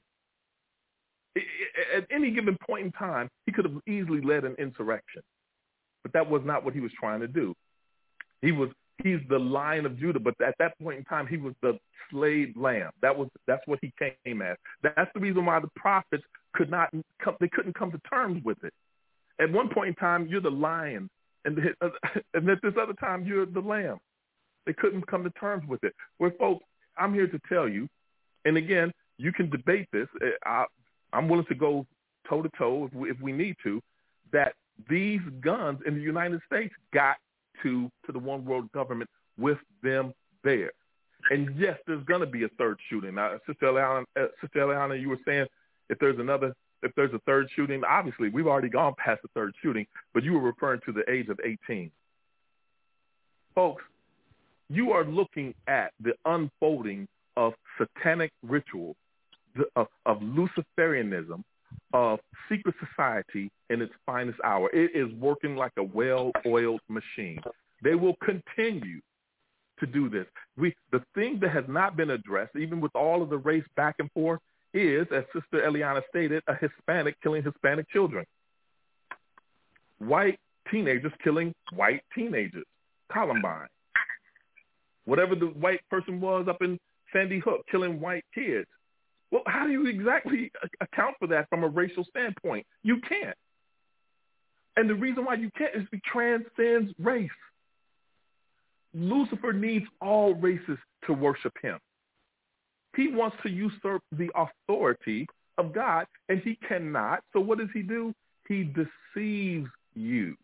At any given point in time, he could have easily led an insurrection. But that was not what he was trying to do. He was, he's the Lion of Judah, but at that point in time, he was the slayed lamb. That was, that's what he came as. That's the reason why the prophets could not come, they couldn't come to terms with it. At one point in time, you're the lion, and, the, and at this other time, you're the lamb. They couldn't come to terms with it. Well, folks, I'm here to tell you, and again, you can debate this. I, I'm willing to go toe-to-toe if we, if we need to, that these guns in the United States got to, to the one world government with them there. And, yes, there's going to be a third shooting. Now, Sister Eliana, uh, Sister Eliana, you were saying if there's another, if there's a third shooting, obviously we've already gone past the third shooting, but you were referring to the age of eighteen. Folks, you are looking at the unfolding of satanic ritual, of, of Luciferianism, of secret society in its finest hour. It is working like a well-oiled machine. They will continue to do this. We, the thing that has not been addressed, even with all of the race back and forth, is, as Sister Eliana stated, a Hispanic killing Hispanic children. White teenagers killing white teenagers. Columbine. Whatever the white person was up in Sandy Hook killing white kids. Well, how do you exactly account for that from a racial standpoint? You can't. And the reason why you can't is it transcends race. Lucifer needs all races to worship him. He wants to usurp the authority of God, and he cannot. So what does he do? He deceives you.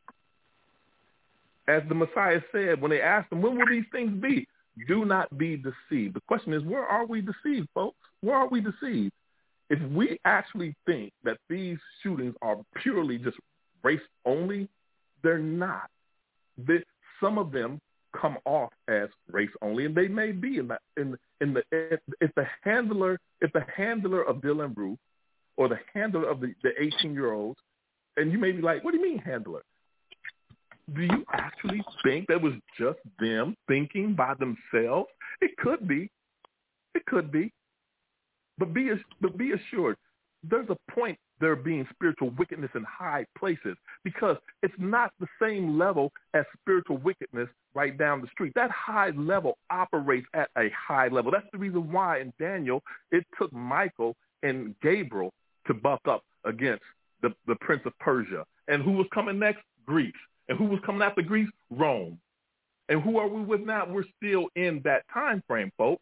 As the Messiah said, when they asked him, when will these things be? Do not be deceived. The question is, where are we deceived, folks? Where are we deceived? If we actually think that these shootings are purely just race only, they're not. They, some of them come off as race only, and they may be in the in in the if, if the handler if the handler of Dylan Roof or the handler of the the eighteen year olds, and you may be like, what do you mean handler? Do you actually think that was just them thinking by themselves? It could be. It could be. But be but be assured, there's a point there being spiritual wickedness in high places, because it's not the same level as spiritual wickedness right down the street. That high level operates at a high level. That's the reason why in Daniel it took Michael and Gabriel to buck up against the, the prince of Persia. And who was coming next? Greece. And who was coming after Greece? Rome. And who are we with now? We're still in that time frame, folks.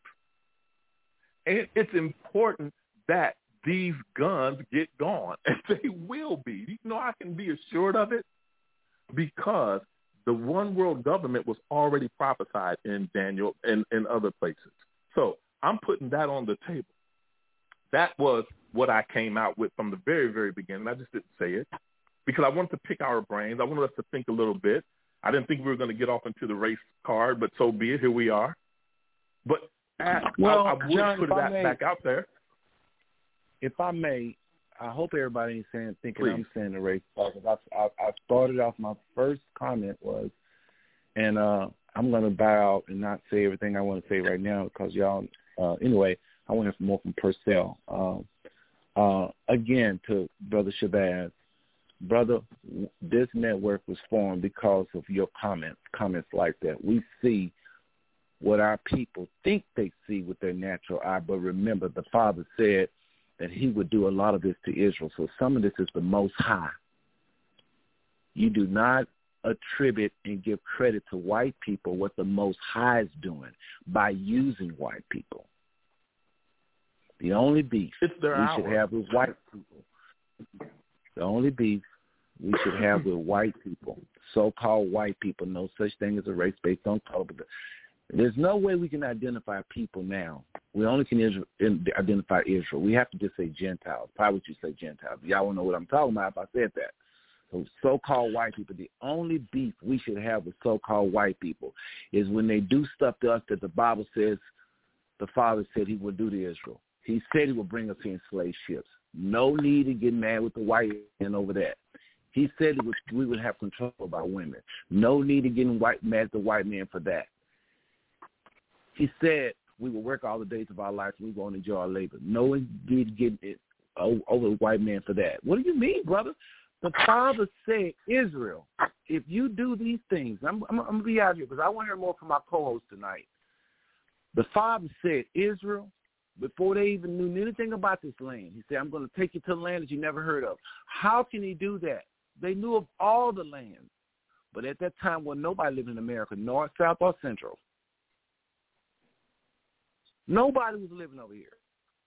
And it's important that these guns get gone, and they will be. You know, I can be assured of it because the one world government was already prophesied in Daniel and in other places. So I'm putting that on the table. That was what I came out with from the very, very beginning. I just didn't say it because I wanted to pick our brains. I wanted us to think a little bit. I didn't think we were going to get off into the race card, but so be it. Here we are. But at, well, I, I would John, put that may, back out there. If I may, I hope everybody ain't saying thinking Please. I'm saying the race card. I, I, I started off, my first comment was, and uh, I'm going to bow out and not say everything I want to say right now because y'all, uh, anyway, I want to hear more from Purcell. Um, uh, again, to Brother Shabazz, brother, this network was formed because of your comments, comments like that. We see what our people think they see with their natural eye, but remember, the Father said that he would do a lot of this to Israel. So some of this is the Most High. You do not attribute and give credit to white people what the Most High is doing by using white people. The only beef we hour. should have with white people, the only beef we should have with white people, so-called white people, no such thing as a race based on color. There's no way we can identify people now. We only can Israel, identify Israel. We have to just say Gentiles. Why would you say Gentiles? Y'all won't know what I'm talking about if I said that. So so-called white people, the only beef we should have with so-called white people is when they do stuff to us that the Bible says the Father said he would do to Israel. He said he would bring us here in slave ships. No need to get mad with the white man over that. He said it was, we would have control of our women. No need to get white, mad at the white man for that. He said we will work all the days of our lives and we won't enjoy our labor. No need to get it over the white man for that. What do you mean, brother? The Father said, Israel, if you do these things, I'm, I'm, I'm going to be out here because I want to hear more from my co-host tonight. The Father said, Israel, before they even knew anything about this land, he said, I'm going to take you to a land that you never heard of. How can he do that? They knew of all the lands. But at that time, well, nobody lived in America, north, south, or central. Nobody was living over here.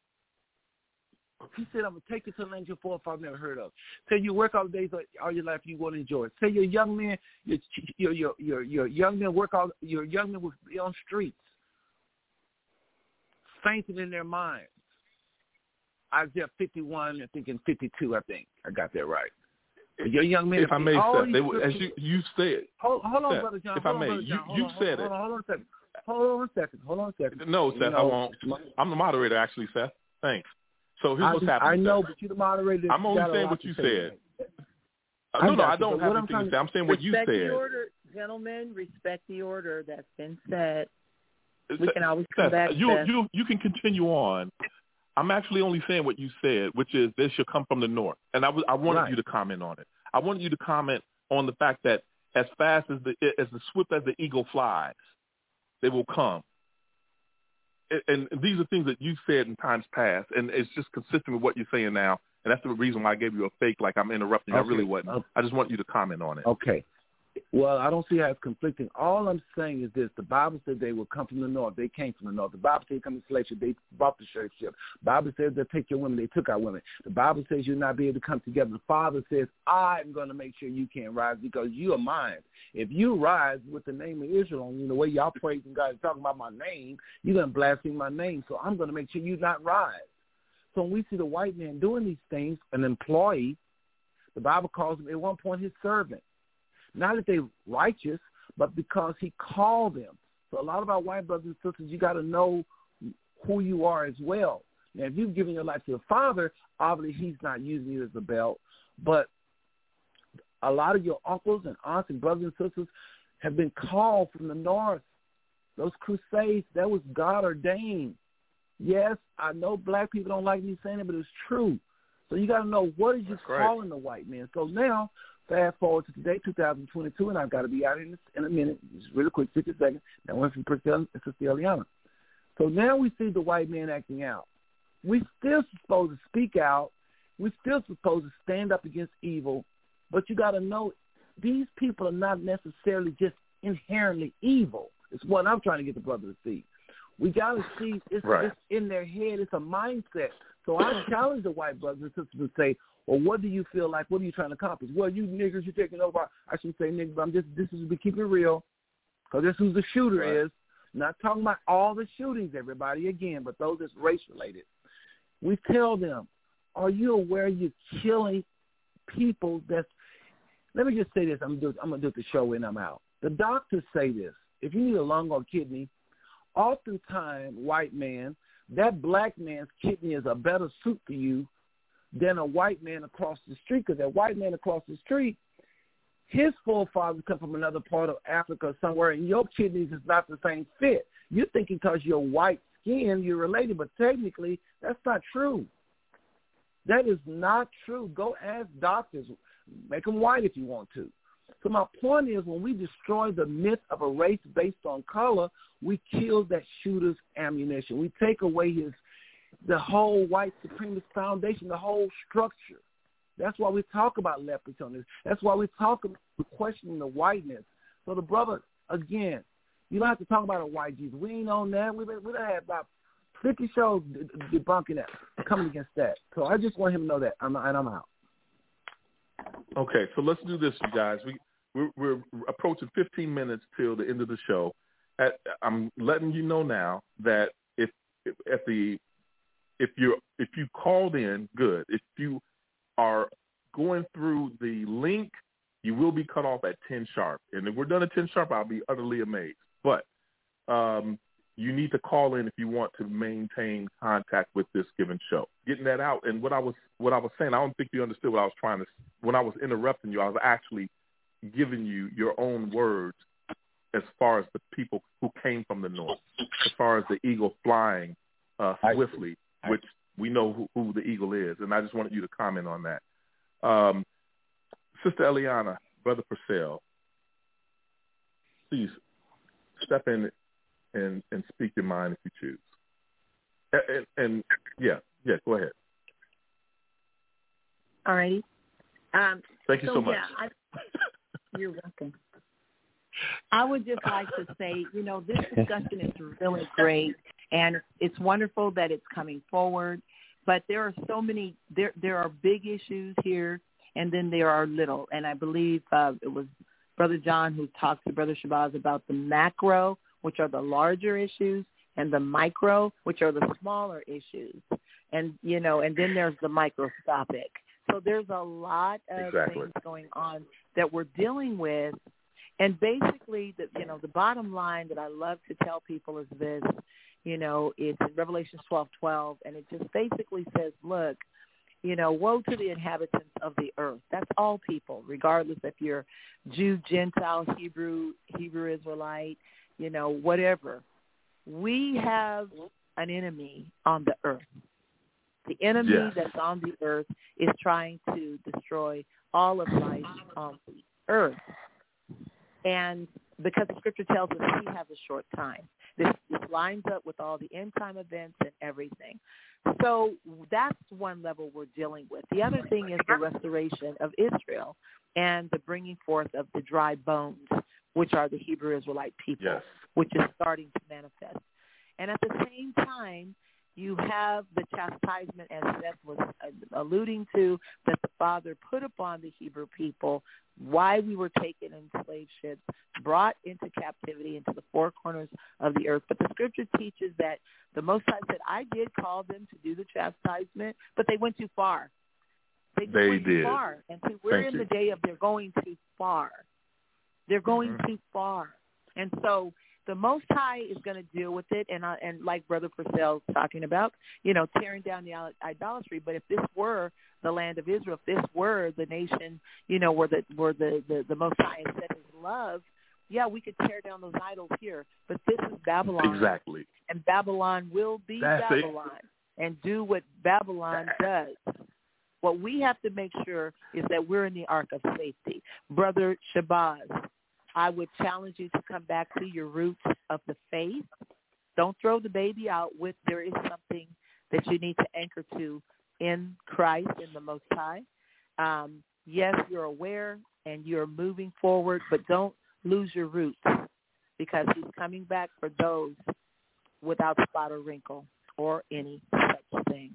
He said, I'm going to take you to a land your forefathers never heard of. Say you work all the days all your life, you want to enjoy it. Say your young man, your your your your, your young men work all your young men will be on streets, fainting in their minds. Isaiah fifty-one, I think in fifty-two, I think I got that right. Your young men, if I may, sir, they were, as you you said. Hold, hold on, Seth, brother John. If I may, on, you hold you on, said hold, it. Hold on, hold on a second. Hold on a second. Hold on a second. No, Seth, you know, I won't. I'm the moderator, actually, Seth. Thanks. So here's I, what's happening. I know, Seth. but you're the moderator. I'm only saying what you said. Uh, no, no, I don't have anything to say. I'm saying what you said. Respect the order, gentlemen. Respect the order that's been said. We Seth, can always come Seth, back. You Seth. you you can continue on. I'm actually only saying what you said, which is this should come from the north, and I was I wanted right. you to comment on it. I wanted you to comment on the fact that as fast as the as the swift as the eagle flies, they will come. And, and these are things that you said in times past, and it's just consistent with what you're saying now. And that's the reason why I gave you a fake, like I'm interrupting. Okay. I really wasn't. Okay. I just want you to comment on it. Okay. Well, I don't see how it's conflicting. All I'm saying is this. The Bible said they will come from the north. They came from the north. The Bible said they come to slave ship. They brought the slave ship. The Bible says they'll take your women. They took our women. The Bible says you'll not be able to come together. The Father says, I'm going to make sure you can't rise because you are mine. If you rise with the name of Israel on you, the way y'all praising God and talking about my name, you're going to blaspheme my name. So I'm going to make sure you not rise. So when we see the white man doing these things, an employee, the Bible calls him at one point his servant. Not that they're righteous, but because he called them. So a lot of our white brothers and sisters, you got to know who you are as well. Now, if you've given your life to the Father, obviously he's not using you as a belt. But a lot of your uncles and aunts and brothers and sisters have been called from the north. Those crusades, that was God ordained. Yes, I know black people don't like me saying it, but it's true. So you got to know what is you That's calling right. the white man. So now, fast forward to today, two thousand twenty-two, and I've got to be out in, in a minute, just really quick, fifty seconds. That went from Priscilla and Sister Eliana. So now we see the white man acting out. We still supposed to speak out. We still supposed to stand up against evil. But you got to know these people are not necessarily just inherently evil. It's what I'm trying to get the brother to see. We got to see it's, right. it's in their head. It's a mindset. So I challenge the white brothers and sisters to say, well, what do you feel like? What are you trying to accomplish? Well, you niggers, you're taking over. I shouldn't say niggers, but I'm just, this is to be keeping it real, because this is who the shooter right. is. Not talking about all the shootings, everybody, again, but those that's race-related. We tell them, are you aware you're killing people that's, let me just say this. I'm going to do, do it the show and I'm out. The doctors say this. If you need a lung or kidney, oftentimes, white man, that black man's kidney is a better suit for you than a white man across the street, because that white man across the street, his forefathers come from another part of Africa somewhere, and your kidneys is not the same fit. You're thinking because you're white skin, you're related, but technically that's not true. That is not true. Go ask doctors. Make them white if you want to. So my point is, when we destroy the myth of a race based on color, we kill that shooter's ammunition. We take away his the whole white supremacist foundation, the whole structure. That's why we talk about leverage on this. That's why we talk about questioning the whiteness. So the brother, again, you don't have to talk about a white Jesus. We ain't on that. We've been, we done had about fifty shows debunking that, coming against that. So I just want him to know that, I'm, and I'm out. Okay, so let's do this, you guys. We we're, we're approaching fifteen minutes till the end of the show. At, I'm letting you know now that if, if at the if you if you called in, good. If you are going through the link, you will be cut off at ten sharp. And if we're done at ten sharp, I'll be utterly amazed. But um, you need to call in if you want to maintain contact with this given show. Getting that out, and what I was what I was saying, I don't think you understood what I was trying to. When I was interrupting you, I was actually giving you your own words as far as the people who came from the north, as far as the eagle flying uh, swiftly, which we know who, who the eagle is, and I just wanted you to comment on that. Um, Sister Eliana, Brother Purcell, please step in and, and speak your mind if you choose. And, and, and yeah, yeah, go ahead. All righty. Um, Thank you so, so much. Yeah, I, you're welcome. I would just like to say, you know, this discussion is really great, and it's wonderful that it's coming forward. But there are so many, there there are big issues here, and then there are little. And I believe uh, it was Brother John who talked to Brother Shabazz about the macro, which are the larger issues, and the micro, which are the smaller issues. And, you know, and then there's the microscopic. So there's a lot of exactly. things going on that we're dealing with. And basically, the, you know, the bottom line that I love to tell people is this, you know, it's in Revelation twelve twelve, and it just basically says, look, you know, woe to the inhabitants of the earth. That's all people, regardless if you're Jew, Gentile, Hebrew, Hebrew Israelite, you know, whatever. We have an enemy on the earth. The enemy yes. that's on the earth is trying to destroy all of life on the earth. And because the scripture tells us he has a short time. This, this lines up with all the end-time events and everything. So that's one level we're dealing with. The other thing is the restoration of Israel and the bringing forth of the dry bones, which are the Hebrew Israelite people, yes. which is starting to manifest. And at the same time, you have the chastisement, as Seth was alluding to, that the Father put upon the Hebrew people, why we were taken in slave ships, brought into captivity into the four corners of the earth. But the Scripture teaches that the Most High said, I did call them to do the chastisement, but they went too far. They, they went did. too far. And see, we're Thank in you. the day of they're going too far. They're going mm-hmm. too far. And so the Most High is going to deal with it, and uh, and like Brother Purcell's talking about, you know, tearing down the idolatry. But if this were the land of Israel, if this were the nation, you know, where the where the, the, the Most High has set his love, yeah, we could tear down those idols here. But this is Babylon. Exactly. And Babylon will be That's Babylon it. and do what Babylon does. What we have to make sure is that we're in the ark of safety. Brother Shabazz, I would challenge you to come back to your roots of the faith. Don't throw the baby out with there is something that you need to anchor to in Christ, in the Most High. Um, yes, you're aware and you're moving forward, but don't lose your roots because he's coming back for those without spot or wrinkle or any such thing.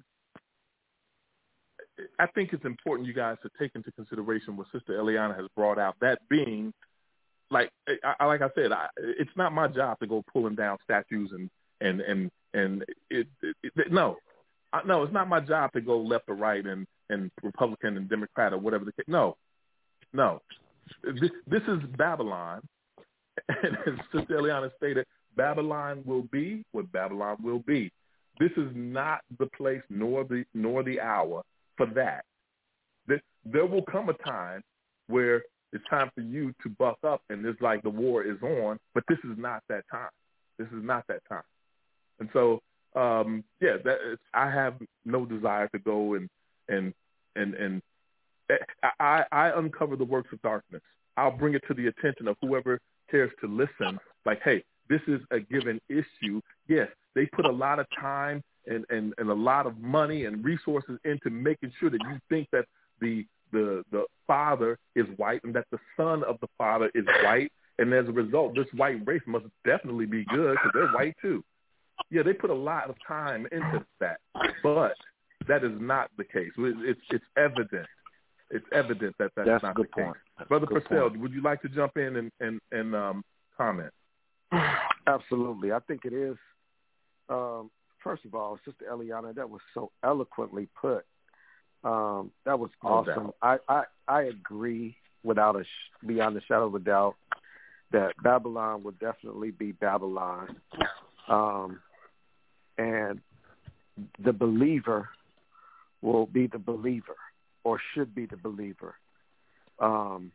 I think it's important, you guys, to take into consideration what Sister Eliana has brought out, that being, like I, like I said, I, it's not my job to go pulling down statues and and and and it, it, it, no, I, no, it's not my job to go left or right and, and Republican and Democrat or whatever the case. No, no, this, this is Babylon, and as Sister Eliana stated, Babylon will be what Babylon will be. This is not the place nor the nor the hour for that. There, there will come a time where it's time for you to buck up, and it's like the war is on, but this is not that time. This is not that time. And so, um, yeah, that is, I have no desire to go and and and and I, I uncover the works of darkness. I'll bring it to the attention of whoever cares to listen. Like, hey, this is a given issue. Yes, they put a lot of time and, and, and a lot of money and resources into making sure that you think that the the the father is white and that the son of the father is white, and as a result, this white race must definitely be good because they're white too. Yeah, they put a lot of time into that, but that is not the case. It's it's evident. It's evident that that's, that's not the case. point. Brother good Purcell, point. would you like to jump in and and, and um, comment? Absolutely. I think it is. Um, first of all, Sister Eliana, that was so eloquently put. Um, that was awesome. I, I, I agree without a sh- beyond a shadow of a doubt that Babylon will definitely be Babylon. Um, and the believer will be the believer or should be the believer. Um,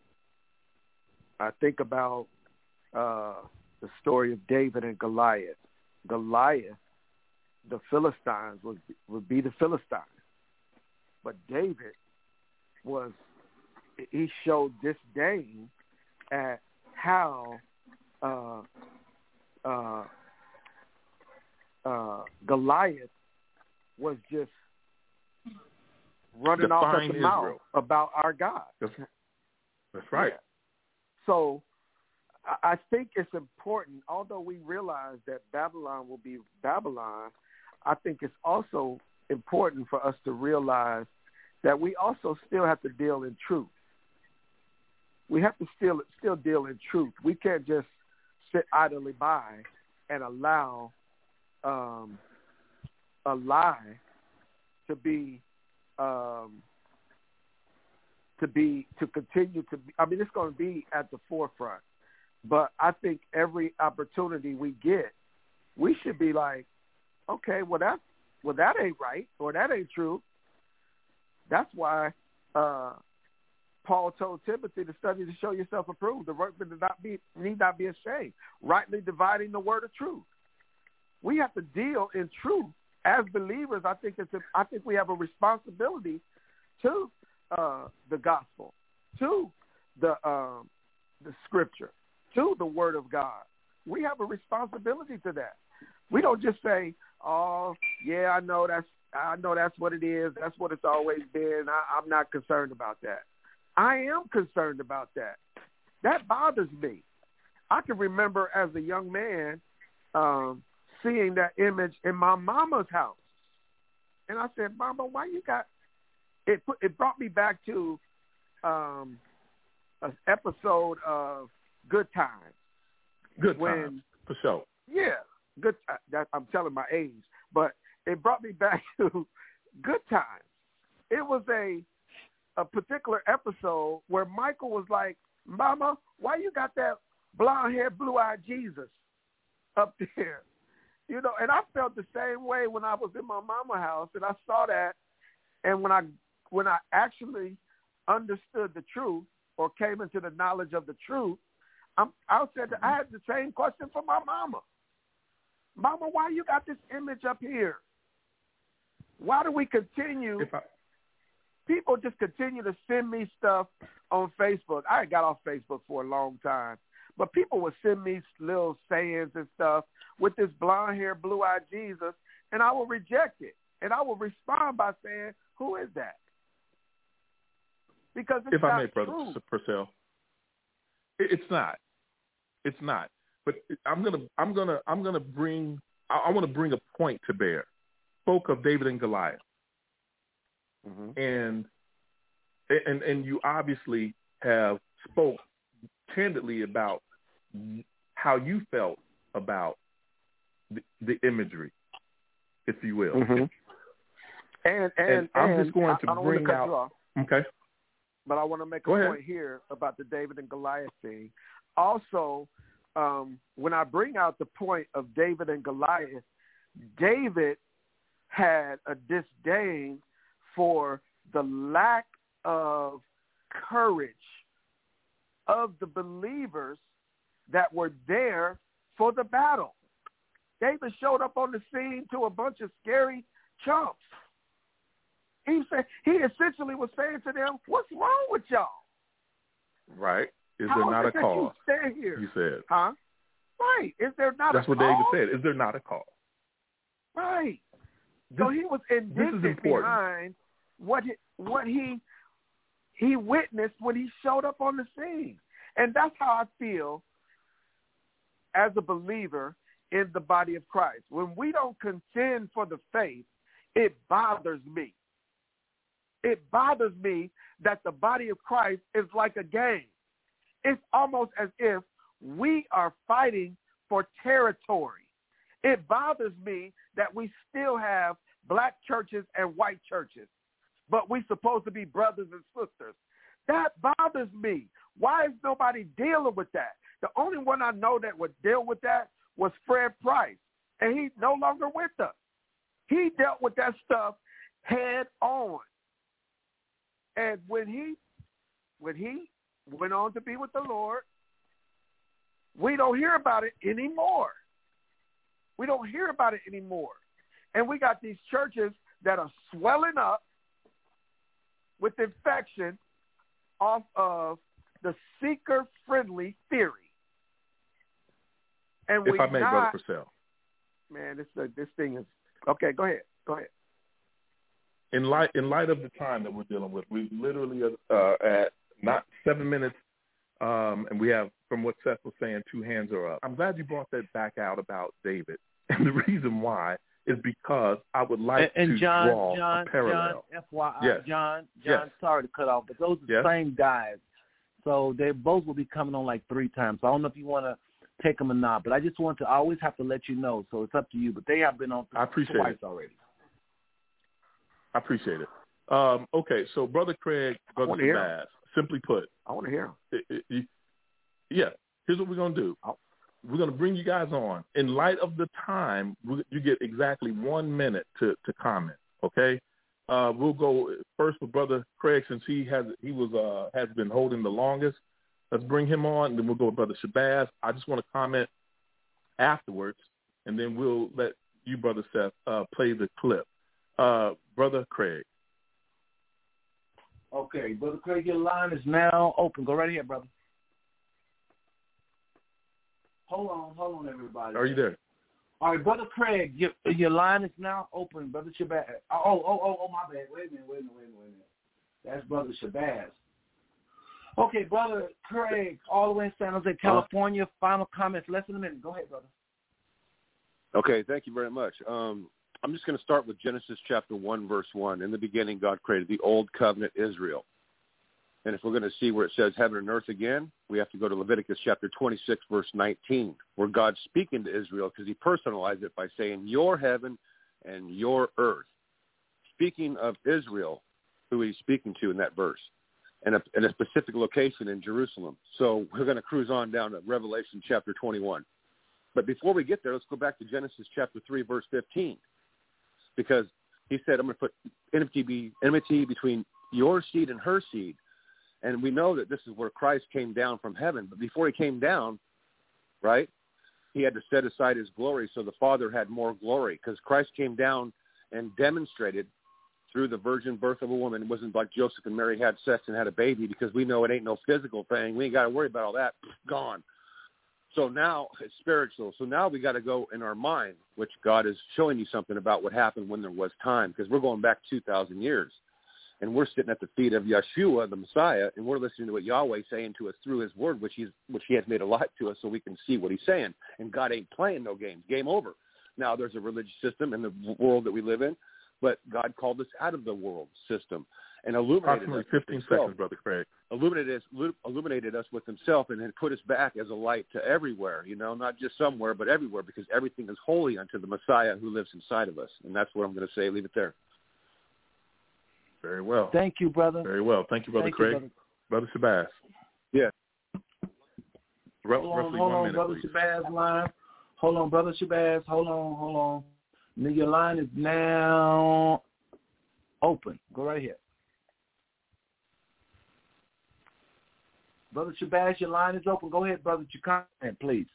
I think about uh, the story of David and Goliath. Goliath, the Philistines, would, would be the Philistines. But David was, he showed disdain at how uh, uh, uh, Goliath was just running Define off at the Israel. mouth about our God. That's, that's right. Yeah. So I, I think it's important, although we realize that Babylon will be Babylon, I think it's also important for us to realize that we also still have to deal in truth. We have to still still deal in truth. We can't just sit idly by and allow um, a lie to be um, to be to continue to be. I mean, it's going to be at the forefront. But I think every opportunity we get, we should be like, okay, well that well that ain't right or that ain't true. That's why uh, Paul told Timothy to study to show yourself approved. The workman does not be need not be ashamed, rightly dividing the word of truth. We have to deal in truth as believers. I think it's a, I think we have a responsibility to uh, the gospel, to the um, the scripture, to the word of God, we have a responsibility to that. We don't just say, "Oh, yeah, I know that's I know that's what it is. That's what it's always been. I, I'm not concerned about that." I am concerned about that. That bothers me. I can remember as a young man um, seeing that image in my mama's house, and I said, "Mama, why you got?" It put, it brought me back to um, an episode of Good Times. Good when, Times, for sure. Yeah, good. That, I'm telling my age, but it brought me back to Good Times. It was a a particular episode where Michael was like, "Mama, why you got that blonde-haired, blue-eyed Jesus up there?" You know, and I felt the same way when I was in my mama's house, and I saw that, and when I when I actually understood the truth or came into the knowledge of the truth, I'm, I said that I had the same question for my mama. Mama, why you got this image up here? Why do we continue? If I, people just continue to send me stuff on Facebook. I got off Facebook for a long time, but people would send me little sayings and stuff with this blonde-haired, blue-eyed Jesus, and I will reject it. And I will respond by saying, "Who is that?" Because it's if not I may, Brother true. Purcell, it, it's not. It's not. But I'm gonna, I'm gonna, I'm gonna bring. I, I want to bring a point to bear. Spoke of David and Goliath, mm-hmm. and and and you obviously have spoke candidly about how you felt about the, the imagery, if you will. Mm-hmm. And, and, and I'm and just going to I, I don't bring want to cut out. You off, okay. But I want to make Go a ahead. point here about the David and Goliath thing. Also, um, when I bring out the point of David and Goliath, David had a disdain for the lack of courage of the believers that were there for the battle. David showed up on the scene to a bunch of scary chumps. He said he essentially was saying to them, "What's wrong with y'all? Right? Is How there not is a it that cause?" you stay here? He said. Huh? Right. Is there not That's a what cause? David said. Is there not a cause? Right. This, so he was indignant this is important. behind what he, what he he witnessed when he showed up on the scene. And that's how I feel as a believer in the body of Christ. When we don't contend for the faith, it bothers me. It bothers me that the body of Christ is like a game. It's almost as if we are fighting for territory. It bothers me that we still have black churches and white churches, but we're supposed to be brothers and sisters. That bothers me. Why is nobody dealing with that? The only one I know that would deal with that was Fred Price, and he's no longer with us. He dealt with that stuff head on. And when he when he went on to be with the Lord, we don't hear about it anymore. We don't hear about it anymore. And we got these churches that are swelling up with infection off of the seeker-friendly theory. And if we I may, not, Brother Purcell. Man, this uh, this thing is okay. Go ahead. Go ahead. In light in light of the time that we're dealing with, we literally are uh, at not seven minutes, um, and we have, from what Seth was saying, two hands are up. I'm glad you brought that back out about David, and the reason why is because I would like and, and to John, draw John, a parallel. John, F Y I, Yes. John, Yes. John. Sorry to cut off, but those are the Yes. same guys, so they both will be coming on like three times. So I don't know if you want to take them or not, but I just want to I always have to let you know, so it's up to you. But they have been on I appreciate twice it. already. I appreciate it. Um, okay, so Brother Craig, Brother Shabazz, simply put. I want to hear him. It, it, it, yeah, here's what we're going to do. Oh. We're going to bring you guys on. In light of the time, we, you get exactly one minute to, to comment, okay? Uh, we'll go first with Brother Craig since he has he was uh, has been holding the longest. Let's bring him on, and then we'll go with Brother Shabazz. I just want to comment afterwards, and then we'll let you, Brother Seth, uh, play the clip. Uh, Brother Craig. Okay, Brother Craig, your line is now open. Go right ahead, brother. hold on, hold on, everybody. Are you there? All right, Brother Craig, your, your line is now open. Brother Shabazz. Oh, oh, oh, oh, my bad. Wait a minute, wait a minute, wait a minute, wait a minute. That's Brother Shabazz. Okay, Brother Craig, all the way in San Jose, California. Uh, final comments, less than a minute. Go ahead, brother. Okay, thank you very much. Um, I'm just going to start with Genesis chapter one, verse one. In the beginning, God created the old covenant Israel. And if we're going to see where it says heaven and earth again, we have to go to Leviticus chapter twenty-six, verse nineteen, where God's speaking to Israel because he personalized it by saying, your heaven and your earth. Speaking of Israel, who he's speaking to in that verse, and a, in a specific location in Jerusalem. So we're going to cruise on down to Revelation chapter twenty-one. But before we get there, let's go back to Genesis chapter three, verse fifteen, because he said, I'm going to put enmity, enmity between your seed and her seed. And we know that this is where Christ came down from heaven. But before he came down, right, he had to set aside his glory so the Father had more glory, because Christ came down and demonstrated through the virgin birth of a woman. It wasn't like Joseph and Mary had sex and had a baby, because we know it ain't no physical thing. We ain't got to worry about all that. Gone. So now it's spiritual. So now we got to go in our mind, which God is showing you something about what happened when there was time, because we're going back two thousand years. And we're sitting at the feet of Yeshua, the Messiah, and we're listening to what Yahweh is saying to us through his word, which he's which he has made alive to us so we can see what he's saying. And God ain't playing no games. Game over. Now there's a religious system in the world that we live in, but God called us out of the world system and illuminated Approximately us fifteen with himself. seconds, Brother Craig. Illuminated us, illuminated us with himself, and then put us back as a light to everywhere, you know, not just somewhere, but everywhere, because everything is holy unto the Messiah who lives inside of us. And that's what I'm going to say. Leave it there. Very well. Thank you, brother. Very well. Thank you, Brother Thank Craig. You, brother. brother Shabazz. Yeah. R- hold on, roughly hold one on, minute, Brother please. Shabazz line. Hold on, Brother Shabazz. Hold on, hold on. Now your line is now open. Go right ahead. Brother Shabazz, your line is open. Go ahead, brother. Your comment, please.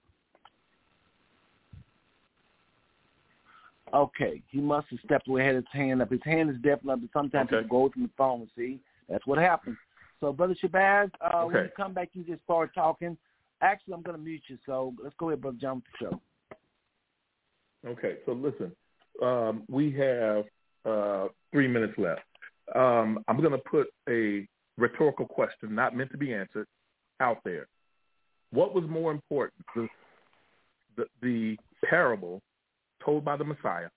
Okay, he must have stepped away, had his hand up. His hand is definitely up, but sometimes Okay. people go from the phone and see. That's what happens. So, Brother Shabazz, uh, Okay. when you come back, you just start talking. Actually, I'm going to mute you, so let's go ahead, Brother John, with the show. Okay, so listen, um, we have uh, three minutes left. Um, I'm going to put a rhetorical question, not meant to be answered, out there. What was more important, the, the, the parable told by the Messiah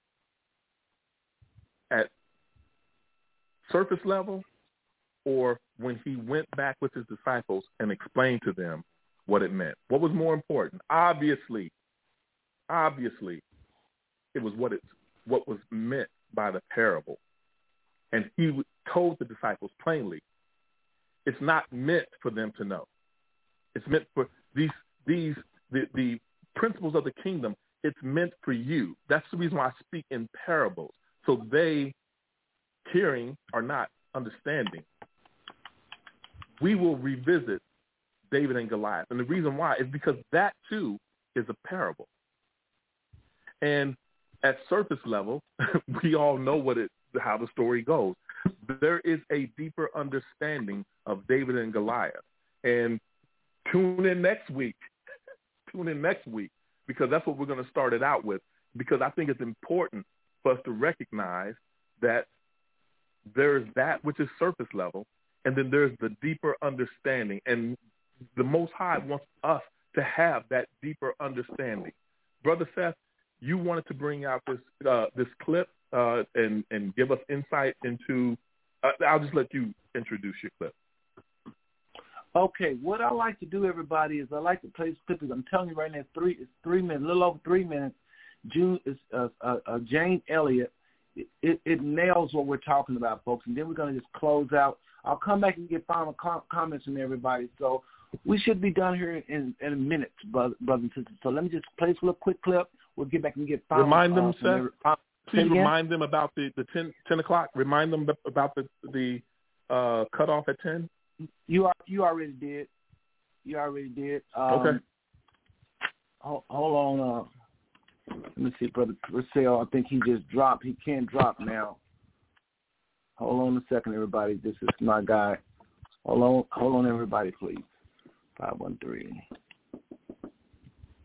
at surface level, or when he went back with his disciples and explained to them what it meant? What was more important? Obviously, obviously, it was what it what was meant by the parable. And he told the disciples plainly, it's not meant for them to know. It's meant for these these the, the principles of the kingdom. It's meant for you. That's the reason why I speak in parables. So they, hearing, are not understanding. We will revisit David and Goliath. And the reason why is because that, too, is a parable. And at surface level, we all know what it, how the story goes. There is a deeper understanding of David and Goliath. And tune in next week. Tune in next week. Because that's what we're going to start it out with, because I think it's important for us to recognize that there's that which is surface level, and then there's the deeper understanding. And the Most High wants us to have that deeper understanding. Brother Seth, you wanted to bring out this uh, this clip uh, and, and give us insight into uh, – I'll just let you introduce your clip. Okay, what I like to do, everybody, is I like to play this clip. I'm telling you right now, it's three, it's three minutes, a little over three minutes. June is uh, uh, uh, Jane Elliott. It, it, it nails what we're talking about, folks. And then we're going to just close out. I'll come back and get final com- comments from everybody. So we should be done here in, in a minute, brother, brother and sister. So let me just play this little quick clip. We'll get back and get final. Remind them, uh, Seth. every, uh, Please remind them about the, the ten, ten o'clock. Remind them about the the uh, cutoff at ten. You are, you already did. You already did. Um, okay. Hold, hold on. Uh, let me see, Brother Purcell. I think he just dropped. He can't drop now. Hold on a second, everybody. This is my guy. Hold on, hold on, everybody, please. Five one three.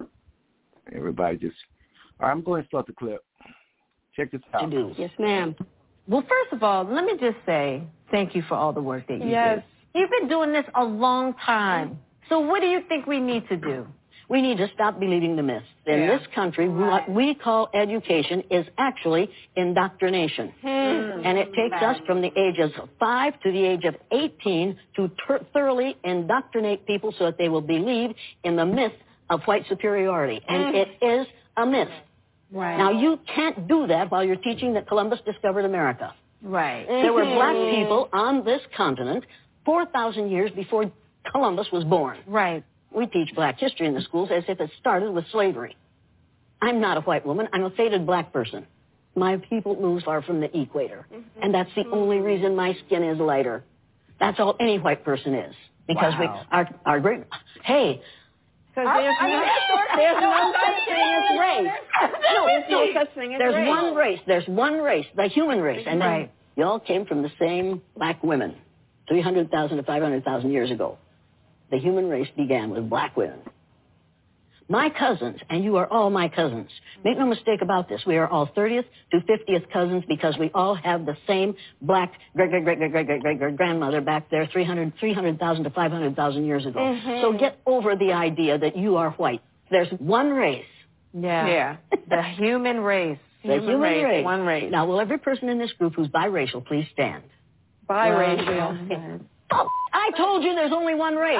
Everybody just. All right, I'm going to start the clip. Check this out. Yes, ma'am. Well, first of all, let me just say thank you for all the work that you Yes. do. You've been doing this a long time. So what do you think we need to do? We need to stop believing the myths. In Yeah. this country, what we call education is actually indoctrination. Hmm. And it takes us from the ages of five to the age of eighteen to ter- thoroughly indoctrinate people so that they will believe in the myth of white superiority. And Mm. it is a myth. Right. Now, you can't do that while you're teaching that Columbus discovered America. Right. There were black Mhm. people on this continent four thousand years before Columbus was born. Right. We teach black history in the schools as if it started with slavery. I'm not a white woman. I'm a faded black person. My people move far from the equator. Mm-hmm. And that's the only reason my skin is lighter. That's all any white person is. Because Wow. we, our, our great, hey, Because I- there's I mean, no, there's no such thing as race. No, There's no such thing as There's race. one race. There's one race, the human race. And Right. you all came from the same black women three hundred thousand to five hundred thousand years ago. The human race began with black women. My cousins, and you are all my cousins. Make no mistake about this. We are all thirtieth to fiftieth cousins because we all have the same black great great great great great great great great grandmother back there three hundred three hundred thousand to five hundred thousand years ago. Mhm. So get over the idea that you are white. There's one race. Yeah. Yeah. The human race. The human race. One race. Now, will every person in this group who's biracial please stand? Biracial. Oh, I told you there's only one race.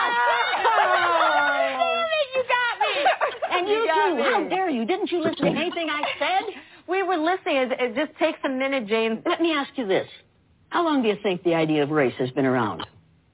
Oh, you got me. And you, You got too. me. How dare you? Didn't you listen to anything I said? We were listening. It, it just takes a minute, James. Let me ask you this. How long do you think the idea of race has been around?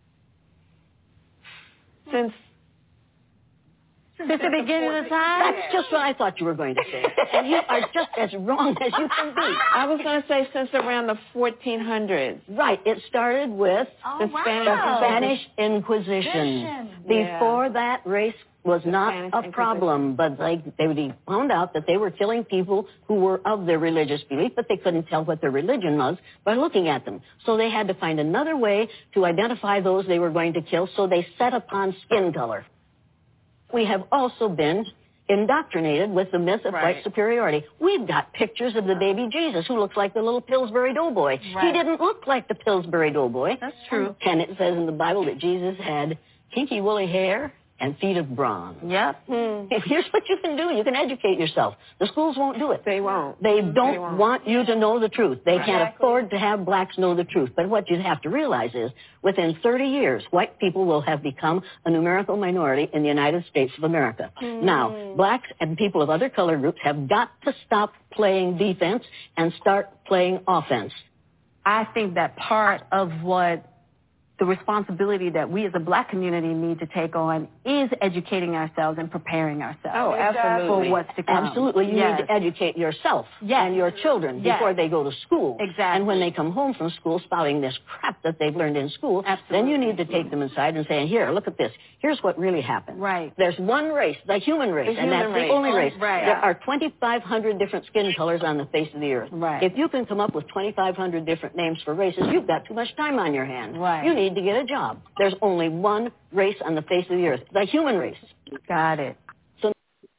Since Since the beginning of time? That's just what I thought you were going to say. And you are just as wrong as you can be. I was going to say since around the fourteen hundreds. Right. It started with The the Spanish Spanish Inquisition. Before that, race was not Spanish a problem, but they, they found out that they were killing people who were of their religious belief, but they couldn't tell what their religion was by looking at them. So they had to find another way to identify those they were going to kill, so they set upon skin color. We have also been indoctrinated with the myth of Right. white superiority. We've got pictures of the baby Jesus who looks like the little Pillsbury Doughboy. He Right. didn't look like the Pillsbury Doughboy. That's true. And it says in the Bible that Jesus had kinky woolly hair and feet of bronze. Yep. Here's what you can do. You can educate yourself. The schools won't do it. They won't. They don't They won't. want you to know the truth. They can't Exactly. afford to have blacks know the truth. But what you have to realize is within thirty years, white people will have become a numerical minority in the United States of America. Mm. Now, blacks and people of other color groups have got to stop playing defense and start playing offense. I think that part of what the responsibility that we as a black community need to take on is educating ourselves and preparing ourselves. Oh, absolutely. For what's to come. Absolutely. You Yes. need to educate yourself Yes. and your children Yes. before they go to school. Exactly. And when they come home from school spouting this crap that they've learned in school, then you need to take them inside and say, here, look at this. Here's what really happened. Right. There's one race, the human race, The and human that's race. the only Oh, race. right. There are twenty-five hundred different skin colors on the face of the earth. Right. If you can come up with twenty-five hundred different names for races, you've got too much time on your hands. Right. You need to get a job. There's only one race on the face of the earth, the human race. Got it. So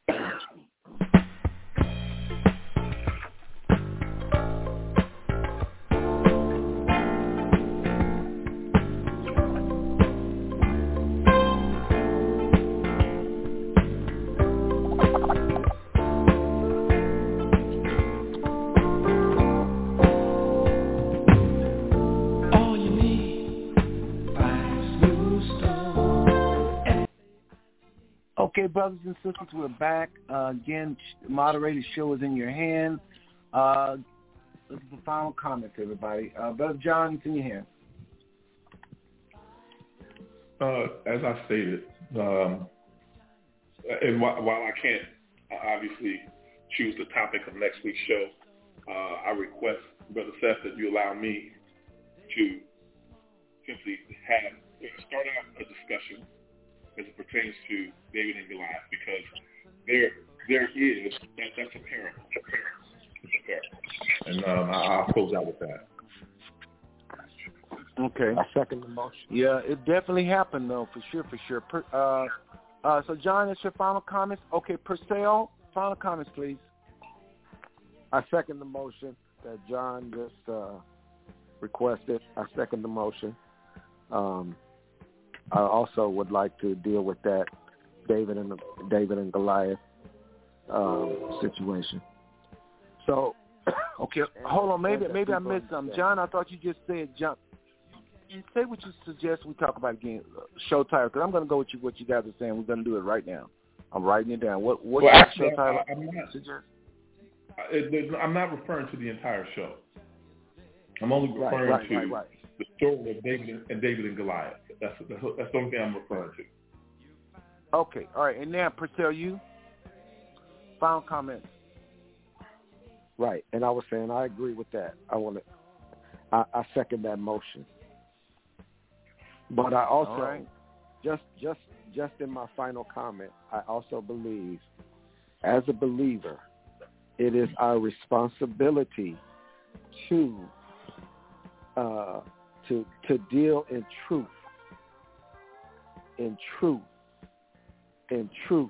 Okay, brothers and sisters, we're back. Uh, again, the moderator's show is in your hands. Uh, listen for final comments, everybody. Uh, Brother John, it's in your hands. Uh, as I stated, um, and while, while I can't uh, obviously choose the topic of next week's show, uh, I request, Brother Seth, that you allow me to simply have start out a discussion as it pertains to David and Goliath, because there there is that, that's a parable. It's a parable, and um, I'll close out with that. Okay. I second the motion. Yeah, it definitely happened, though, for sure, for sure. Per, uh, Uh, so, John, it's your final comments. Okay, Purcell, final comments, please. I second the motion that John just uh, requested. I second the motion. Um, I also would like to deal with that David and David and Goliath um, situation. So, okay, hold on. Maybe maybe I missed something, John. I thought you just said John. Say what you suggest we talk about again. Uh, show title, because I'm going to go with you. What you guys are saying, we're going to do it right now. I'm writing it down. What what well, actually, show title? I, I'm not suggest. I, I'm not referring to the entire show. I'm only referring right, right, to right, right. the story of David and David and Goliath. That's that's the only thing I'm referring to. Okay, all right. And now, Purcell, you final comments. Right, and I was saying I agree with that. I want to. I, I second that motion. But I also, right. just just just in my final comment, I also believe, as a believer, it is our responsibility to uh, to to deal in truth, in truth, in truth,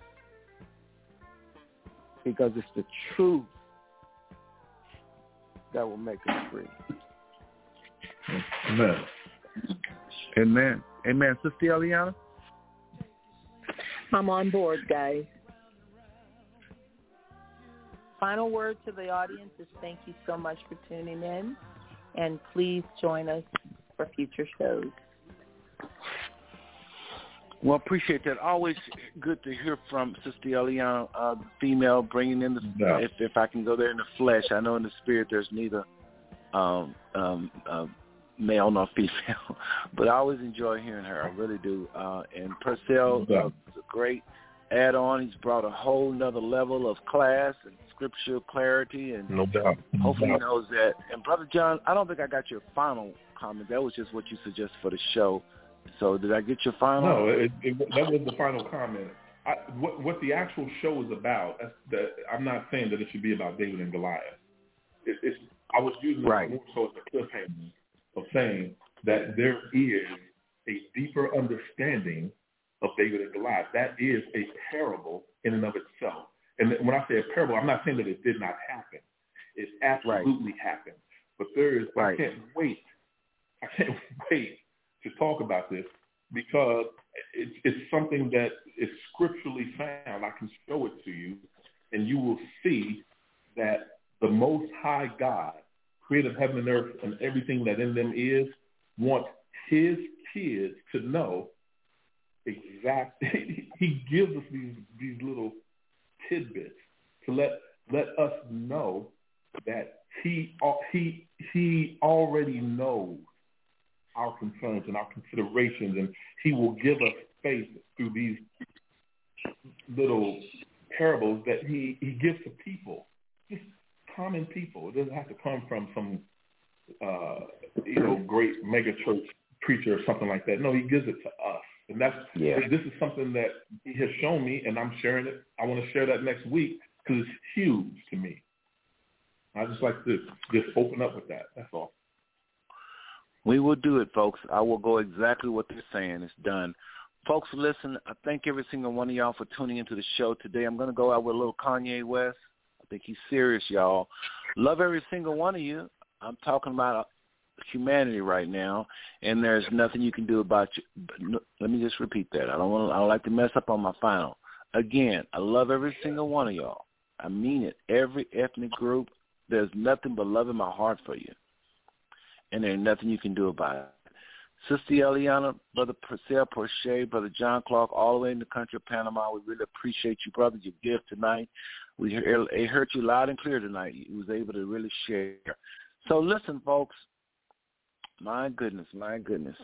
because it's the truth that will make us free. Amen. Amen. Amen. Sister Eliana? I'm on board, guys. Final word to the audience is thank you so much for tuning in, and please join us for future shows. Well, appreciate that. Always good to hear from Sister Eliana, uh, the female, bringing in the, yeah. if, if I can go there in the flesh. I know in the spirit there's neither um, um, uh, male nor female, but I always enjoy hearing her. I really do. Uh, and Purcell yeah. uh, is a great add-on. He's brought a whole nother level of class and scriptural clarity, and no doubt. No hopefully doubt. he knows that. And Brother John, I don't think I got your final comment. That was just what you suggested for the show. So did I get your final? No, it, it, that was the final comment. I, what, what the actual show is about, that's the, I'm not saying that it should be about David and Goliath. It, it's, I was using right. it more so as a cliffhanger of saying that there is a deeper understanding of David and Goliath. That is a parable in and of itself. And when I say a parable, I'm not saying that it did not happen. It absolutely right. happened. But there is, right. I can't wait. I can't wait to talk about this because it's, it's something that is scripturally found. I can show it to you, and you will see that the Most High God, creator of heaven and earth and everything that in them is, wants his kids to know exactly. He gives us these these little tidbits to let let us know that he he he already knows our concerns and our considerations, and he will give us faith through these little parables that he, he gives to people, just common people. It doesn't have to come from some, uh, you know, great mega church preacher or something like that. No, he gives it to us. And that's yeah. this is something that he has shown me, and I'm sharing it. I want to share that next week because it's huge to me. I just like to just open up with that. That's all. We will do it, folks. I will go exactly what they're saying. It's done. Folks, listen, I thank every single one of y'all for tuning into the show today. I'm going to go out with a little Kanye West. I think he's serious, y'all. Love every single one of you. I'm talking about humanity right now, and there's nothing you can do about you. Let me just repeat that. I don't want. I don't like to mess up on my final. Again, I love every single one of y'all. I mean it. Every ethnic group. There's nothing but love in my heart for you, and there's nothing you can do about it. Sister Eliana, Brother Purcell Porche, Brother John Clark, all the way in the country of Panama, we really appreciate you, brother, your gift tonight. We heard, it heard you loud and clear tonight. You was able to really share. So listen, folks. My goodness, my goodness.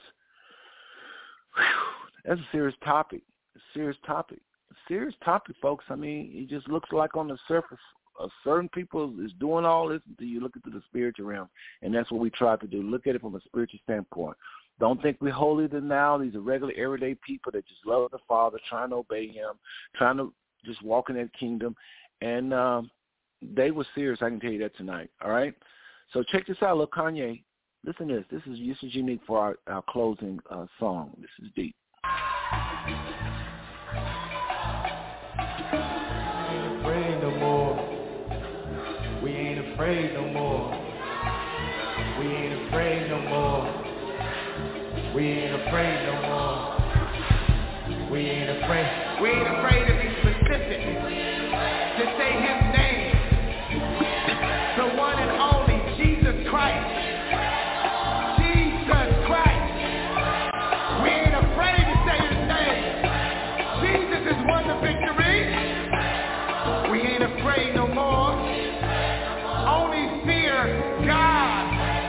Whew, that's a serious topic. A serious topic. A serious topic, folks. I mean, it just looks like on the surface, uh, certain people is doing all this until you look into the spiritual realm, and that's what we try to do. Look at it from a spiritual standpoint. Don't think we're holier than thou. These are regular, everyday people that just love the Father, trying to obey him, trying to just walk in that kingdom. And um, they were serious, I can tell you that tonight, all right? So check this out, little Kanye. Listen to this. This is, this is unique for our, our closing uh, song. This is deep. afraid no more. We ain't afraid no more. We ain't afraid no more. We ain't afraid. We ain't afraid to be specific. To say his name. The one and only Jesus Christ. Jesus Christ. We ain't afraid to say his name. Jesus has won the victory. We ain't afraid no more. Only fear God.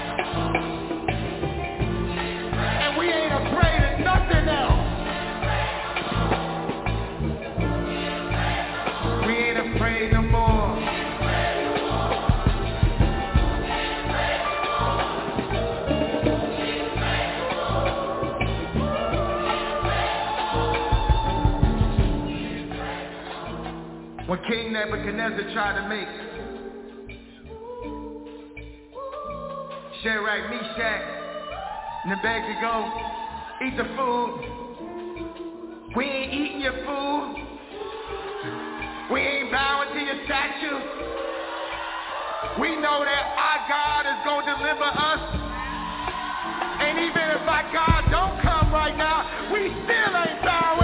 And we ain't afraid of nothing else. We ain't afraid no more. When King Nebuchadnezzar tried to make Shadrach, Meshach, and Abednego eat the food, we ain't eating your food. We ain't bowing to your statue. We know that our God is going to deliver us. And even if our God don't come right now, we still ain't bowing.